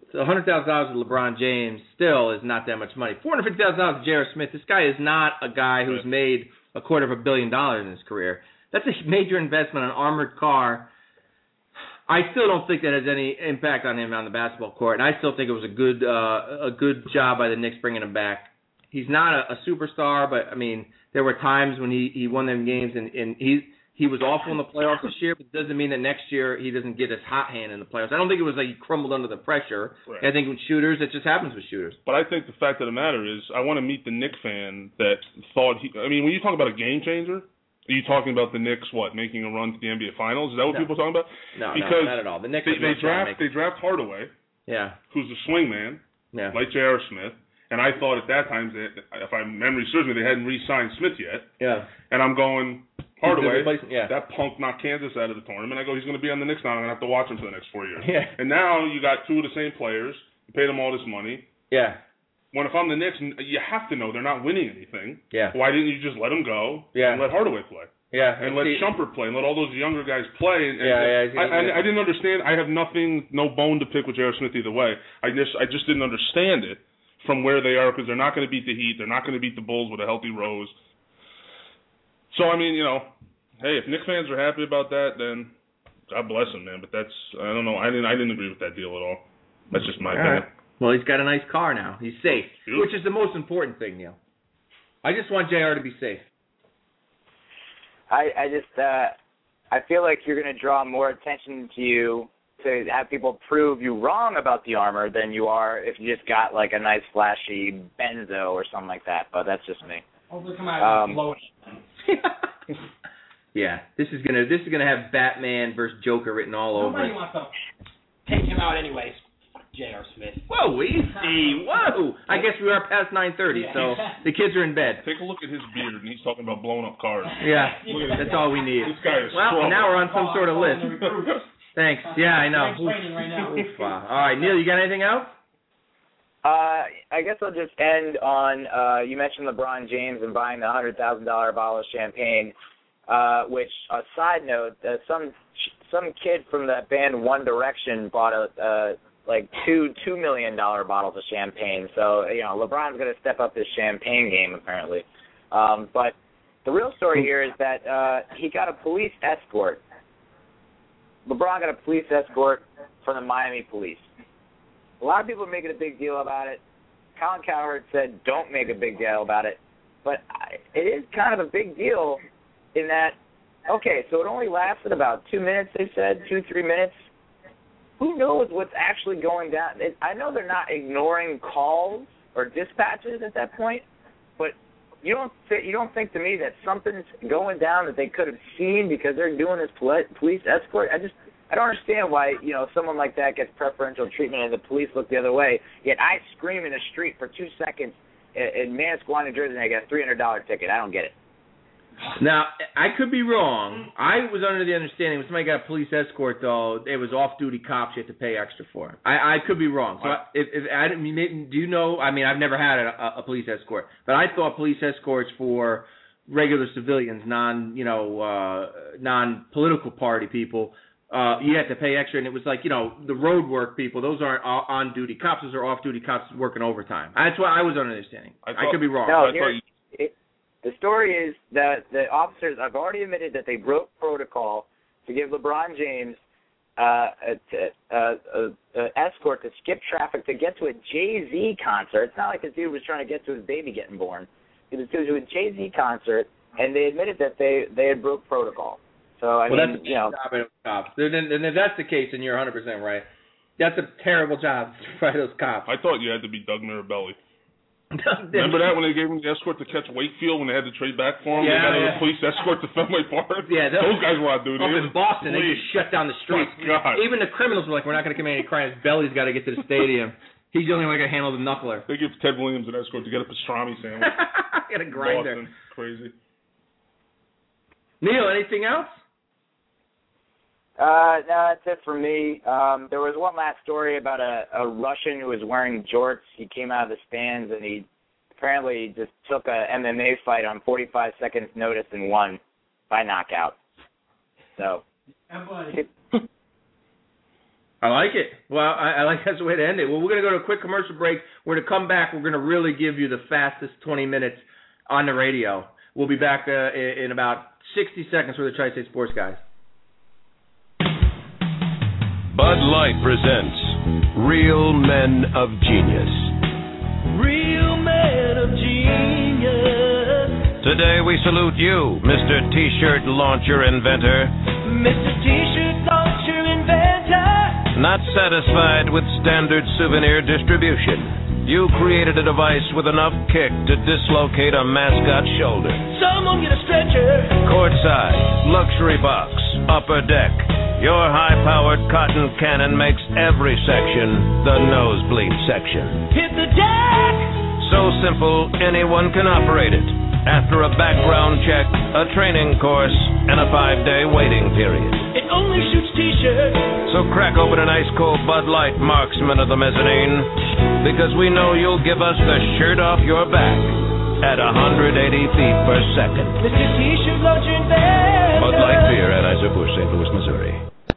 one hundred thousand dollars to LeBron James still is not that much money. four hundred fifty thousand dollars to J R. Smith. This guy is not a guy who's made a quarter of a billion dollars in his career. That's a major investment on an armored car. I still don't think that has any impact on him on the basketball court, and I still think it was a good uh, a good job by the Knicks bringing him back. He's not a, a superstar, but, I mean, there were times when he, he won them games, and, and he he was awful in the playoffs this year, but it doesn't mean that next year he doesn't get his hot hand in the playoffs. I don't think it was like he crumbled under the pressure. Right. I think with shooters, it just happens with shooters. But I think the fact of the matter is I want to meet the Knicks fan that thought he – I mean, when you talk about a game changer – are you talking about the Knicks, what, making a run to the N B A Finals? Is that what no. people are talking about? No, because no, not at all. The Knicks they, they draft make... they draft Hardaway, yeah, who's a swing man, yeah. like J R. Smith, and I thought at that time, that, if my memory serves me, they hadn't re-signed Smith yet. Yeah. And I'm going, Hardaway, yeah. that punk knocked Kansas out of the tournament. I go, he's going to be on the Knicks now, and I'm going to have to watch him for the next four years. Yeah. And now you got two of the same players. You paid them all this money. Yeah. When if I'm the Knicks, you have to know they're not winning anything. Yeah. Why didn't you just let them go yeah. and let Hardaway play? Yeah, and let see, Shumpert play, and let all those younger guys play. And, yeah, and yeah, I, I, I didn't understand. I have nothing, no bone to pick with J R. Smith either way. I just, I just didn't understand it from where they are because they're not going to beat the Heat. They're not going to beat the Bulls with a healthy Rose. So I mean, you know, hey, if Knicks fans are happy about that, then God bless them, man. But that's, I don't know. I didn't, I didn't agree with that deal at all. That's just my opinion. Right. Well, he's got a nice car now. He's safe, Beautiful. Which is the most important thing, Neil. I just want J R to be safe. I, I just uh, I feel like you're going to draw more attention to you to have people prove you wrong about the armor than you are if you just got like a nice flashy Benzo or something like that. But that's just me. Hopefully, come out Um, and blow it. Yeah, this is gonna this is gonna have Batman versus Joker written all Nobody over it. wants to take him out anyways. J R. Smith. Whoa, easy. Whoa. I guess we are past nine thirty, so the kids are in bed. Take a look at his beard, and he's talking about blowing up cars. Yeah, Look at that's all we need. This guy is Well, strong. now we're on some sort of list. Thanks. Yeah, I know. Training right now. Wow. All right, Neil, you got anything else? Uh, I guess I'll just end on, uh, you mentioned LeBron James and buying the one hundred thousand dollars bottle of champagne, uh, which, a side note, uh, some some kid from that band One Direction bought a, uh, like two two million dollar bottles of champagne. So, you know, LeBron's going to step up his champagne game, apparently. Um, but the real story here is that uh, he got a police escort. LeBron got a police escort from the Miami police. A lot of people are making a big deal about it. Colin Cowherd said don't make a big deal about it. But I, it is kind of a big deal in that, okay, so it only lasted about two minutes, they said, two, three minutes. Who knows what's actually going down? It, I know they're not ignoring calls or dispatches at that point, but you don't th- you don't think to me that something's going down that they could have seen because they're doing this poli- police escort? I just I don't understand why, you know, someone like that gets preferential treatment and the police look the other way. Yet I scream in the street for two seconds in, in Manasquan, New Jersey, and I get a three hundred dollars ticket. I don't get it. Now, I could be wrong. I was under the understanding when somebody got a police escort, though, it was off-duty cops you had to pay extra for. I, I could be wrong. So I, if, if I didn't, do you know? I mean, I've never had a, a police escort, but I thought police escorts for regular civilians, non, you know, uh, non-political party people, uh, you had to pay extra, and it was like, you know, the road work people. Those aren't on-duty cops; those are off-duty cops working overtime. That's what I was under the understanding. I, thought, I could be wrong. No, here, it, the story is that the officers have already admitted that they broke protocol to give LeBron James uh, a, a, a, a escort to skip traffic to get to a Jay-Z concert. It's not like this dude was trying to get to his baby getting born. It was to a Jay-Z concert, and they admitted that they, they had broke protocol. So, I well, mean, that's a you know. job of cops. And if that's the case, then you're one hundred percent right. That's a terrible job by those cops. I thought you had to be Doug Mirabelli. Remember that when they gave him the escort to catch Wakefield when they had to trade back for him? Yeah, they got yeah. a police escort to Fenway Park? Yeah, those, those guys were out doing up it. in Boston, they just shut down the streets. My God. Even the criminals were like, we're not going to commit any crimes. Belly's got to get to the stadium. He's the only one that can handle the knuckler. They give Ted Williams an escort to get a pastrami sandwich. Get a grinder. Boston. Crazy. Neil, anything else? Uh, no, that's it for me. Um, there was one last story about a, a Russian who was wearing jorts. He came out of the stands and he apparently just took a M M A fight on forty-five seconds notice and won by knockout. So, I like it. Well, I, I like that's the way to end it. Well, we're going to go to a quick commercial break. We're going to come back. We're going to really give you the fastest twenty minutes on the radio. We'll be back uh, in, in about sixty seconds with the Tri-State Sports Guys. Bud Light presents Real Men of Genius. Real Men of Genius. Today we salute you, Mister T-shirt launcher inventor. Mister T-shirt launcher inventor. Not satisfied with standard souvenir distribution, you created a device with enough kick to dislocate a mascot's shoulder. Someone get a stretcher. Courtside, luxury box, upper deck. Your high-powered cotton cannon makes every section the nosebleed section. Hit the deck! So simple, anyone can operate it. After a background check, a training course, and a five-day waiting period. It only shoots T-shirts. So crack open an ice-cold Bud Light, marksman of the mezzanine, because we know you'll give us the shirt off your back at one hundred eighty feet per second. Mister T-shirt launcher inventor. Bud Light beer, Anheuser-Busch, Saint Louis, Missouri.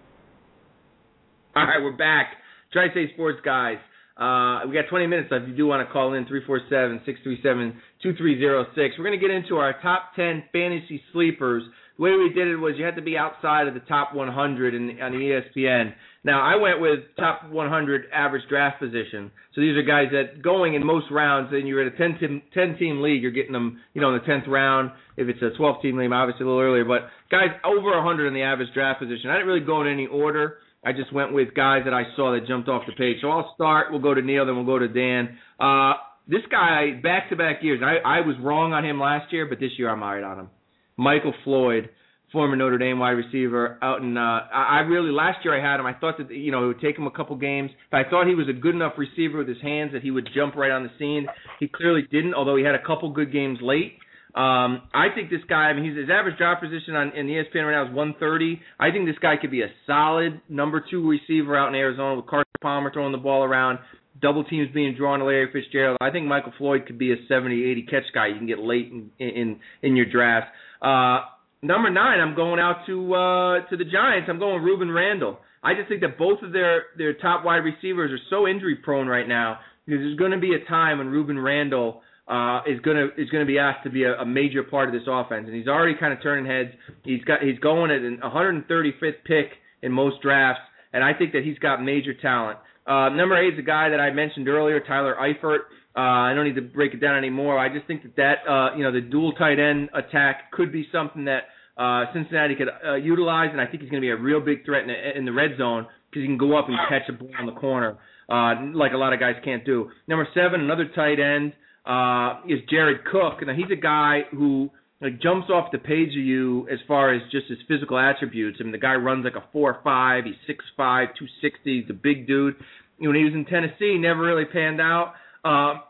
All right, we're back. Tri-State Sports Guys. Uh, we got twenty minutes left. If you do want to call in, three four seven, six three seven, two three zero six. We're going to get into our top ten fantasy sleepers. The way we did it was you had to be outside of the top one hundred in, on the E S P N. Now, I went with top one hundred average draft position. So these are guys that going in most rounds, and you're at a ten-team league, you're getting them, you know, in the tenth round. If it's a twelve-team league, obviously a little earlier. But guys over one hundred in the average draft position. I didn't really go in any order. I just went with guys that I saw that jumped off the page. So I'll start. We'll go to Neil, then we'll go to Dan. Uh, this guy, back-to-back years, I, I was wrong on him last year, but this year I'm all right on him. Michael Floyd, former Notre Dame wide receiver, out in. Uh, I, I really last year I had him. I thought that you know it would take him a couple games. But I thought he was a good enough receiver with his hands that he would jump right on the scene. He clearly didn't, although he had a couple good games late. Um, I think this guy, I mean, he's, his average draft position on in the E S P N right now is one thirty. I think this guy could be a solid number two receiver out in Arizona with Carson Palmer throwing the ball around, double teams being drawn to Larry Fitzgerald. I think Michael Floyd could be a seventy, eighty catch guy you can get late in in, in your draft. Uh, number nine, I'm going out to uh, to the Giants. I'm going Ruben Randall. I just think that both of their, their top wide receivers are so injury prone right now. There's going to be a time when Ruben Randall Uh, is gonna is gonna be asked to be a, a major part of this offense, and he's already kind of turning heads. He's got he's going at an one hundred thirty-fifth pick in most drafts, and I think that he's got major talent. Uh, number eight is a guy that I mentioned earlier, Tyler Eifert. Uh, I don't need to break it down anymore. I just think that that uh, you know the dual tight end attack could be something that uh, Cincinnati could uh, utilize, and I think he's going to be a real big threat in the, in the red zone because he can go up and catch a ball in the corner uh, like a lot of guys can't do. Number seven, another tight end. Uh, is Jared Cook. Now, he's a guy who like jumps off the page of you as far as just his physical attributes. I mean, the guy runs like a four five. He's six five, two sixty. He's a big dude. You know, when he was in Tennessee, he never really panned out. Uh,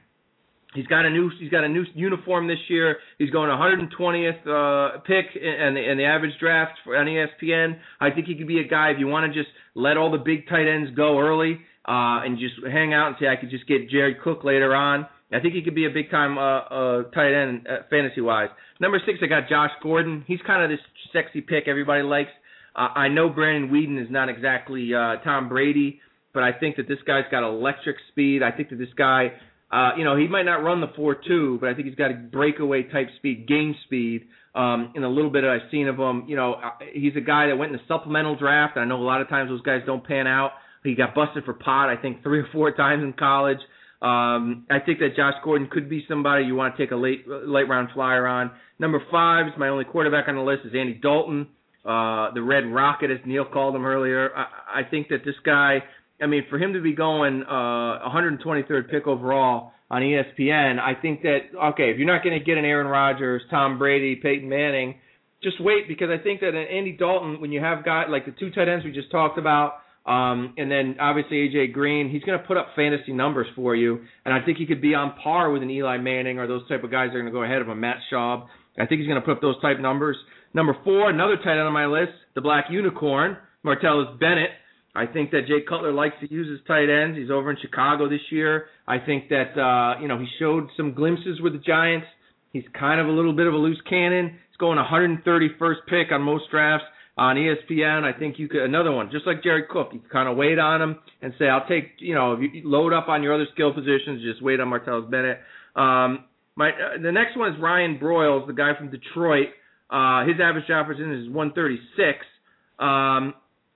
he's got a new he's got a new uniform this year. He's going one hundred twentieth uh, pick in the, in the average draft for on E S P N. I think he could be a guy if you want to just let all the big tight ends go early uh, and just hang out and say I could just get Jared Cook later on. I think he could be a big-time uh, uh, tight end uh, fantasy-wise. Number six, I got Josh Gordon. He's kind of this sexy pick everybody likes. Uh, I know Brandon Weeden is not exactly uh, Tom Brady, but I think that this guy's got electric speed. I think that this guy, uh, you know, he might not run the four two, but I think he's got a breakaway-type speed, game speed. Um, in a little bit I've seen of him, you know, he's a guy that went in the supplemental draft. I know a lot of times those guys don't pan out. He got busted for pot, I think, three or four times in college. Um, I think that Josh Gordon could be somebody you want to take a late late round flyer on. Number five is my only quarterback on the list is Andy Dalton, uh, the Red Rocket, as Neil called him earlier. I, I think that this guy, I mean, for him to be going uh, one hundred twenty-third pick overall on E S P N, I think that, okay, if you're not going to get an Aaron Rodgers, Tom Brady, Peyton Manning, just wait, because I think that an Andy Dalton, when you have guys like the two tight ends we just talked about, Um, and then, obviously, A J Green, he's going to put up fantasy numbers for you. And I think he could be on par with an Eli Manning or those type of guys that are going to go ahead of him, Matt Schaub. I think he's going to put up those type numbers. Number four, another tight end on my list, the Black Unicorn, Martellus Bennett. I think that Jay Cutler likes to use his tight ends. He's over in Chicago this year. I think that, uh, you know, he showed some glimpses with the Giants. He's kind of a little bit of a loose cannon. He's going one hundred thirty-first pick on most drafts. On E S P N, I think you could, another one, just like Jared Cook, you can kind of wait on him and say, I'll take, you know, if you load up on your other skill positions, just wait on Martellus Bennett. Um, my uh, The next one is Ryan Broyles, the guy from Detroit. Uh, his average job percentage is one thirty-six. Um,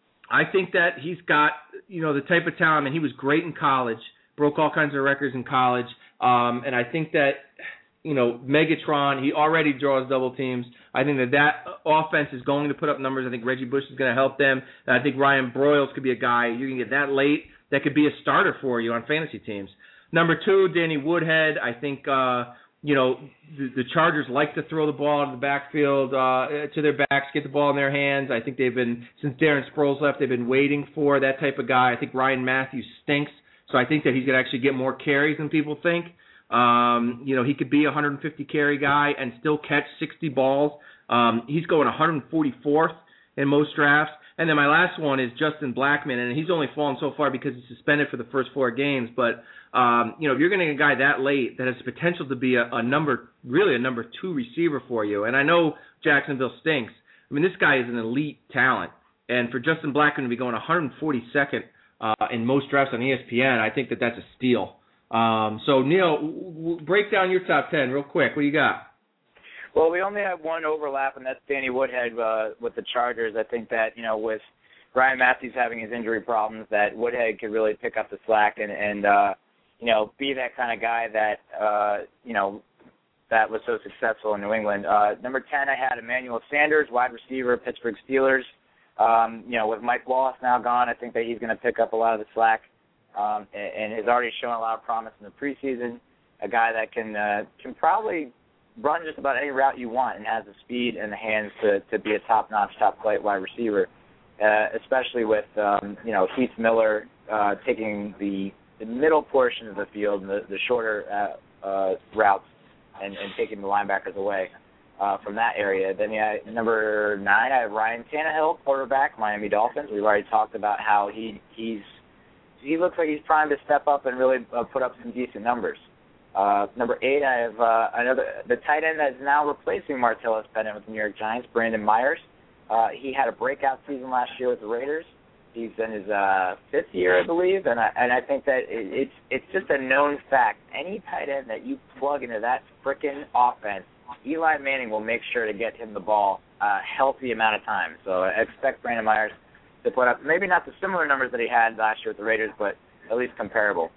I think that he's got, you know, the type of talent, and he was great in college, broke all kinds of records in college, um, and I think that, you know, Megatron, he already draws double teams. I think that that offense is going to put up numbers. I think Reggie Bush is going to help them. And I think Ryan Broyles could be a guy you can get that late that could be a starter for you on fantasy teams. Number two, Danny Woodhead. I think, uh, you know, the, the Chargers like to throw the ball out of the backfield uh, to their backs, get the ball in their hands. I think they've been, since Darren Sproles left, they've been waiting for that type of guy. I think Ryan Matthews stinks, so I think that he's going to actually get more carries than people think. Um, you know, he could be a one hundred fifty carry guy and still catch sixty balls. Um, he's going one hundred forty-fourth in most drafts. And then my last one is Justin Blackmon, and he's only fallen so far because he's suspended for the first four games. But, um, you know, if you're going to get a guy that late that has the potential to be a, a number, really a number two receiver for you, and I know Jacksonville stinks. I mean, this guy is an elite talent. And for Justin Blackmon to be going one hundred forty-second uh, in most drafts on E S P N, I think that that's a steal. Um, so, Neil, w- w- break down your top ten real quick. What do you got? Well, we only have one overlap, and that's Danny Woodhead uh, with the Chargers. I think that, you know, with Ryan Matthews having his injury problems, that Woodhead could really pick up the slack and, and uh, you know, be that kind of guy that, uh, you know, that was so successful in New England. Uh, number ten, I had Emmanuel Sanders, wide receiver, Pittsburgh Steelers. Um, you know, with Mike Wallace now gone, I think that he's going to pick up a lot of the slack. Um, and, and has already shown a lot of promise in the preseason. A guy that can uh, can probably run just about any route you want and has the speed and the hands to, to be a top-notch, top-flight wide receiver. Uh, especially with um, you know Heath Miller uh, taking the, the middle portion of the field, the, the shorter uh, uh, routes, and, and taking the linebackers away uh, from that area. Then yeah, number nine, I have Ryan Tannehill, quarterback, Miami Dolphins. We've already talked about how he he's he looks like he's trying to step up and really uh, put up some decent numbers. Uh, number eight, I have uh, another the tight end that is now replacing Martellus Bennett with the New York Giants, Brandon Myers. Uh, he had a breakout season last year with the Raiders. He's in his uh, fifth year, I believe, and I, and I think that it, it's it's just a known fact. Any tight end that you plug into that frickin' offense, Eli Manning will make sure to get him the ball a healthy amount of time. So I expect Brandon Myers to put up maybe not the similar numbers that he had last year with the Raiders, but at least comparable.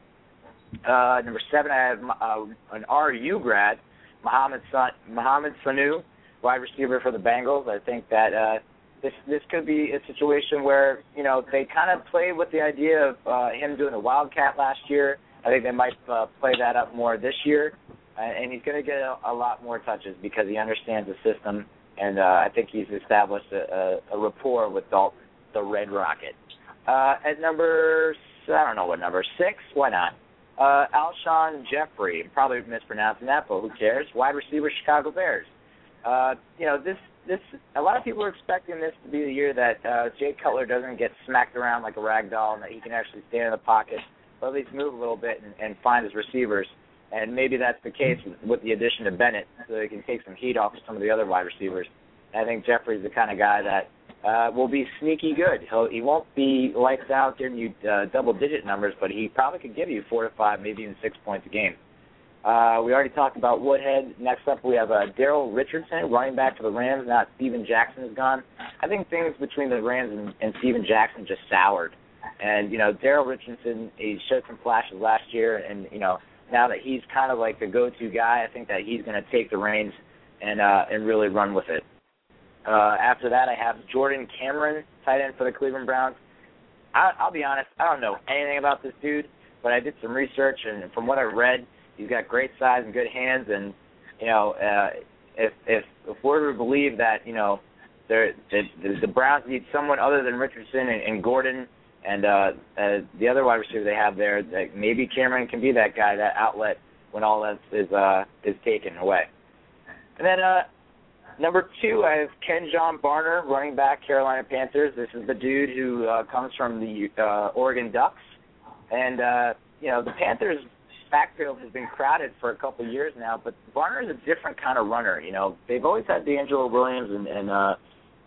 Uh, number seven, I have uh, an R U grad, Mohamed San- Mohamed Sanu, wide receiver for the Bengals. I think that uh, this this could be a situation where, you know, they kind of played with the idea of uh, him doing a Wildcat last year. I think they might uh, play that up more this year, uh, and he's going to get a, a lot more touches because he understands the system, and uh, I think he's established a, a, a rapport with Dalton, the Red Rocket. Uh, at number, I don't know what number, six, why not? Uh, Alshon Jeffrey, probably mispronouncing that, but who cares? Wide receiver, Chicago Bears. Uh, you know, this, this, a lot of people are expecting this to be the year that uh, Jay Cutler doesn't get smacked around like a rag doll and that he can actually stand in the pocket, or at least move a little bit and, and find his receivers. And maybe that's the case with, with the addition of Bennett, so they can take some heat off of some of the other wide receivers. And I think Jeffrey's the kind of guy that uh, will be sneaky good. He'll, he won't be lights out giving you uh, double-digit numbers, but he probably could give you four to five, maybe even six points a game. Uh, we already talked about Woodhead. Next up, we have uh, Daryl Richardson, running back for the Rams. Now Steven Jackson is gone. I think things between the Rams and, and Steven Jackson just soured. And, you know, Daryl Richardson, he showed some flashes last year, and, you know, now that he's kind of like the go-to guy, I think that he's going to take the reins and uh, and really run with it. Uh, after that, I have Jordan Cameron, tight end for the Cleveland Browns. I, I'll be honest, I don't know anything about this dude, but I did some research, and from what I read, he's got great size and good hands. And you know, uh, if if if we're to believe that, you know, the the Browns need someone other than Richardson and, and Gordon and uh, uh, the other wide receiver they have there, that maybe Cameron can be that guy, that outlet when all that is uh, is taken away. And then. Uh, Number two, I have Ken John Barner, running back, Carolina Panthers. This is the dude who uh, comes from the uh, Oregon Ducks. And, uh, you know, the Panthers' backfield has been crowded for a couple of years now, but Barner is a different kind of runner. You know, they've always had D'Angelo Williams and, and uh,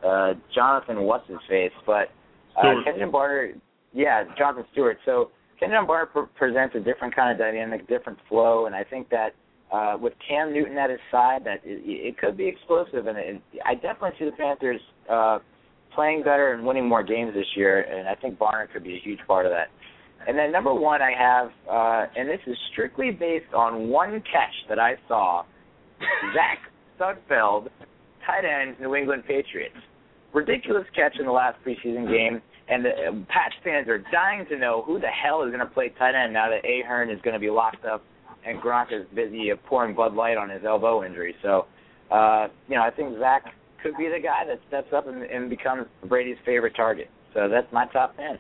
uh, Jonathan what's his face, but uh, Kenyon Barner, yeah, Jonathan Stewart. So Kenyon Barner pr- presents a different kind of dynamic, different flow, and I think that uh, with Cam Newton at his side, that it, it could be explosive, and it, I definitely see the Panthers uh, playing better and winning more games this year, and I think Barner could be a huge part of that. And then number one, I have, uh, and this is strictly based on one catch that I saw, Zach Sudfeld, tight end, New England Patriots. Ridiculous catch in the last preseason game, and the uh, Pats fans are dying to know who the hell is going to play tight end now that Ahern is going to be locked up and Gronk is busy uh, pouring Bud Light on his elbow injury. So, uh, you know, I think Zach could be the guy that steps up and, and becomes Brady's favorite target. So that's my top ten.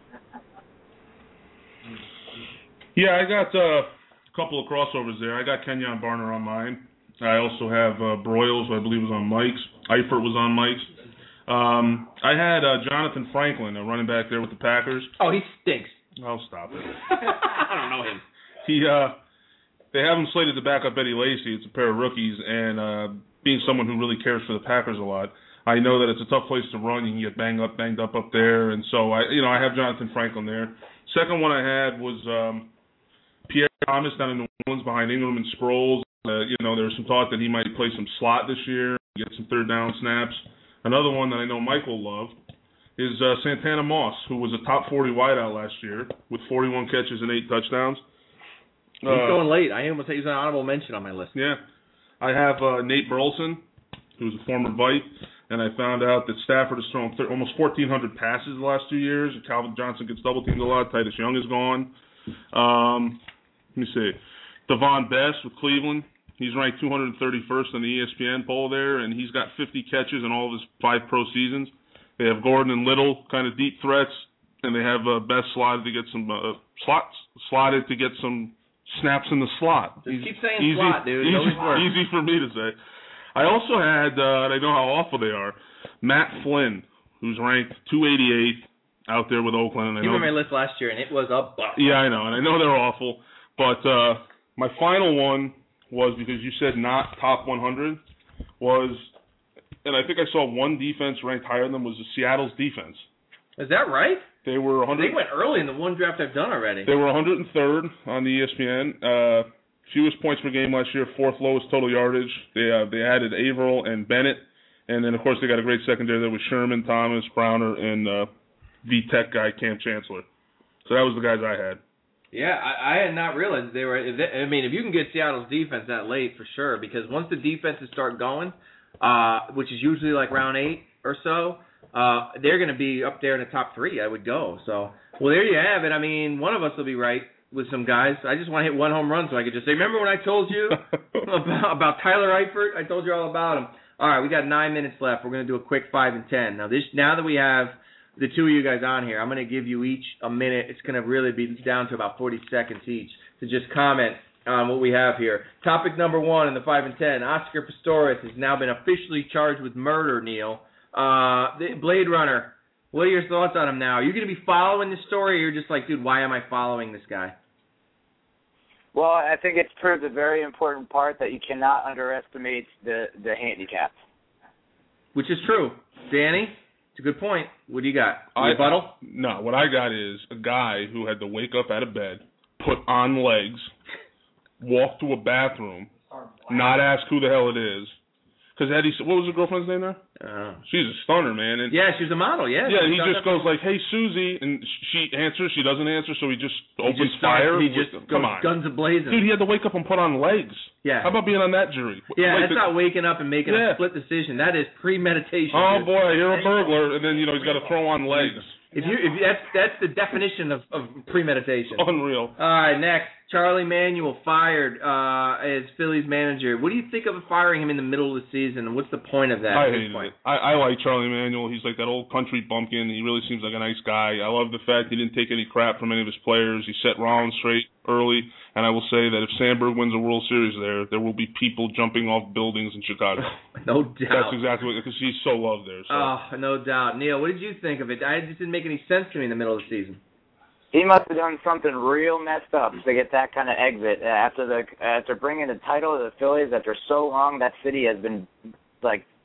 Yeah, I got uh, a couple of crossovers there. I got Kenyon Barner on mine. I also have uh, Broyles, who I believe was on Mike's. Eifert was on Mike's. Um, I had uh, Jonathan Franklin, a running back there with the Packers. Oh, he stinks. Oh, stop it. I don't know him. He, uh, they have him slated to back up Eddie Lacy. It's a pair of rookies, and uh, being someone who really cares for the Packers a lot, I know that it's a tough place to run. You can get banged up, banged up up there, and so I, you know, I have Jonathan Franklin there. Second one I had was um, Pierre Thomas down in New Orleans behind Ingram and Sproles. Uh, you know, there was some talk that he might play some slot this year, get some third down snaps. Another one that I know Michael loved is uh, Santana Moss, who was a top forty wideout last year with forty-one catches and eight touchdowns. He's uh, going late. I almost say he's an honorable mention on my list. Yeah. I have uh, Nate Burleson, who's a former Vite, and I found out that Stafford has thrown th- almost fourteen hundred passes the last two years. And Calvin Johnson gets double-teamed a lot. Titus Young is gone. Um, let me see. Devon Best with Cleveland. He's ranked two hundred thirty-first on the E S P N poll there, and he's got fifty catches in all of his five pro seasons. They have Gordon and Little, kind of deep threats, and they have uh, Best slotted to get some uh, slots, slotted to get some snaps in the slot. Just easy, keep saying easy, slot, dude. Easy, It always works. easy for me to say. I also had, uh, and I know how awful they are, Matt Flynn, who's ranked two eighty-eight out there with Oakland. And I You know, were on my list last year, and it was a buck. yeah, I know, and I know they're awful. But uh, my final one was, because you said not top one hundred, was, and I think I saw one defense ranked higher than them, was the Seattle's defense. Is that right? They were one hundred. They went early in the one draft I've done already. They were one hundred third on the E S P N. Uh, fewest points per game last year, fourth lowest total yardage. They uh, they added Averill and Bennett, and then of course they got a great secondary there with Sherman, Thomas, Browner, and uh, V-Tech guy Cam Chancellor. So that was the guys I had. Yeah, I, I had not realized they were. I mean, if you can get Seattle's defense that late, for sure, because once the defenses start going, uh, which is usually like round eight or so, uh, they're going to be up there in the top three, I would go. So, well, there you have it. I mean, one of us will be right with some guys. I just want to hit one home run so I could just say, remember when I told you about, about Tyler Eifert? I told you all about him. All right, we got nine minutes left. We're going to do a quick five and ten. Now, this now that we have the two of you guys on here, I'm going to give you each a minute. It's going to really be down to about forty seconds each to just comment on what we have here. Topic number one in the five and ten, Oscar Pistorius has now been officially charged with murder, Neil. Uh, the Blade Runner, what are your thoughts on him now? Are you going to be following this story, or you're just like, dude, why am I following this guy? Well, I think it's proved a very important part that you cannot underestimate the, the handicap. Which is true. Danny? It's a good point. What do you got? A rebuttal? No, what I got is a guy who had to wake up out of bed, put on legs, walk to a bathroom, not ask who the hell it is. Because Eddie, what was the girlfriend's name there? Uh, She's a stunner, man. And yeah, she's a model, yeah. Yeah, he just goes like, hey, Susie, and she answers, she doesn't answer, so he just opens he just fire. Starts, he just with, goes come on. guns a-blazing. Dude, he had to wake up and put on legs. Yeah. How about being on that jury? Yeah, like that's the, not waking up and making yeah. a split decision. That is premeditation. Oh, dude. boy, you're a burglar, and then, you know, he's got to throw on legs. If you, if that's that's the definition of, of premeditation. Unreal. All right, next, Charlie Manuel fired uh, as Phillies manager. What do you think of firing him in the middle of the season? What's the point of that? I at this hated point? it. I, I like Charlie Manuel. He's like that old country bumpkin. He really seems like a nice guy. I love the fact he didn't take any crap from any of his players. He set Rollins straight early. And I will say that if Sandberg wins a World Series there, there will be people jumping off buildings in Chicago. No doubt. That's exactly what, because he's so loved there. So. Oh, no doubt. Neil, what did you think of it? I, it just didn't make any sense to me in the middle of the season. He must have done something real messed up to get that kind of exit after the after bringing the title to the Phillies after so long. That city has been like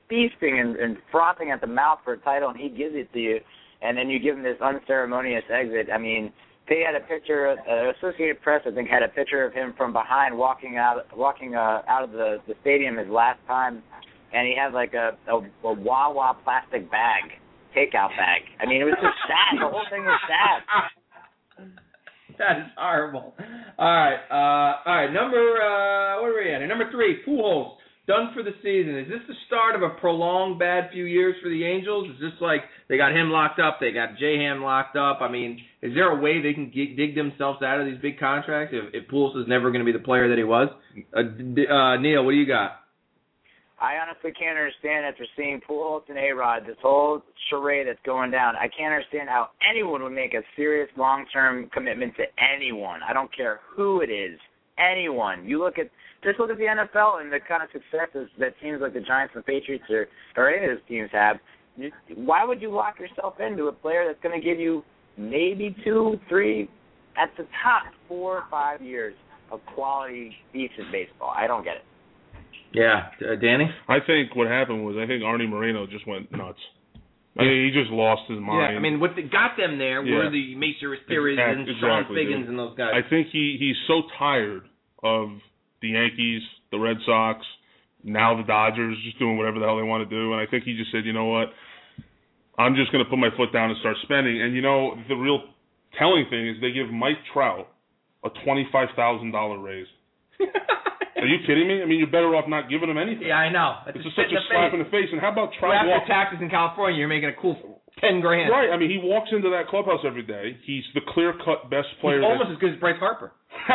feasting and, and frothing at the mouth for a title, and he gives it to you, and then you give him this unceremonious exit. I mean, they had a picture. Uh, Associated Press, I think, had a picture of him from behind walking out, walking uh, out of the, the stadium his last time, and he had like a, a, a Wawa plastic bag, takeout bag. I mean, it was just sad. The whole thing was sad. That is horrible. All right, uh, all right. Number, uh, what are we at? Number three, Pujols, done for the season. Is this the start of a prolonged bad few years for the Angels? Is this like they got him locked up, they got J-Ham locked up? I mean, is there a way they can g- dig themselves out of these big contracts if, if Pujols is never going to be the player that he was? Uh, d- uh, Neil, what do you got? I honestly can't understand after seeing Pujols and A-Rod, this whole charade that's going down. I can't understand how anyone would make a serious long-term commitment to anyone. I don't care who it is, anyone. You look at just look at the N F L and the kind of successes that teams like the Giants and Patriots or, or any of those teams have. Why would you lock yourself into a player that's going to give you maybe two, three, at the top, four or five years of quality, decent baseball? I don't get it. Yeah, uh, Danny? I think what happened was I think Arnie Moreno just went nuts. I mean, he just lost his mind. Yeah, I mean, what the, got them there yeah. were the Macer Pires and exactly, Sean Figgins dude. and those guys. I think he, he's so tired of the Yankees, the Red Sox, now the Dodgers just doing whatever the hell they want to do. And I think he just said, you know what, I'm just going to put my foot down and start spending. And, you know, the real telling thing is they give Mike Trout a twenty-five thousand dollars raise. Are you kidding me? I mean, you're better off not giving him anything. Yeah, I know. It's, it's a such a slap in the face. And how about Trout? Well, after walking? taxes in California, you're making a cool ten grand. Right. I mean, he walks into that clubhouse every day. He's the clear-cut best player. He's almost as good as Bryce Harper.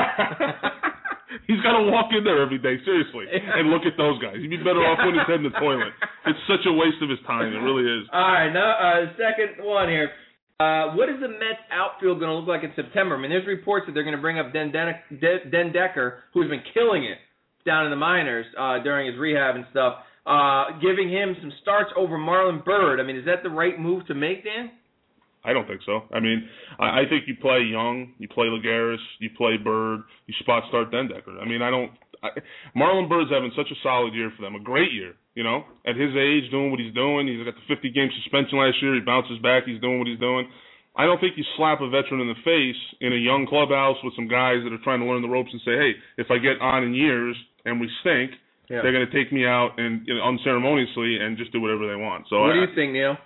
He's got to walk in there every day, seriously, and look at those guys. He'd be better off putting his head in the toilet. It's such a waste of his time. It really is. All right, now, uh, second one here. Uh, what is the Mets outfield going to look like in September? I mean, there's reports that they're going to bring up Den, Den, Den Decker, who's been killing it down in the minors uh, during his rehab and stuff, uh, giving him some starts over Marlon Byrd. I mean, is that the right move to make, Dan? I don't think so. I mean, I, I think you play Young, you play Lagares, you play Bird, you spot start Den Decker. I mean, I don't. I, Marlon Bird's having such a solid year for them, a great year. You know, at his age, doing what he's doing. He's got the fifty game suspension last year. He bounces back. He's doing what he's doing. I don't think you slap a veteran in the face in a young clubhouse with some guys that are trying to learn the ropes and say, hey, if I get on in years and we stink, yeah. they're going to take me out and you know, unceremoniously and just do whatever they want. So what I, do you think, Neil?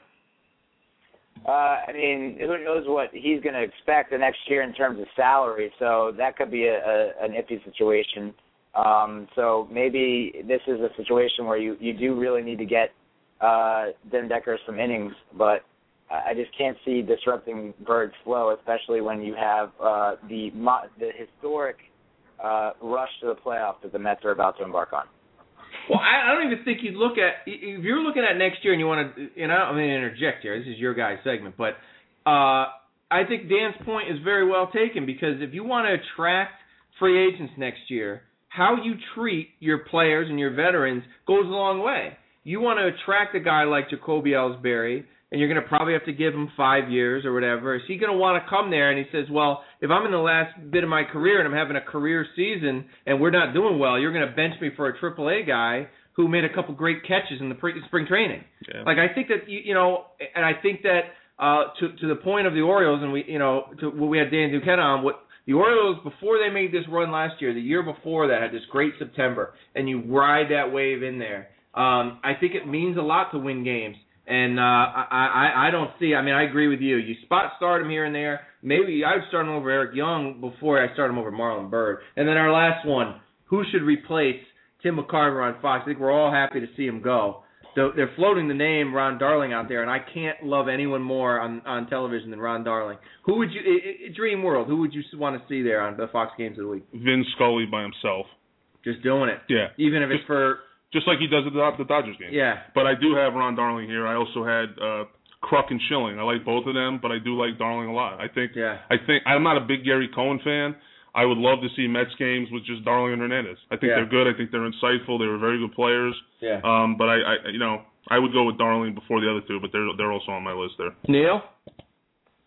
Uh, I mean, who knows what he's going to expect the next year in terms of salary, so that could be a, a, an iffy situation. Um, so maybe this is a situation where you, you do really need to get uh, Den Decker some innings, but I just can't see disrupting Bird's flow, especially when you have uh, the the historic uh, rush to the playoffs that the Mets are about to embark on. Well, I, I don't even think you'd look at if you're looking at next year and you want to, you know, I'm going to interject here. This is your guys' segment, but uh, I think Dan's point is very well taken because if you want to attract free agents next year, how you treat your players and your veterans goes a long way. You want to attract a guy like Jacoby Ellsbury, and you're going to probably have to give him five years or whatever. Is he going to want to come there and he says, well, if I'm in the last bit of my career and I'm having a career season and we're not doing well, you're going to bench me for a triple A guy who made a couple great catches in the pre- spring training. Yeah. Like, I think that, you, you know, and I think that uh, to to the point of the Orioles, and we, you know, to what we had Dan Duquesne on, what the Orioles, before they made this run last year, the year before that, had this great September, and you ride that wave in there. Um, I think it means a lot to win games. And uh, I, I, I don't see. I mean, I agree with you. You spot start him here and there. Maybe I would start him over Eric Young before I start him over Marlon Byrd. And then our last one: who should replace Tim McCarver on Fox? I think we're all happy to see him go. So they're floating the name Ron Darling out there, and I can't love anyone more on, on television than Ron Darling. Who would you, it, it, Dream World? Who would you want to see there on the Fox Games of the Week? Vin Scully by himself. Just doing it. Yeah. Even if it's for. Just like he does at the, the Dodgers game. Yeah. But I do have Ron Darling here. I also had uh, Kruk and Schilling. I like both of them, but I do like Darling a lot. I think. Yeah. I think I'm not a big Gary Cohen fan. I would love to see Mets games with just Darling and Hernandez. I think yeah. they're good. I think they're insightful. They were very good players. Yeah. Um. But I, I, you know, I would go with Darling before the other two, but they're they're also on my list there. Neil.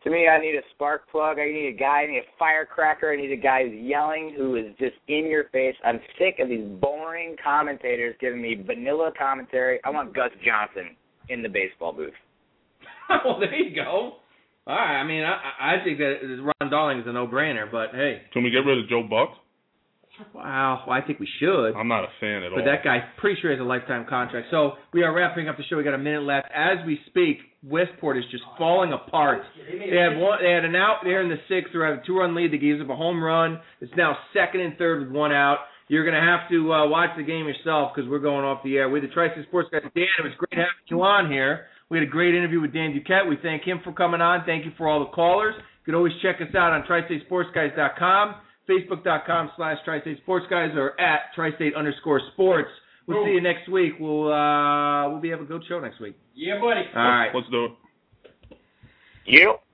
To me, I need a spark plug. I need a guy. I need a firecracker. I need a guy who's yelling, who is just in your face. I'm sick of these boring commentators giving me vanilla commentary. I want Gus Johnson in the baseball booth. Well, there you go. All right. I mean, I, I think that Ron Darling is a no-brainer, but hey. Can we get rid of Joe Buck? Wow, well, I think we should. I'm not a fan at but all. But that guy, pretty sure, has a lifetime contract. So we are wrapping up the show. We got a minute left. As we speak, Westport is just falling apart. They had one. They had an out there in the sixth. They had a two-run lead. They gave up a home run. It's now second and third with one out. You're going to have to uh, watch the game yourself because we're going off the air. We're the Tri-State Sports guys. Dan, it was great having you on here. We had a great interview with Dan Duquette. We thank him for coming on. Thank you for all the callers. You can always check us out on tri state sports guys dot com. Facebook.com slash Tri-State Sports Guys or at Tri-State underscore sports. We'll Ooh. see you next week. We'll uh, we'll be having a good show next week. Yeah, buddy. All right. Let's do it. Yep.